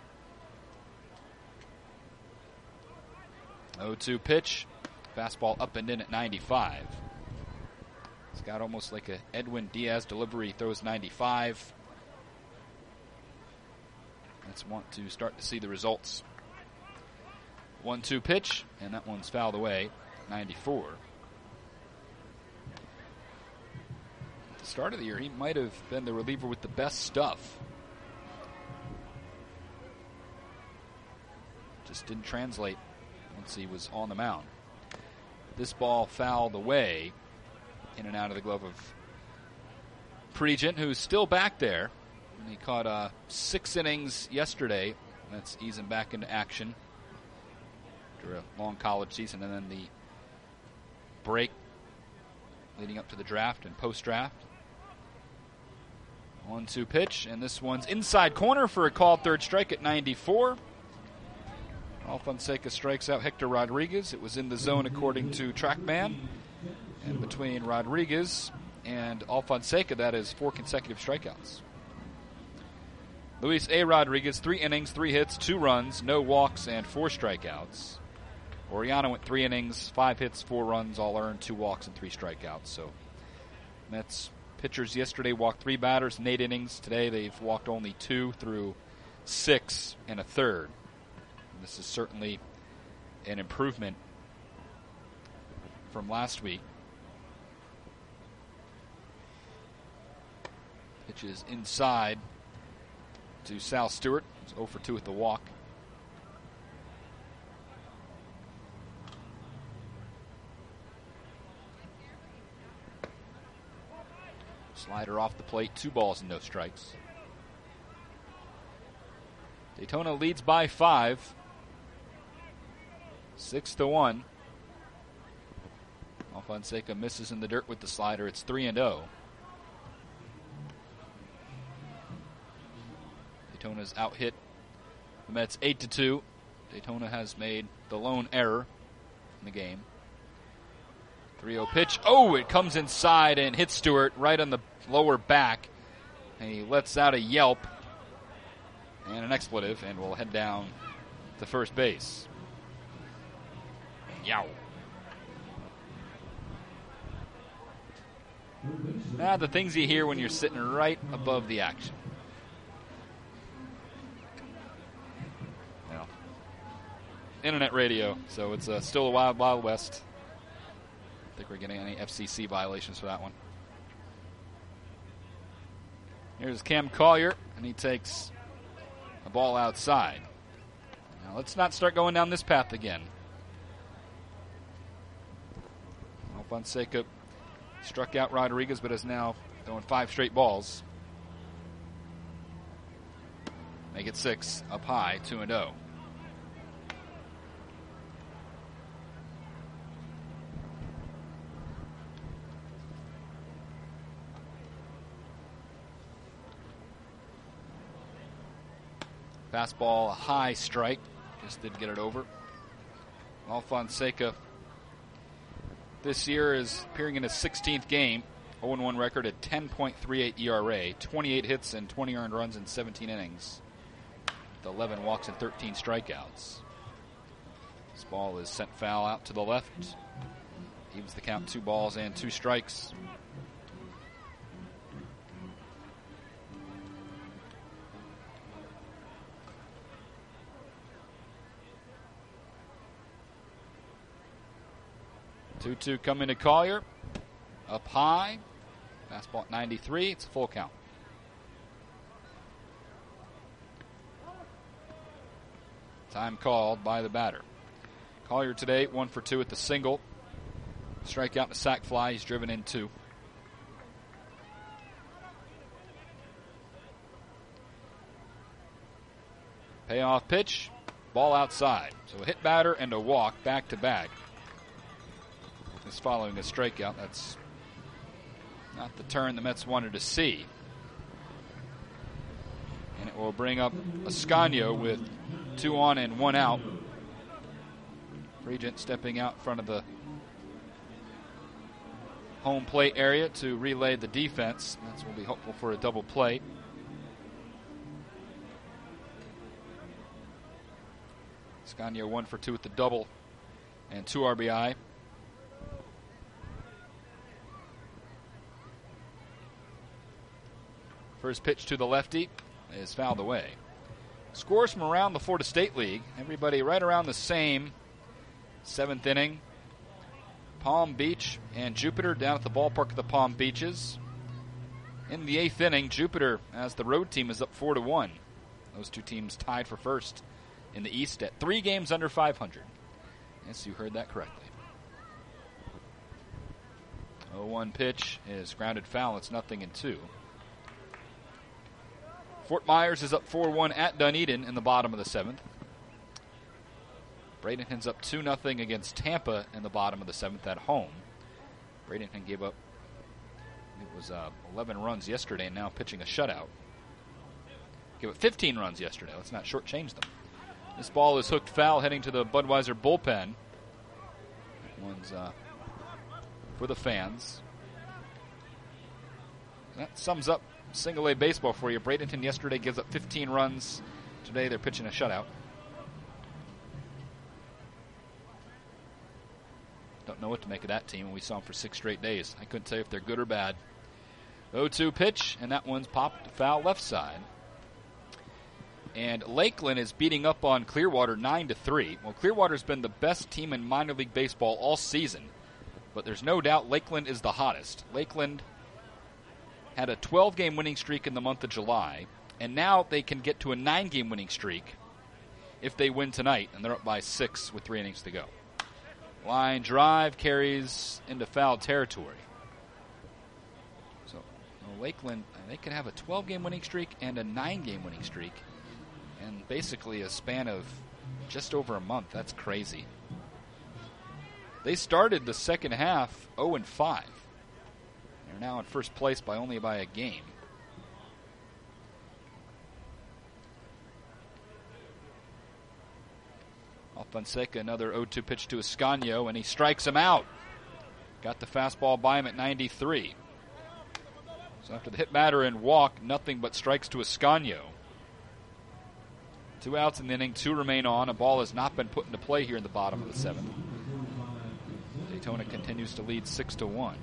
Speaker 1: 0-2 pitch. Fastball up and in at 95. It's got almost like a Edwin Diaz delivery. He throws 95. Let's want to start to see the results. 1-2 pitch, and that one's fouled away. 94. At the start of the year, he might have been the reliever with the best stuff. Just didn't translate once he was on the mound. This ball fouled away, in and out of the glove of Pregent, who's still back there. And he caught 6 innings yesterday. That's easing back into action after a long college season, and then the break leading up to the draft and post-draft. 1-2 pitch, and this one's inside corner for a called third strike at 94. Alfonseca strikes out Hector Rodriguez. It was in the zone according to TrackMan. And between Rodriguez and Alfonseca, that is 4 consecutive strikeouts. Luis A. Rodriguez, 3 innings, 3 hits, 2 runs, no walks, and 4 strikeouts. Oriana went 3 innings, 5 hits, 4 runs, all earned, 2 walks, and 3 strikeouts. So Mets pitchers yesterday walked 3 batters in 8 innings. Today they've walked only 2 through 6 and a third. And this is certainly an improvement from last week. Pitch is inside to Sal Stewart. He's 0 for 2 at the walk. Slider off the plate, 2 balls and no strikes. Daytona leads by 5. 6-1. Alfonseca misses in the dirt with the slider. It's 3-0. Daytona's out-hit the Mets 8-2. Daytona has made the lone error in the game. 3-0 pitch. Oh, it comes inside and hits Stewart right on the lower back. And he lets out a yelp and an expletive and will head down to first base. Yow. The things you hear when you're sitting right above the action. Well, internet radio, so it's still a wild, wild west. I think we're getting any FCC violations for that one. Here's Cam Collier, and he takes a ball outside. Now let's not start going down this path again. Alfonseca struck out Rodriguez, but is now throwing 5 straight balls. Make it 6, up high, 2-0. Fastball, a high strike. Just didn't get it over. Alfonseca this year is appearing in his 16th game. 0-1 record at 10.38 ERA. 28 hits and 20 earned runs in 17 innings. With 11 walks and 13 strikeouts. This ball is sent foul out to the left. Evens the count, 2 balls and 2 strikes. Two coming to Collier. Up high. Fastball at 93. It's a full count. Time called by the batter. Collier today 1 for 2 at the single. Strikeout and a sac fly. He's driven in 2. Payoff pitch. Ball outside. So a hit batter and a walk back to back. Is following a strikeout. That's not the turn the Mets wanted to see. And it will bring up Ascanio with 2 on and 1 out. Regent stepping out in front of the home plate area to relay the defense. That's will be hopeful for a double play. Ascanio 1 for 2 with the double and 2 RBI. First pitch to the lefty is fouled away. Scores from around the Florida State League. Everybody right around the same. 7th inning. Palm Beach and Jupiter down at the ballpark of the Palm Beaches. In the 8th inning, Jupiter, as the road team, is up 4-1. Those 2 teams tied for first in the East at 3 games under 500. Yes, you heard that correctly. 0-1 pitch is grounded foul. It's 0-2. Fort Myers is up 4-1 at Dunedin in the bottom of the 7th. Bradenton's up 2-0 against Tampa in the bottom of the 7th at home. Bradenton gave up, it was 11 runs yesterday and now pitching a shutout. Gave up 15 runs yesterday. Let's not shortchange them. This ball is hooked foul heading to the Budweiser bullpen. That one's for the fans. That sums up Single A baseball for you. Bradenton yesterday gives up 15 runs. Today they're pitching a shutout. Don't know what to make of that team. We saw them for 6 straight days. I couldn't tell you if they're good or bad. 0-2 pitch, and that one's popped foul left side. And Lakeland is beating up on Clearwater 9-3. Well, Clearwater's been the best team in minor league baseball all season. But there's no doubt Lakeland is the hottest. Lakeland had a 12-game winning streak in the month of July, and now they can get to a 9-game winning streak if they win tonight, and they're up by 6 with 3 innings to go. Line drive carries into foul territory. So Lakeland, they could have a 12-game winning streak and a 9-game winning streak, and basically a span of just over a month. That's crazy. They started the second half 0-5. They're now in first place by only by a game. Fonseca, another 0-2 pitch to Escanio, and he strikes him out. Got the fastball by him at 93. So after the hit, batter, and walk, nothing but strikes to Escanio. 2 outs in the inning, 2 remain on. A ball has not been put into play here in the bottom of the 7th. Daytona continues to lead 6-1.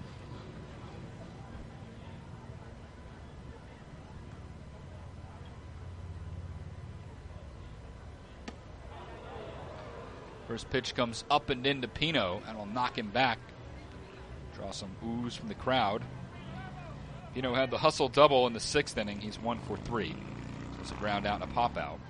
Speaker 1: First pitch comes up and into Pino, and will knock him back. Draw some oohs from the crowd. Pino had the hustle double in the 6th inning. He's 1 for 3. It's a ground out and a pop out.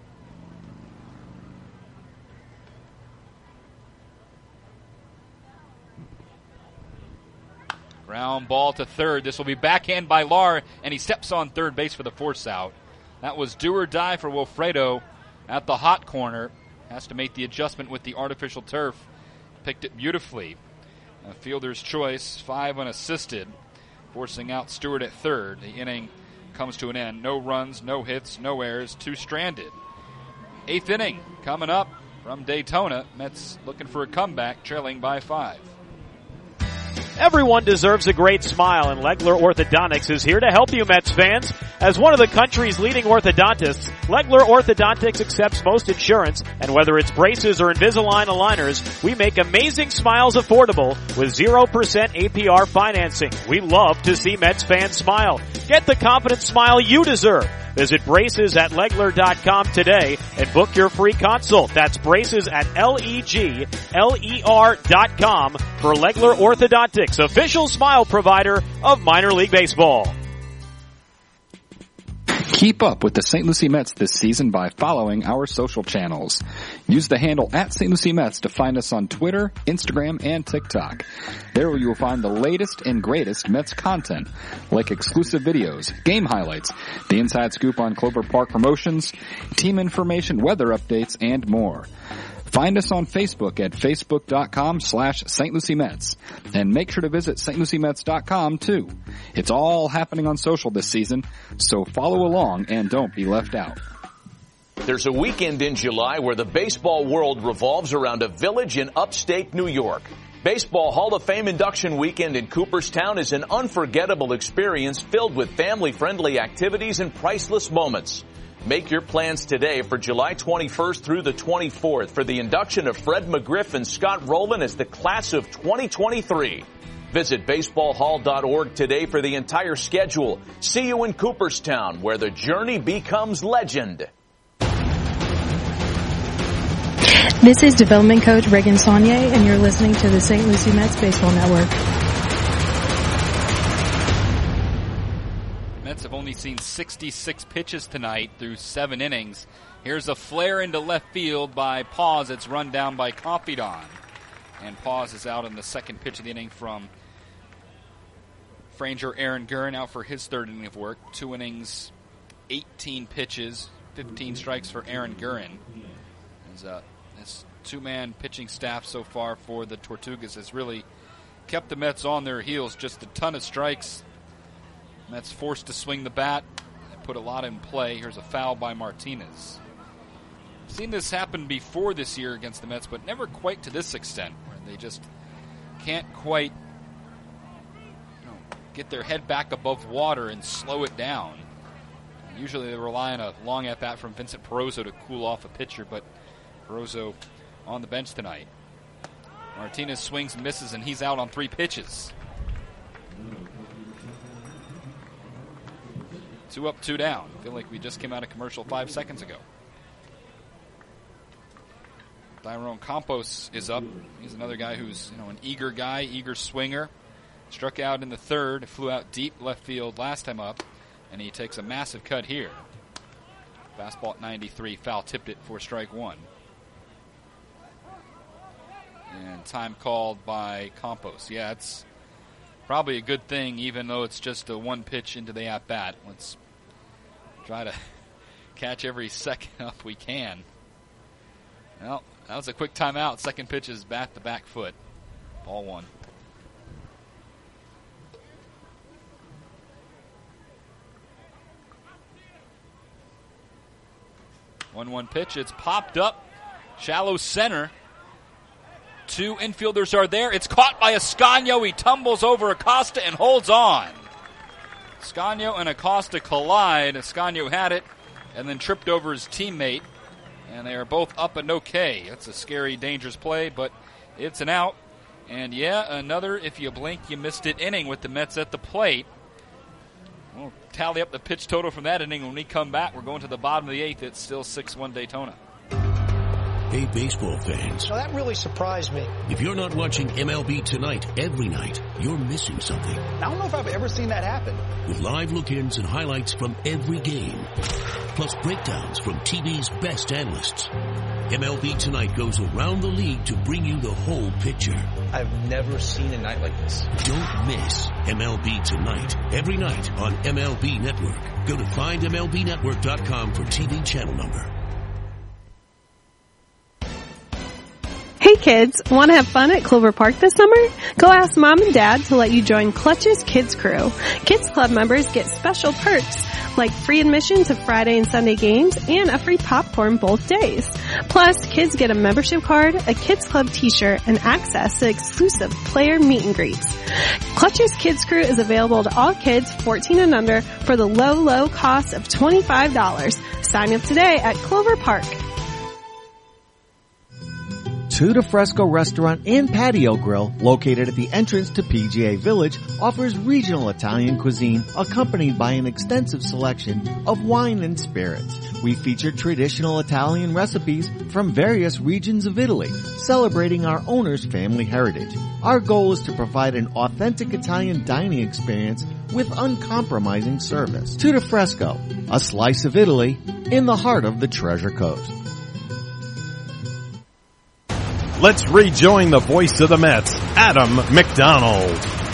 Speaker 1: Ground ball to third. This will be backhand by Lar, and he steps on third base for the force out. That was do or die for Wilfredo at the hot corner. Has to make the adjustment with the artificial turf. Picked it beautifully. A fielder's choice, 5 unassisted, forcing out Stewart at third. The inning comes to an end. No runs, no hits, no errors, 2 stranded. 8th inning coming up from Daytona. Mets looking for a comeback, trailing by 5.
Speaker 5: Everyone deserves a great smile, and Legler Orthodontics is here to help you, Mets fans. As one of the country's leading orthodontists, Legler Orthodontics accepts most insurance, and whether it's braces or Invisalign aligners, we make amazing smiles affordable with 0% APR financing. We love to see Mets fans smile. Get the confident smile you deserve. Visit braces at Legler.com today and book your free consult. That's braces at LEGLER.com for Legler Orthodontics, official smile provider of minor league baseball.
Speaker 6: Keep up with the St. Lucie Mets this season by following our social channels. Use the handle at St. Lucie Mets to find us on Twitter, Instagram, and TikTok. There you will find the latest and greatest Mets content, like exclusive videos, game highlights, the inside scoop on Clover Park promotions, team information, weather updates, and more. Find us on Facebook at facebook.com/St. Lucie Mets. And make sure to visit stluciemets.com too. It's all happening on social this season, so follow along and don't be left out.
Speaker 9: There's a weekend in July where the baseball world revolves around a village in upstate New York. Baseball Hall of Fame induction weekend in Cooperstown is an unforgettable experience filled with family-friendly activities and priceless moments. Make your plans today for July 21st through the 24th for the induction of Fred McGriff and Scott Rowland as the class of 2023. Visit baseballhall.org today for the entire schedule. See you in Cooperstown, where the journey becomes legend.
Speaker 7: This is development coach Reagan Saunier, and you're listening to the St. Lucie Mets Baseball Network.
Speaker 1: Mets have only seen 66 pitches tonight through 7 innings. Here's a flare into left field by Paz. It's run down by Confidon. And Paz is out in the second pitch of the inning from Franger Aaron Guerin, out for his third inning of work. 2 innings, 18 pitches, 15 strikes for Aaron Guerin. This 2-man pitching staff so far for the Tortugas has really kept the Mets on their heels. Just a ton of strikes. Mets forced to swing the bat. They put a lot in play. Here's a foul by Martinez. I've seen this happen before this year against the Mets, but never quite to this extent, where they just can't quite get their head back above water and slow it down. Usually they rely on a long at-bat from Vincent Perozo to cool off a pitcher, but Perozo on the bench tonight. Martinez swings and misses, and he's out on 3 pitches. 2 up, 2 down. I feel like we just came out of commercial 5 seconds ago. Tyrone Campos is up. He's another guy who's an eager guy, eager swinger. Struck out in the third, flew out deep left field last time up, and he takes a massive cut here. Fastball at 93, foul tipped it for strike one. And time called by Campos. Yeah, it's probably a good thing, even though it's just a one pitch into the at-bat. Let's try to catch every second up we can. Well, that was a quick timeout. Second pitch is bat the back foot. Ball one. 1-1 pitch. It's popped up. Shallow center. Two infielders are there. It's caught by Ascanio. He tumbles over Acosta and holds on. Ascanio and Acosta collide. Ascanio had it and then tripped over his teammate. And they are both up and okay. That's a scary, dangerous play, but it's an out. And yeah, another, if you blink, you missed it inning with the Mets at the plate. We'll tally up the pitch total from that inning when we come back. We're going to the bottom of the eighth. It's still 6-1 Daytona.
Speaker 8: Hey, baseball fans.
Speaker 10: Now that really surprised me.
Speaker 8: If you're not watching MLB Tonight every night, you're missing something.
Speaker 10: I don't know if I've ever seen that happen.
Speaker 8: With live look-ins and highlights from every game, plus breakdowns from TV's best analysts. MLB Tonight goes around the league to bring you the whole picture.
Speaker 10: I've never seen a night like this.
Speaker 8: Don't miss MLB Tonight every night on MLB Network. Go to findmlbnetwork.com for TV channel number.
Speaker 11: Hey kids, want to have fun at Clover Park this summer? Go ask Mom and Dad to let you join Clutch's Kids Crew. Kids Club members get special perks like free admission to Friday and Sunday games and a free popcorn both days. Plus, kids get a membership card, a Kids Club t-shirt, and access to exclusive player meet and greets. Clutch's Kids Crew is available to all kids 14 and under for the low, low cost of $25. Sign up today at Clover Park.
Speaker 24: Tuda Fresco Restaurant and Patio Grill, located at the entrance to PGA Village, offers regional Italian cuisine accompanied by an extensive selection of wine and spirits. We feature traditional Italian recipes from various regions of Italy, celebrating our owner's family heritage. Our goal is to provide an authentic Italian dining experience with uncompromising service. Tuda Fresco, a slice of Italy in the heart of the Treasure Coast.
Speaker 3: Let's rejoin the voice of the Mets, Adam McDonald.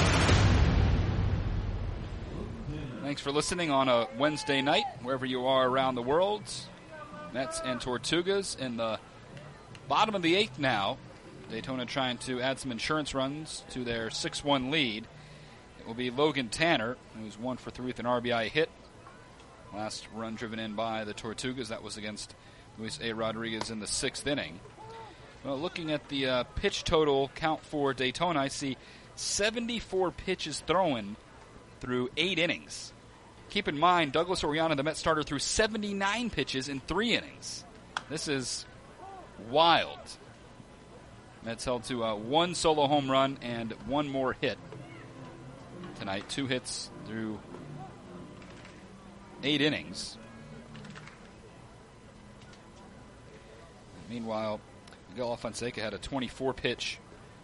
Speaker 1: Thanks for listening on a Wednesday night, wherever you are around the world. Mets and Tortugas in the bottom of the eighth now. Daytona trying to add some insurance runs to their 6-1 lead. It will be Logan Tanner, who's 1 for 3 with an RBI hit. Last run driven in by the Tortugas, that was against Luis A. Rodriguez in the 6th inning. Well, looking at the pitch total count for Daytona, I see 74 pitches thrown through 8 innings. Keep in mind, Douglas Oriana, the Mets starter, threw 79 pitches in 3 innings. This is wild. Mets held to 1 solo home run and 1 more hit tonight. 2 hits through 8 innings. Meanwhile, Miguel Fonseca had a 24-pitch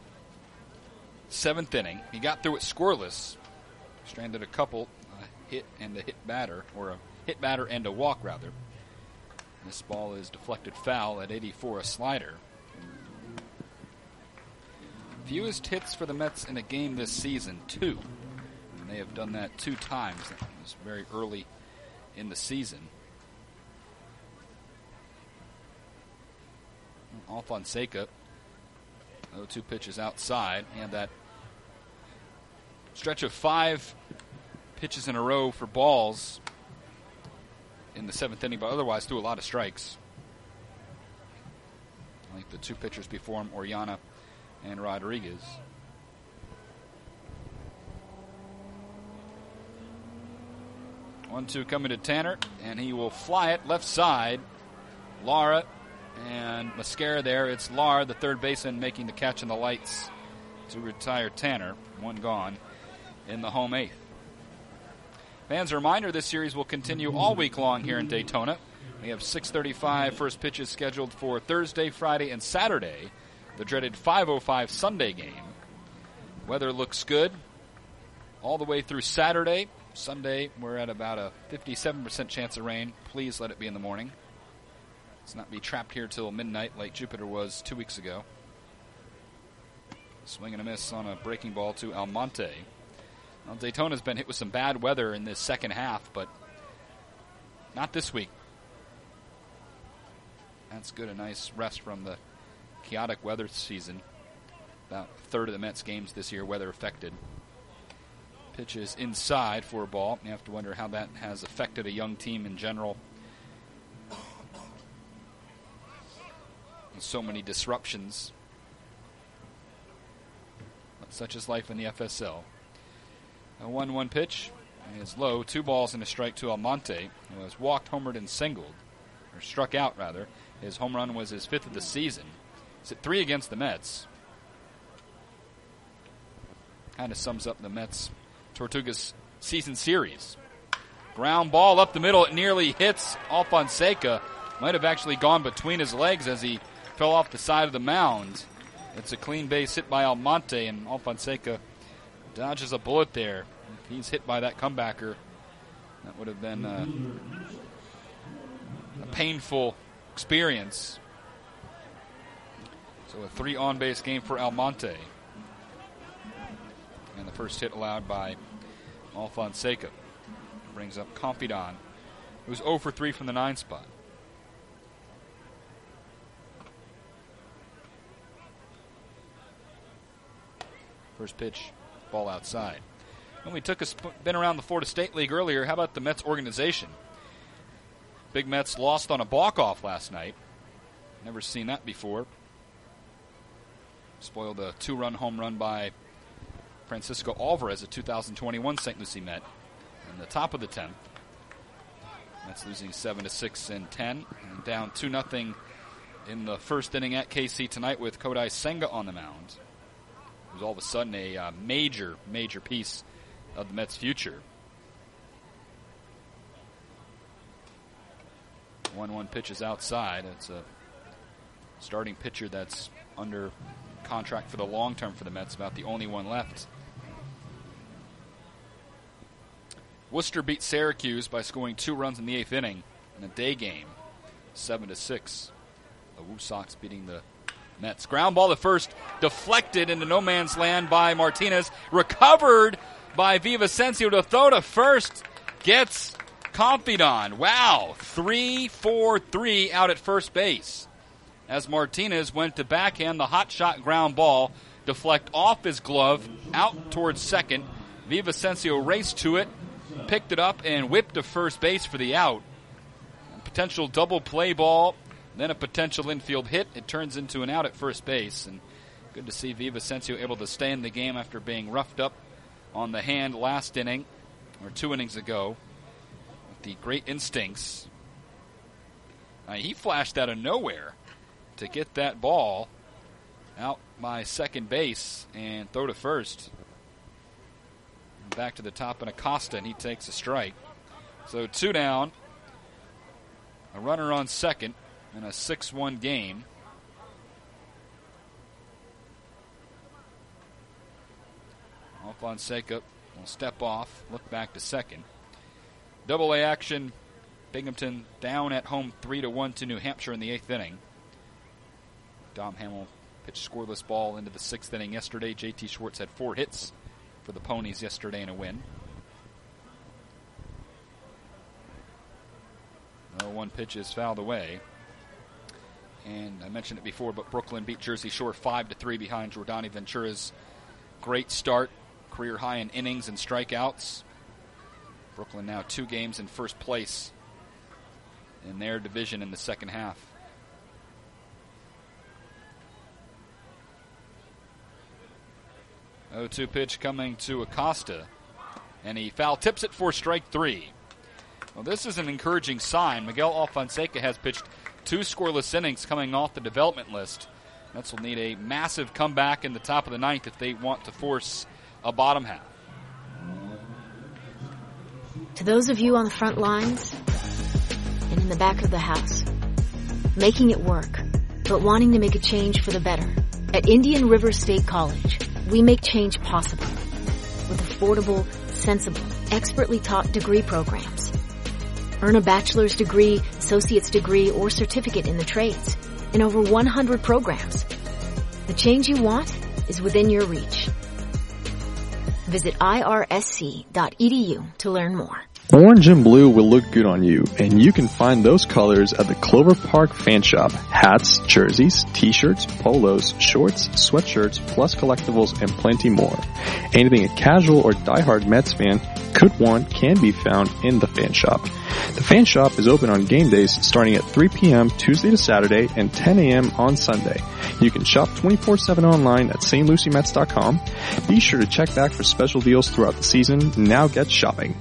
Speaker 1: 7th inning. He got through it scoreless, stranded a couple, a hit and a hit batter, or a hit batter and a walk, rather. This ball is deflected foul at 84, a slider. Fewest hits for the Mets in a game this season, 2. And they have done that 2 times. That was very early in the season. Fonseca, 2 pitches outside, and that stretch of 5 pitches in a row for balls in the 7th inning, but otherwise threw a lot of strikes. Like the 2 pitchers before him, Oriana and Rodriguez. One-two coming to Tanner, and he will fly it left side. Lara and Mascara there. It's Lar, the third baseman, making the catch in the lights to retire Tanner. 1 gone in the home 8th. Fans, a reminder, this series will continue all week long here in Daytona. We have 6:35 first pitches scheduled for Thursday, Friday, and Saturday. The dreaded 5:05 Sunday game. Weather looks good. all the way through Saturday. Sunday, we're at about a 57% chance of rain. Please let it be in the morning. Let's not be trapped here till midnight like Jupiter was 2 weeks ago. Swing and a miss on a breaking ball to Almonte. Well, Daytona's been hit with some bad weather in this second half, but not this week. That's good. A nice rest from the chaotic weather season. About a third of the Mets games this year weather affected. Pitches inside for a ball. You have to wonder how that has affected a young team in general. And so many disruptions. But such is life in the FSL. A 1-1 pitch is low. 2 balls and a strike to Almonte, who has walked, homered, and singled. Or struck out, rather. His home run was his 5th of the season. He's at 3 against the Mets. Kind of sums up the Mets Tortugas season series. Ground ball up the middle. It nearly hits Alfonseca. Might have actually gone between his legs as he fell off the side of the mound. It's a clean base hit by Almonte, and Alfonseca dodges a bullet there. If he's hit by that comebacker, that would have been a painful experience. So a 3 on-base game for Almonte. And the first hit allowed by Alfonseca. Brings up Confidant, who's 0 for 3 from the 9 spot. First pitch, ball outside. When we took a spin around the Florida State League earlier, how about the Mets organization? Big Mets lost on a walk-off last night. Never seen that before. Spoiled a 2-run home run by Francisco Alvarez, a 2021 St. Lucie Met, in the top of the 10th. Mets losing 7-6 in 10, and down 2-0 in the first inning at KC tonight with Kodai Senga on the mound. It was all of a sudden a major piece of the Mets' future. 1-1 pitch is outside. It's a starting pitcher that's under contract for the long term for the Mets, about the only one left. Worcester beat Syracuse by scoring 2 runs in the 8th inning in a day game, 7-6. The Woo Sox beating the Mets. Ground ball to first, deflected into no man's land by Martinez. Recovered by Villavicencio to throw to first. Gets Confidant. Wow, 3-4-3 out at first base. As Martinez went to backhand the hot shot ground ball, deflect off his glove, out towards second. Villavicencio raced to it, picked it up, and whipped to first base for the out. A potential double play ball, then a potential infield hit. It turns into an out at first base, and good to see Villavicencio able to stay in the game after being roughed up on the hand last inning, or 2 innings ago, with the great instincts. He flashed out of nowhere to get that ball out by second base and throw to first. Back to the top, and Acosta, and he takes a strike. So 2 down, a runner on second in a 6-1 game. Alfonseca will step off, look back to second. Double A action, Binghamton down at home 3-1 to New Hampshire in the 8th inning. Dom Hamill pitched scoreless ball into the 6th inning yesterday. J.T. Schwartz had 4 hits for the Ponies yesterday in a win. 1 pitch is fouled away. And I mentioned it before, but Brooklyn beat Jersey Shore 5-3 behind Jordani Ventura's great start. Career high in innings and strikeouts. Brooklyn now 2 games in first place in their division in the second half. 0-2 pitch coming to Acosta, and he foul tips it for strike 3. Well, this is an encouraging sign. Miguel Alfonseca has pitched 2 scoreless innings coming off the development list. Mets will need a massive comeback in the top of the 9th if they want to force a bottom half.
Speaker 15: To those of you on the front lines and in the back of the house, making it work, but wanting to make a change for the better. At Indian River State College, we make change possible with affordable, sensible, expertly taught degree programs. Earn a bachelor's degree, associate's degree, or certificate in the trades in over 100 programs. The change you want is within your reach. Visit irsc.edu to learn more.
Speaker 4: Orange and blue will look good on you, and you can find those colors at the Clover Park Fan Shop. Hats, jerseys, t-shirts, polos, shorts, sweatshirts, plus collectibles, and plenty more. Anything a casual or diehard Mets fan could want can be found in the Fan Shop. The Fan Shop is open on game days starting at 3 p.m. Tuesday to Saturday and 10 a.m. on Sunday. You can shop 24/7 online at stlucymets.com. Be sure to check back for special deals throughout the season. Now get shopping.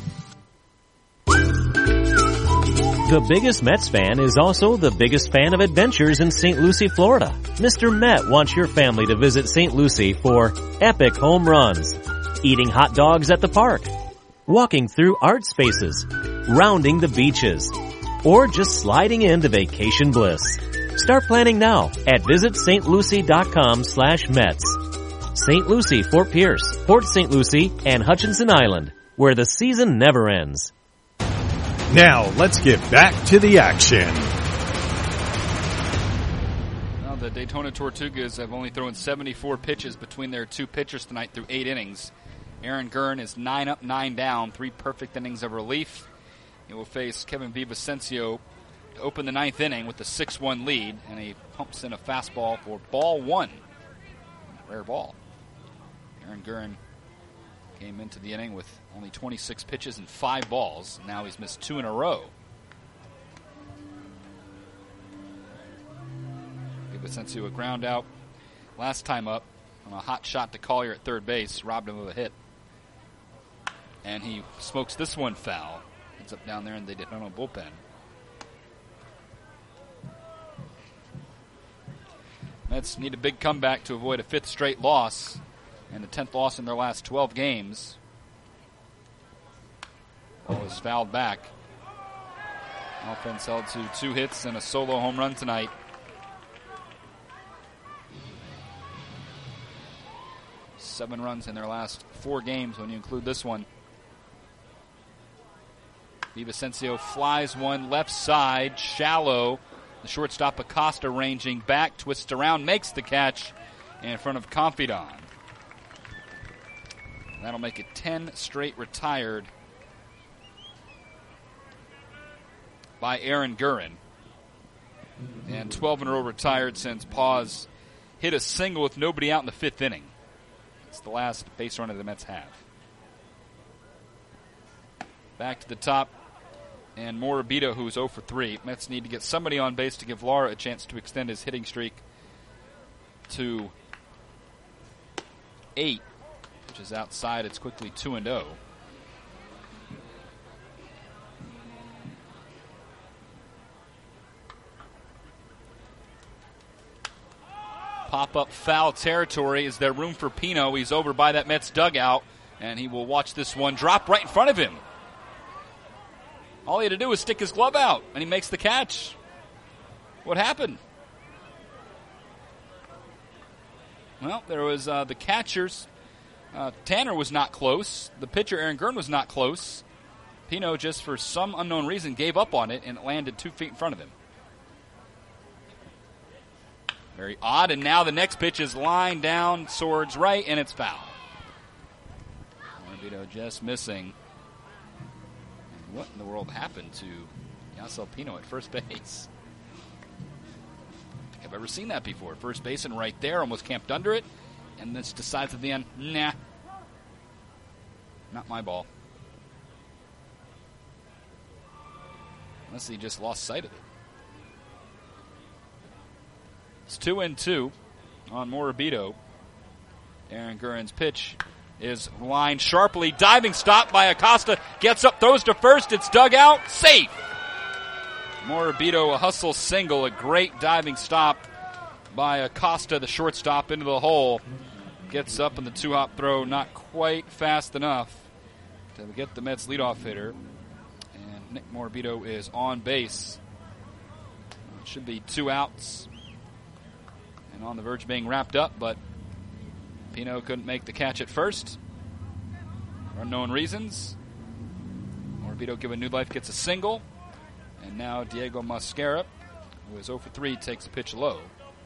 Speaker 20: The biggest Mets fan is also the biggest fan of adventures in St. Lucie, Florida. Mr. Met wants your family to visit St. Lucie for epic home runs, eating hot dogs at the park, walking through art spaces, rounding the beaches, or just sliding into vacation bliss. Start planning now at visitstlucie.com/Mets. St. Lucie, Fort Pierce, Port St. Lucie, and Hutchinson Island, where the season never ends.
Speaker 3: Now, let's get back to the action.
Speaker 1: Well, the Daytona Tortugas have only thrown 74 pitches between their two pitchers tonight through 8 innings. Aaron Gurn is 9 up, 9 down, 3 perfect innings of relief. He will face Kevin Villavicencio to open the 9th inning with a 6-1 lead, and he pumps in a fastball for ball 1. Rare ball. Aaron Gurn came into the inning with only 26 pitches and 5 balls. Now he's missed 2 in a row. Villavicencio a ground out last time up on a hot shot to Collier at third base. Robbed him of a hit. And he smokes this one foul. Ends up down there in the Daytona bullpen. Mets need a big comeback to avoid a 5th straight loss and the 10th loss in their last 12 games. Ball is fouled back. Offense held to 2 hits and a solo home run tonight. Seven runs in their last 4 games when you include this one. Villavicencio flies one left side, shallow. The shortstop Acosta ranging back, twists around, makes the catch in front of Confidon. That'll make it 10 straight retired by Aaron Gurn. And 12 in a row retired since Paz hit a single with nobody out in the 5th inning. It's the last base runner the Mets have. Back to the top. And Morabito, who's 0 for 3. Mets need to get somebody on base to give Lara a chance to extend his hitting streak to 8, which is outside. It's quickly 2-0. Pop-up foul territory. Is there room for Pino? He's over by that Mets dugout, and he will watch this one drop right in front of him. All he had to do was stick his glove out, and he makes the catch. What happened? Well, there was the catchers. Tanner was not close. The pitcher, Aaron Gurn, was not close. Pino, just for some unknown reason, gave up on it, and it landed 2 feet in front of him. Very odd, and now the next pitch is lined down, swords right, and it's foul. Morabito just missing. And what in the world happened to Yasel Pino at first base? I don't think I've ever seen that before. First baseman right there, almost camped under it, and then decides at the end, nah, not my ball. Unless he just lost sight of it. It's 2-2 on Morabito. Aaron Gurren's pitch is lined sharply. Diving stop by Acosta. Gets up, throws to first. It's dug out. Safe. Morabito, a hustle single. A great diving stop by Acosta, the shortstop, into the hole. Gets up in the 2-hop throw. Not quite fast enough to get the Mets leadoff hitter. And Nick Morabito is on base. It should be 2 outs. And on the verge of being wrapped up, but Pino couldn't make the catch at first. for unknown reasons. Morabito given new life, gets a single. And now Diego Mosquera, who is 0 for 3, takes a pitch low.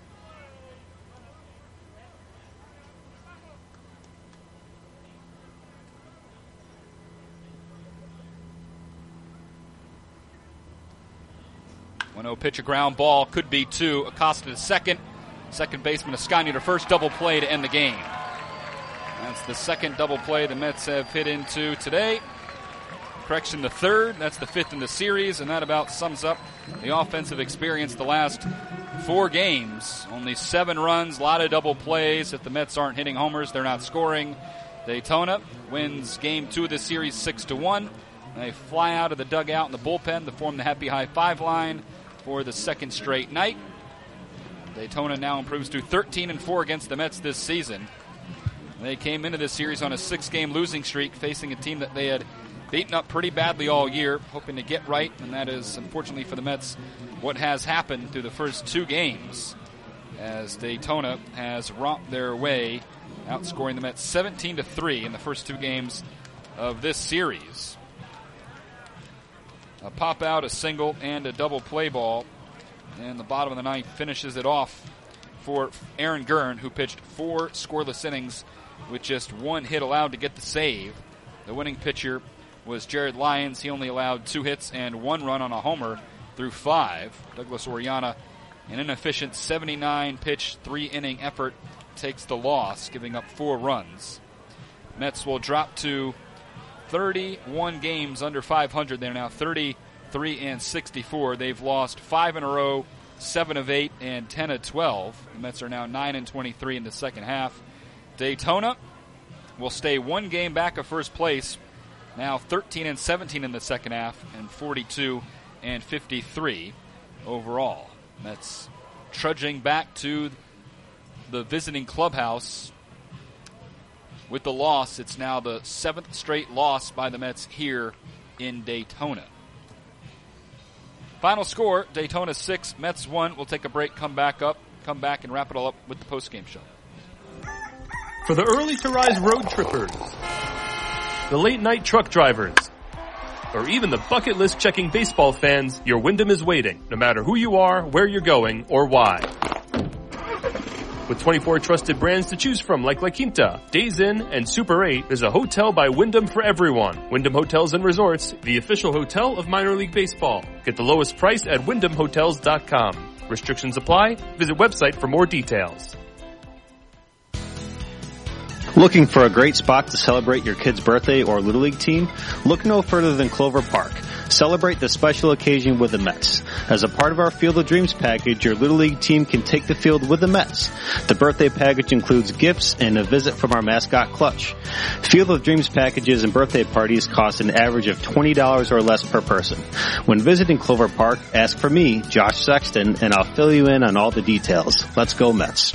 Speaker 1: Pitch, a ground ball, could be 2. Acosta to second. Second baseman Ascanio to first. Double play to end the game. That's the second double play the Mets have hit into today. Correction, the third. That's the 5th in the series, and that about sums up the offensive experience the last 4 games. Only 7 runs, a lot of double plays. If the Mets aren't hitting homers, they're not scoring. Daytona wins game 2 of the series 6-1. They fly out of the dugout in the bullpen to form the happy high 5 line for the second straight night. Daytona now improves to 13-4 against the Mets this season. They came into this series on a 6-game losing streak, facing a team that they had beaten up pretty badly all year, hoping to get right, and that is, unfortunately for the Mets, what has happened through the first 2 games, as Daytona has romped their way, outscoring the Mets 17-3 in the first 2 games of this series. A pop out, a single, and a double play ball. And the bottom of the 9th finishes it off for Aaron Gurn, who pitched 4 scoreless innings with just 1 hit allowed to get the save. The winning pitcher was Jared Lyons. He only allowed 2 hits and 1 run on a homer through 5. Douglas Oriana, an inefficient 79-pitch, 3-inning effort, takes the loss, giving up 4 runs. Mets will drop to 31 games under 500. They're now 33-64. They've lost 5 in a row, 7 of 8, and 10 of 12. The Mets are now 9-23 in the second half. Daytona will stay 1 game back of first place, now 13-17 in the second half, and 42-53 overall. Mets trudging back to the visiting clubhouse. With the loss, it's now the 7th straight loss by the Mets here in Daytona. Final score, Daytona 6, Mets 1. We'll take a break, come back and wrap it all up with the postgame show.
Speaker 13: For the early to rise road trippers, the late night truck drivers, or even the bucket list checking baseball fans, your Wyndham is waiting, no matter who you are, where you're going, or why. With 24 trusted brands to choose from like La Quinta, Days Inn, and Super 8, there's a hotel by Wyndham for everyone. Wyndham Hotels and Resorts, the official hotel of minor league baseball. Get the lowest price at WyndhamHotels.com. Restrictions apply. Visit website for more details.
Speaker 19: Looking for a great spot to celebrate your kid's birthday or Little League team? Look no further than Clover Park. Celebrate the special occasion with the Mets. As a part of our Field of Dreams package, your Little League team can take the field with the Mets. The birthday package includes gifts and a visit from our mascot Clutch. Field of Dreams packages and birthday parties cost an average of $20 or less per person. When visiting Clover Park, ask for me, Josh Sexton, and I'll fill you in on all the details. Let's go Mets.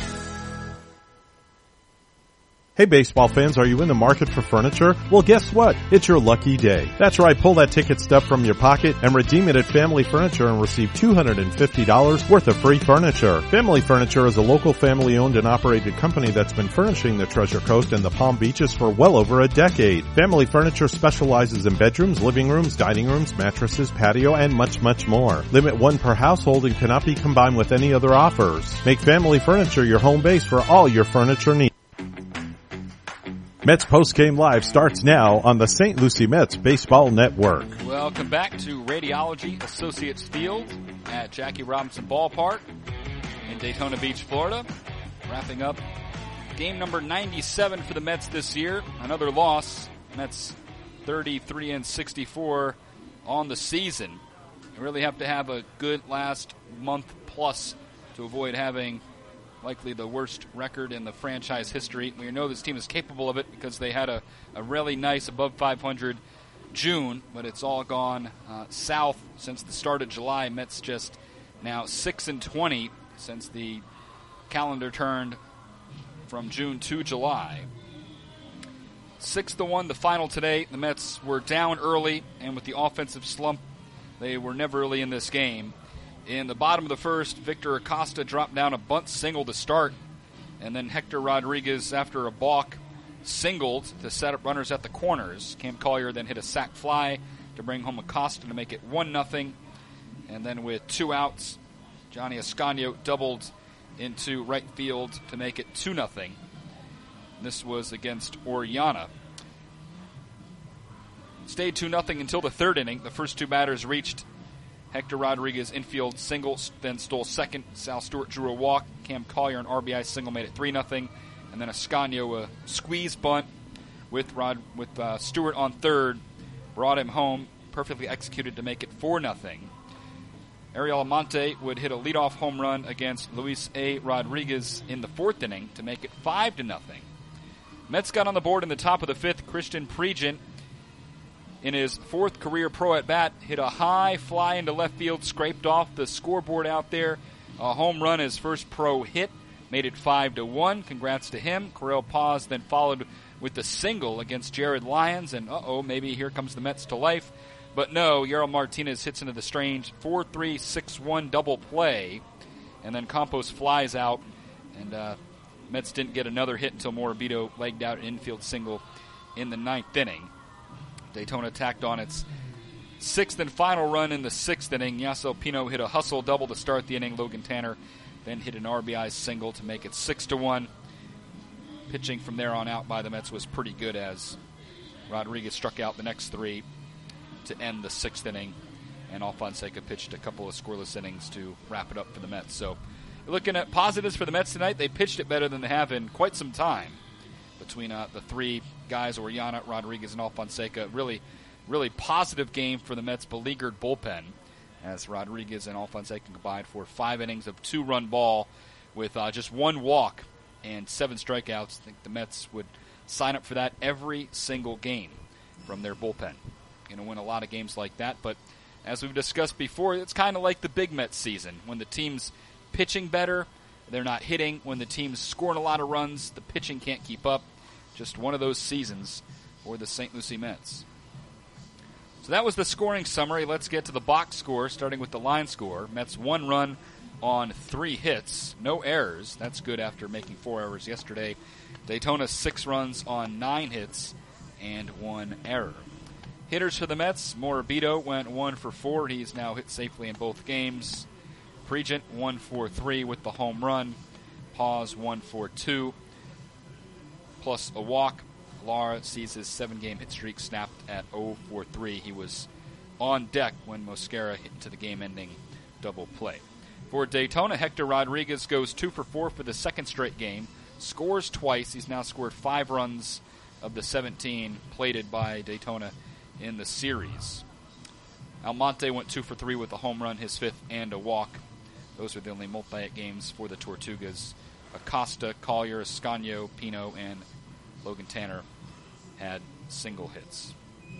Speaker 3: Hey baseball fans, are you in the market for furniture? Well, guess what? It's your lucky day. That's right, pull that ticket stub from your pocket and redeem it at Family Furniture and receive $250 worth of free furniture. Family Furniture is a local family-owned and operated company that's been furnishing the Treasure Coast and the Palm Beaches for well over a decade. Family Furniture specializes in bedrooms, living rooms, dining rooms, mattresses, patio, and much, much more. Limit 1 per household and cannot be combined with any other offers. Make Family Furniture your home base for all your furniture needs. Mets Postgame Live starts now on the St. Lucie Mets Baseball Network.
Speaker 1: Welcome back to Radiology Associates Field at Jackie Robinson Ballpark in Daytona Beach, Florida. Wrapping up game number 97 for the Mets this year. Another loss. Mets 33-64 on the season. You really have to have a good last month plus to avoid having likely the worst record in the franchise history. We know this team is capable of it because they had a really nice above 500 June, but it's all gone south since the start of July. Mets just now 6-20 since the calendar turned from June to July. 6-1 the final today. The Mets were down early, and with the offensive slump, they were never really in this game. In the bottom of the first, Victor Acosta dropped down a bunt single to start, and then Hector Rodriguez, after a balk, singled to set up runners at the corners. Cam Collier then hit a sac fly to bring home Acosta to make it 1-0. And then with 2 outs, Johnny Ascanio doubled into right field to make it 2-0. This was against Oriana. Stayed 2-0 until the 3rd inning. The first 2 batters reached. Hector Rodriguez infield single, then stole second. Sal Stewart drew a walk. Cam Collier an RBI single made it 3-0. And then Ascanio a squeeze bunt with Stewart on third brought him home, perfectly executed to make it 4-0. Ariel Almonte would hit a leadoff home run against Luis A. Rodriguez in the 4th inning to make it 5-0. Mets got on the board in the top of the 5th. Christian Pregent, in his 4th career pro at-bat, hit a high fly into left field, scraped off the scoreboard out there. A home run, his first pro hit, made it 5-1. Congrats to him. Correll Paz then followed with the single against Jared Lyons, and maybe here comes the Mets to life. But no, Yarel Martinez hits into the strange 4-3-6-1 double play, and then Campos flies out, and Mets didn't get another hit until Morabito legged out an infield single in the 9th inning. Daytona tacked on its 6th and final run in the 6th inning. Yasiel Pino hit a hustle double to start the inning. Logan Tanner then hit an RBI single to make it 6-1. Pitching from there on out by the Mets was pretty good as Rodriguez struck out the next 3 to end the 6th inning, and Alfonseca pitched a couple of scoreless innings to wrap it up for the Mets. So looking at positives for the Mets tonight, they pitched it better than they have in quite some time between the 3 guys, Oriana, Rodriguez, and Alfonseca. Really, really positive game for the Mets' beleaguered bullpen as Rodriguez and Alfonseca combined for 5 innings of 2-run ball with just 1 walk and 7 strikeouts. I think the Mets would sign up for that every single game from their bullpen. Going to win a lot of games like that, but as we've discussed before, it's kind of like the big Mets season. When the team's pitching better, they're not hitting. When the team's scoring a lot of runs, the pitching can't keep up. Just one of those seasons for the St. Lucie Mets. So that was the scoring summary. Let's get to the box score, starting with the line score. Mets 1 run on 3 hits. No errors. That's good after making 4 errors yesterday. Daytona 6 runs on 9 hits and 1 error. Hitters for the Mets, Morabito went 1 for 4. He's now hit safely in both games. Pregent 1 for 3 with the home run. Paz 1 for 2, plus a walk. Lara sees his 7-game hit streak snapped at 0 for 3. He was on deck when Mosquera hit into the game-ending double play. For Daytona, Hector Rodriguez goes 2 for 4 for the 2nd straight game. Scores twice. He's now scored 5 runs of the 17 plated by Daytona in the series. Almonte went 2 for 3 with a home run, his 5th, and a walk. Those are the only multi-hit games for the Tortugas. Acosta, Collier, Ascanio, Pino, and Logan Tanner had single hits.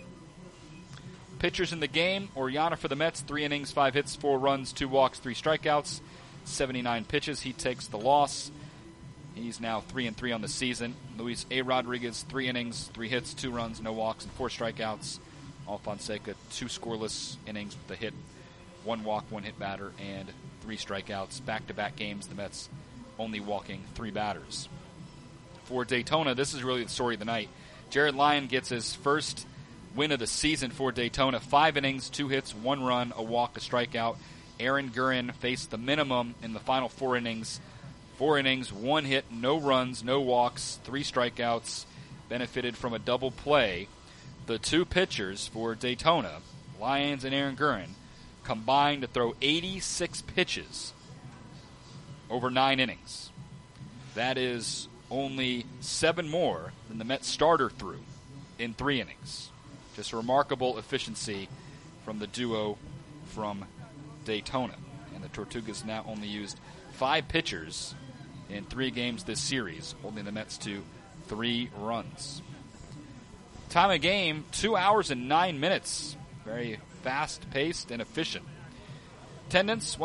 Speaker 1: Pitchers in the game, Oriana for the Mets, 3 innings, 5 hits, 4 runs, 2 walks, 3 strikeouts, 79 pitches. He takes the loss. He's now 3-3 on the season. Luis A. Rodriguez, 3 innings, 3 hits, 2 runs, no walks, and 4 strikeouts. Alfonseca, 2 scoreless innings with a hit, 1 walk, 1 hit batter, and 3 strikeouts. Back-to-back games, the Mets only walking 3 batters. For Daytona, this is really the story of the night. Jared Lyon gets his first win of the season for Daytona. 5 innings, 2 hits, 1 run, a walk, a strikeout. Aaron Gurin faced the minimum in the final 4 innings. 4 innings, 1 hit, no runs, no walks, 3 strikeouts. Benefited from a double play. The 2 pitchers for Daytona, Lyons and Aaron Gurin, combined to throw 86 pitches over 9 innings. That is only 7 more than the Mets starter threw in 3 innings. Just remarkable efficiency from the duo from Daytona. And the Tortugas now only used 5 pitchers in 3 games this series, holding the Mets to 3 runs. Time of game, 2 hours and 9 minutes. Very fast-paced and efficient. Attendance,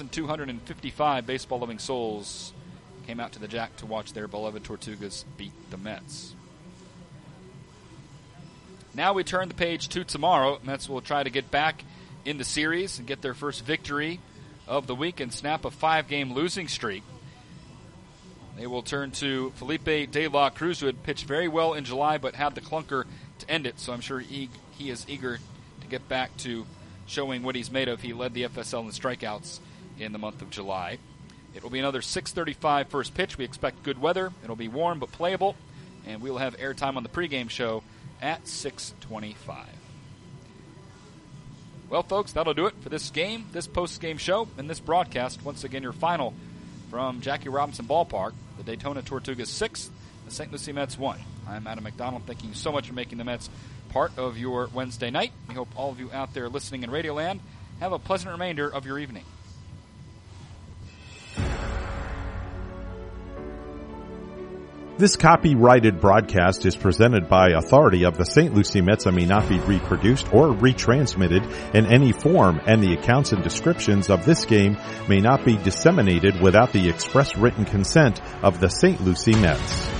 Speaker 1: 1,255 baseball-loving souls came out to the Jack to watch their beloved Tortugas beat the Mets. Now we turn the page to tomorrow. Mets will try to get back in the series and get their first victory of the week and snap a 5-game losing streak. They will turn to Felipe De La Cruz, who had pitched very well in July but had the clunker to end it, so I'm sure he is eager to get back to showing what he's made of. He led the FSL in strikeouts in the month of July. It will be another 6:35 first pitch. We expect good weather. It'll be warm but playable, and we'll have airtime on the pregame show at 6:25. Well, folks, that'll do it for this game, this post-game show, and this broadcast. Once again, your final from Jackie Robinson Ballpark. The Daytona Tortugas 6, the St. Lucie Mets 1. I'm Adam McDonald. Thank you so much for making the Mets part of your Wednesday night. We hope all of you out there listening in Radioland have a pleasant remainder of your evening.
Speaker 3: This copyrighted broadcast is presented by authority of the St. Lucie Mets and may not be reproduced or retransmitted in any form, and the accounts and descriptions of this game may not be disseminated without the express written consent of the St. Lucie Mets.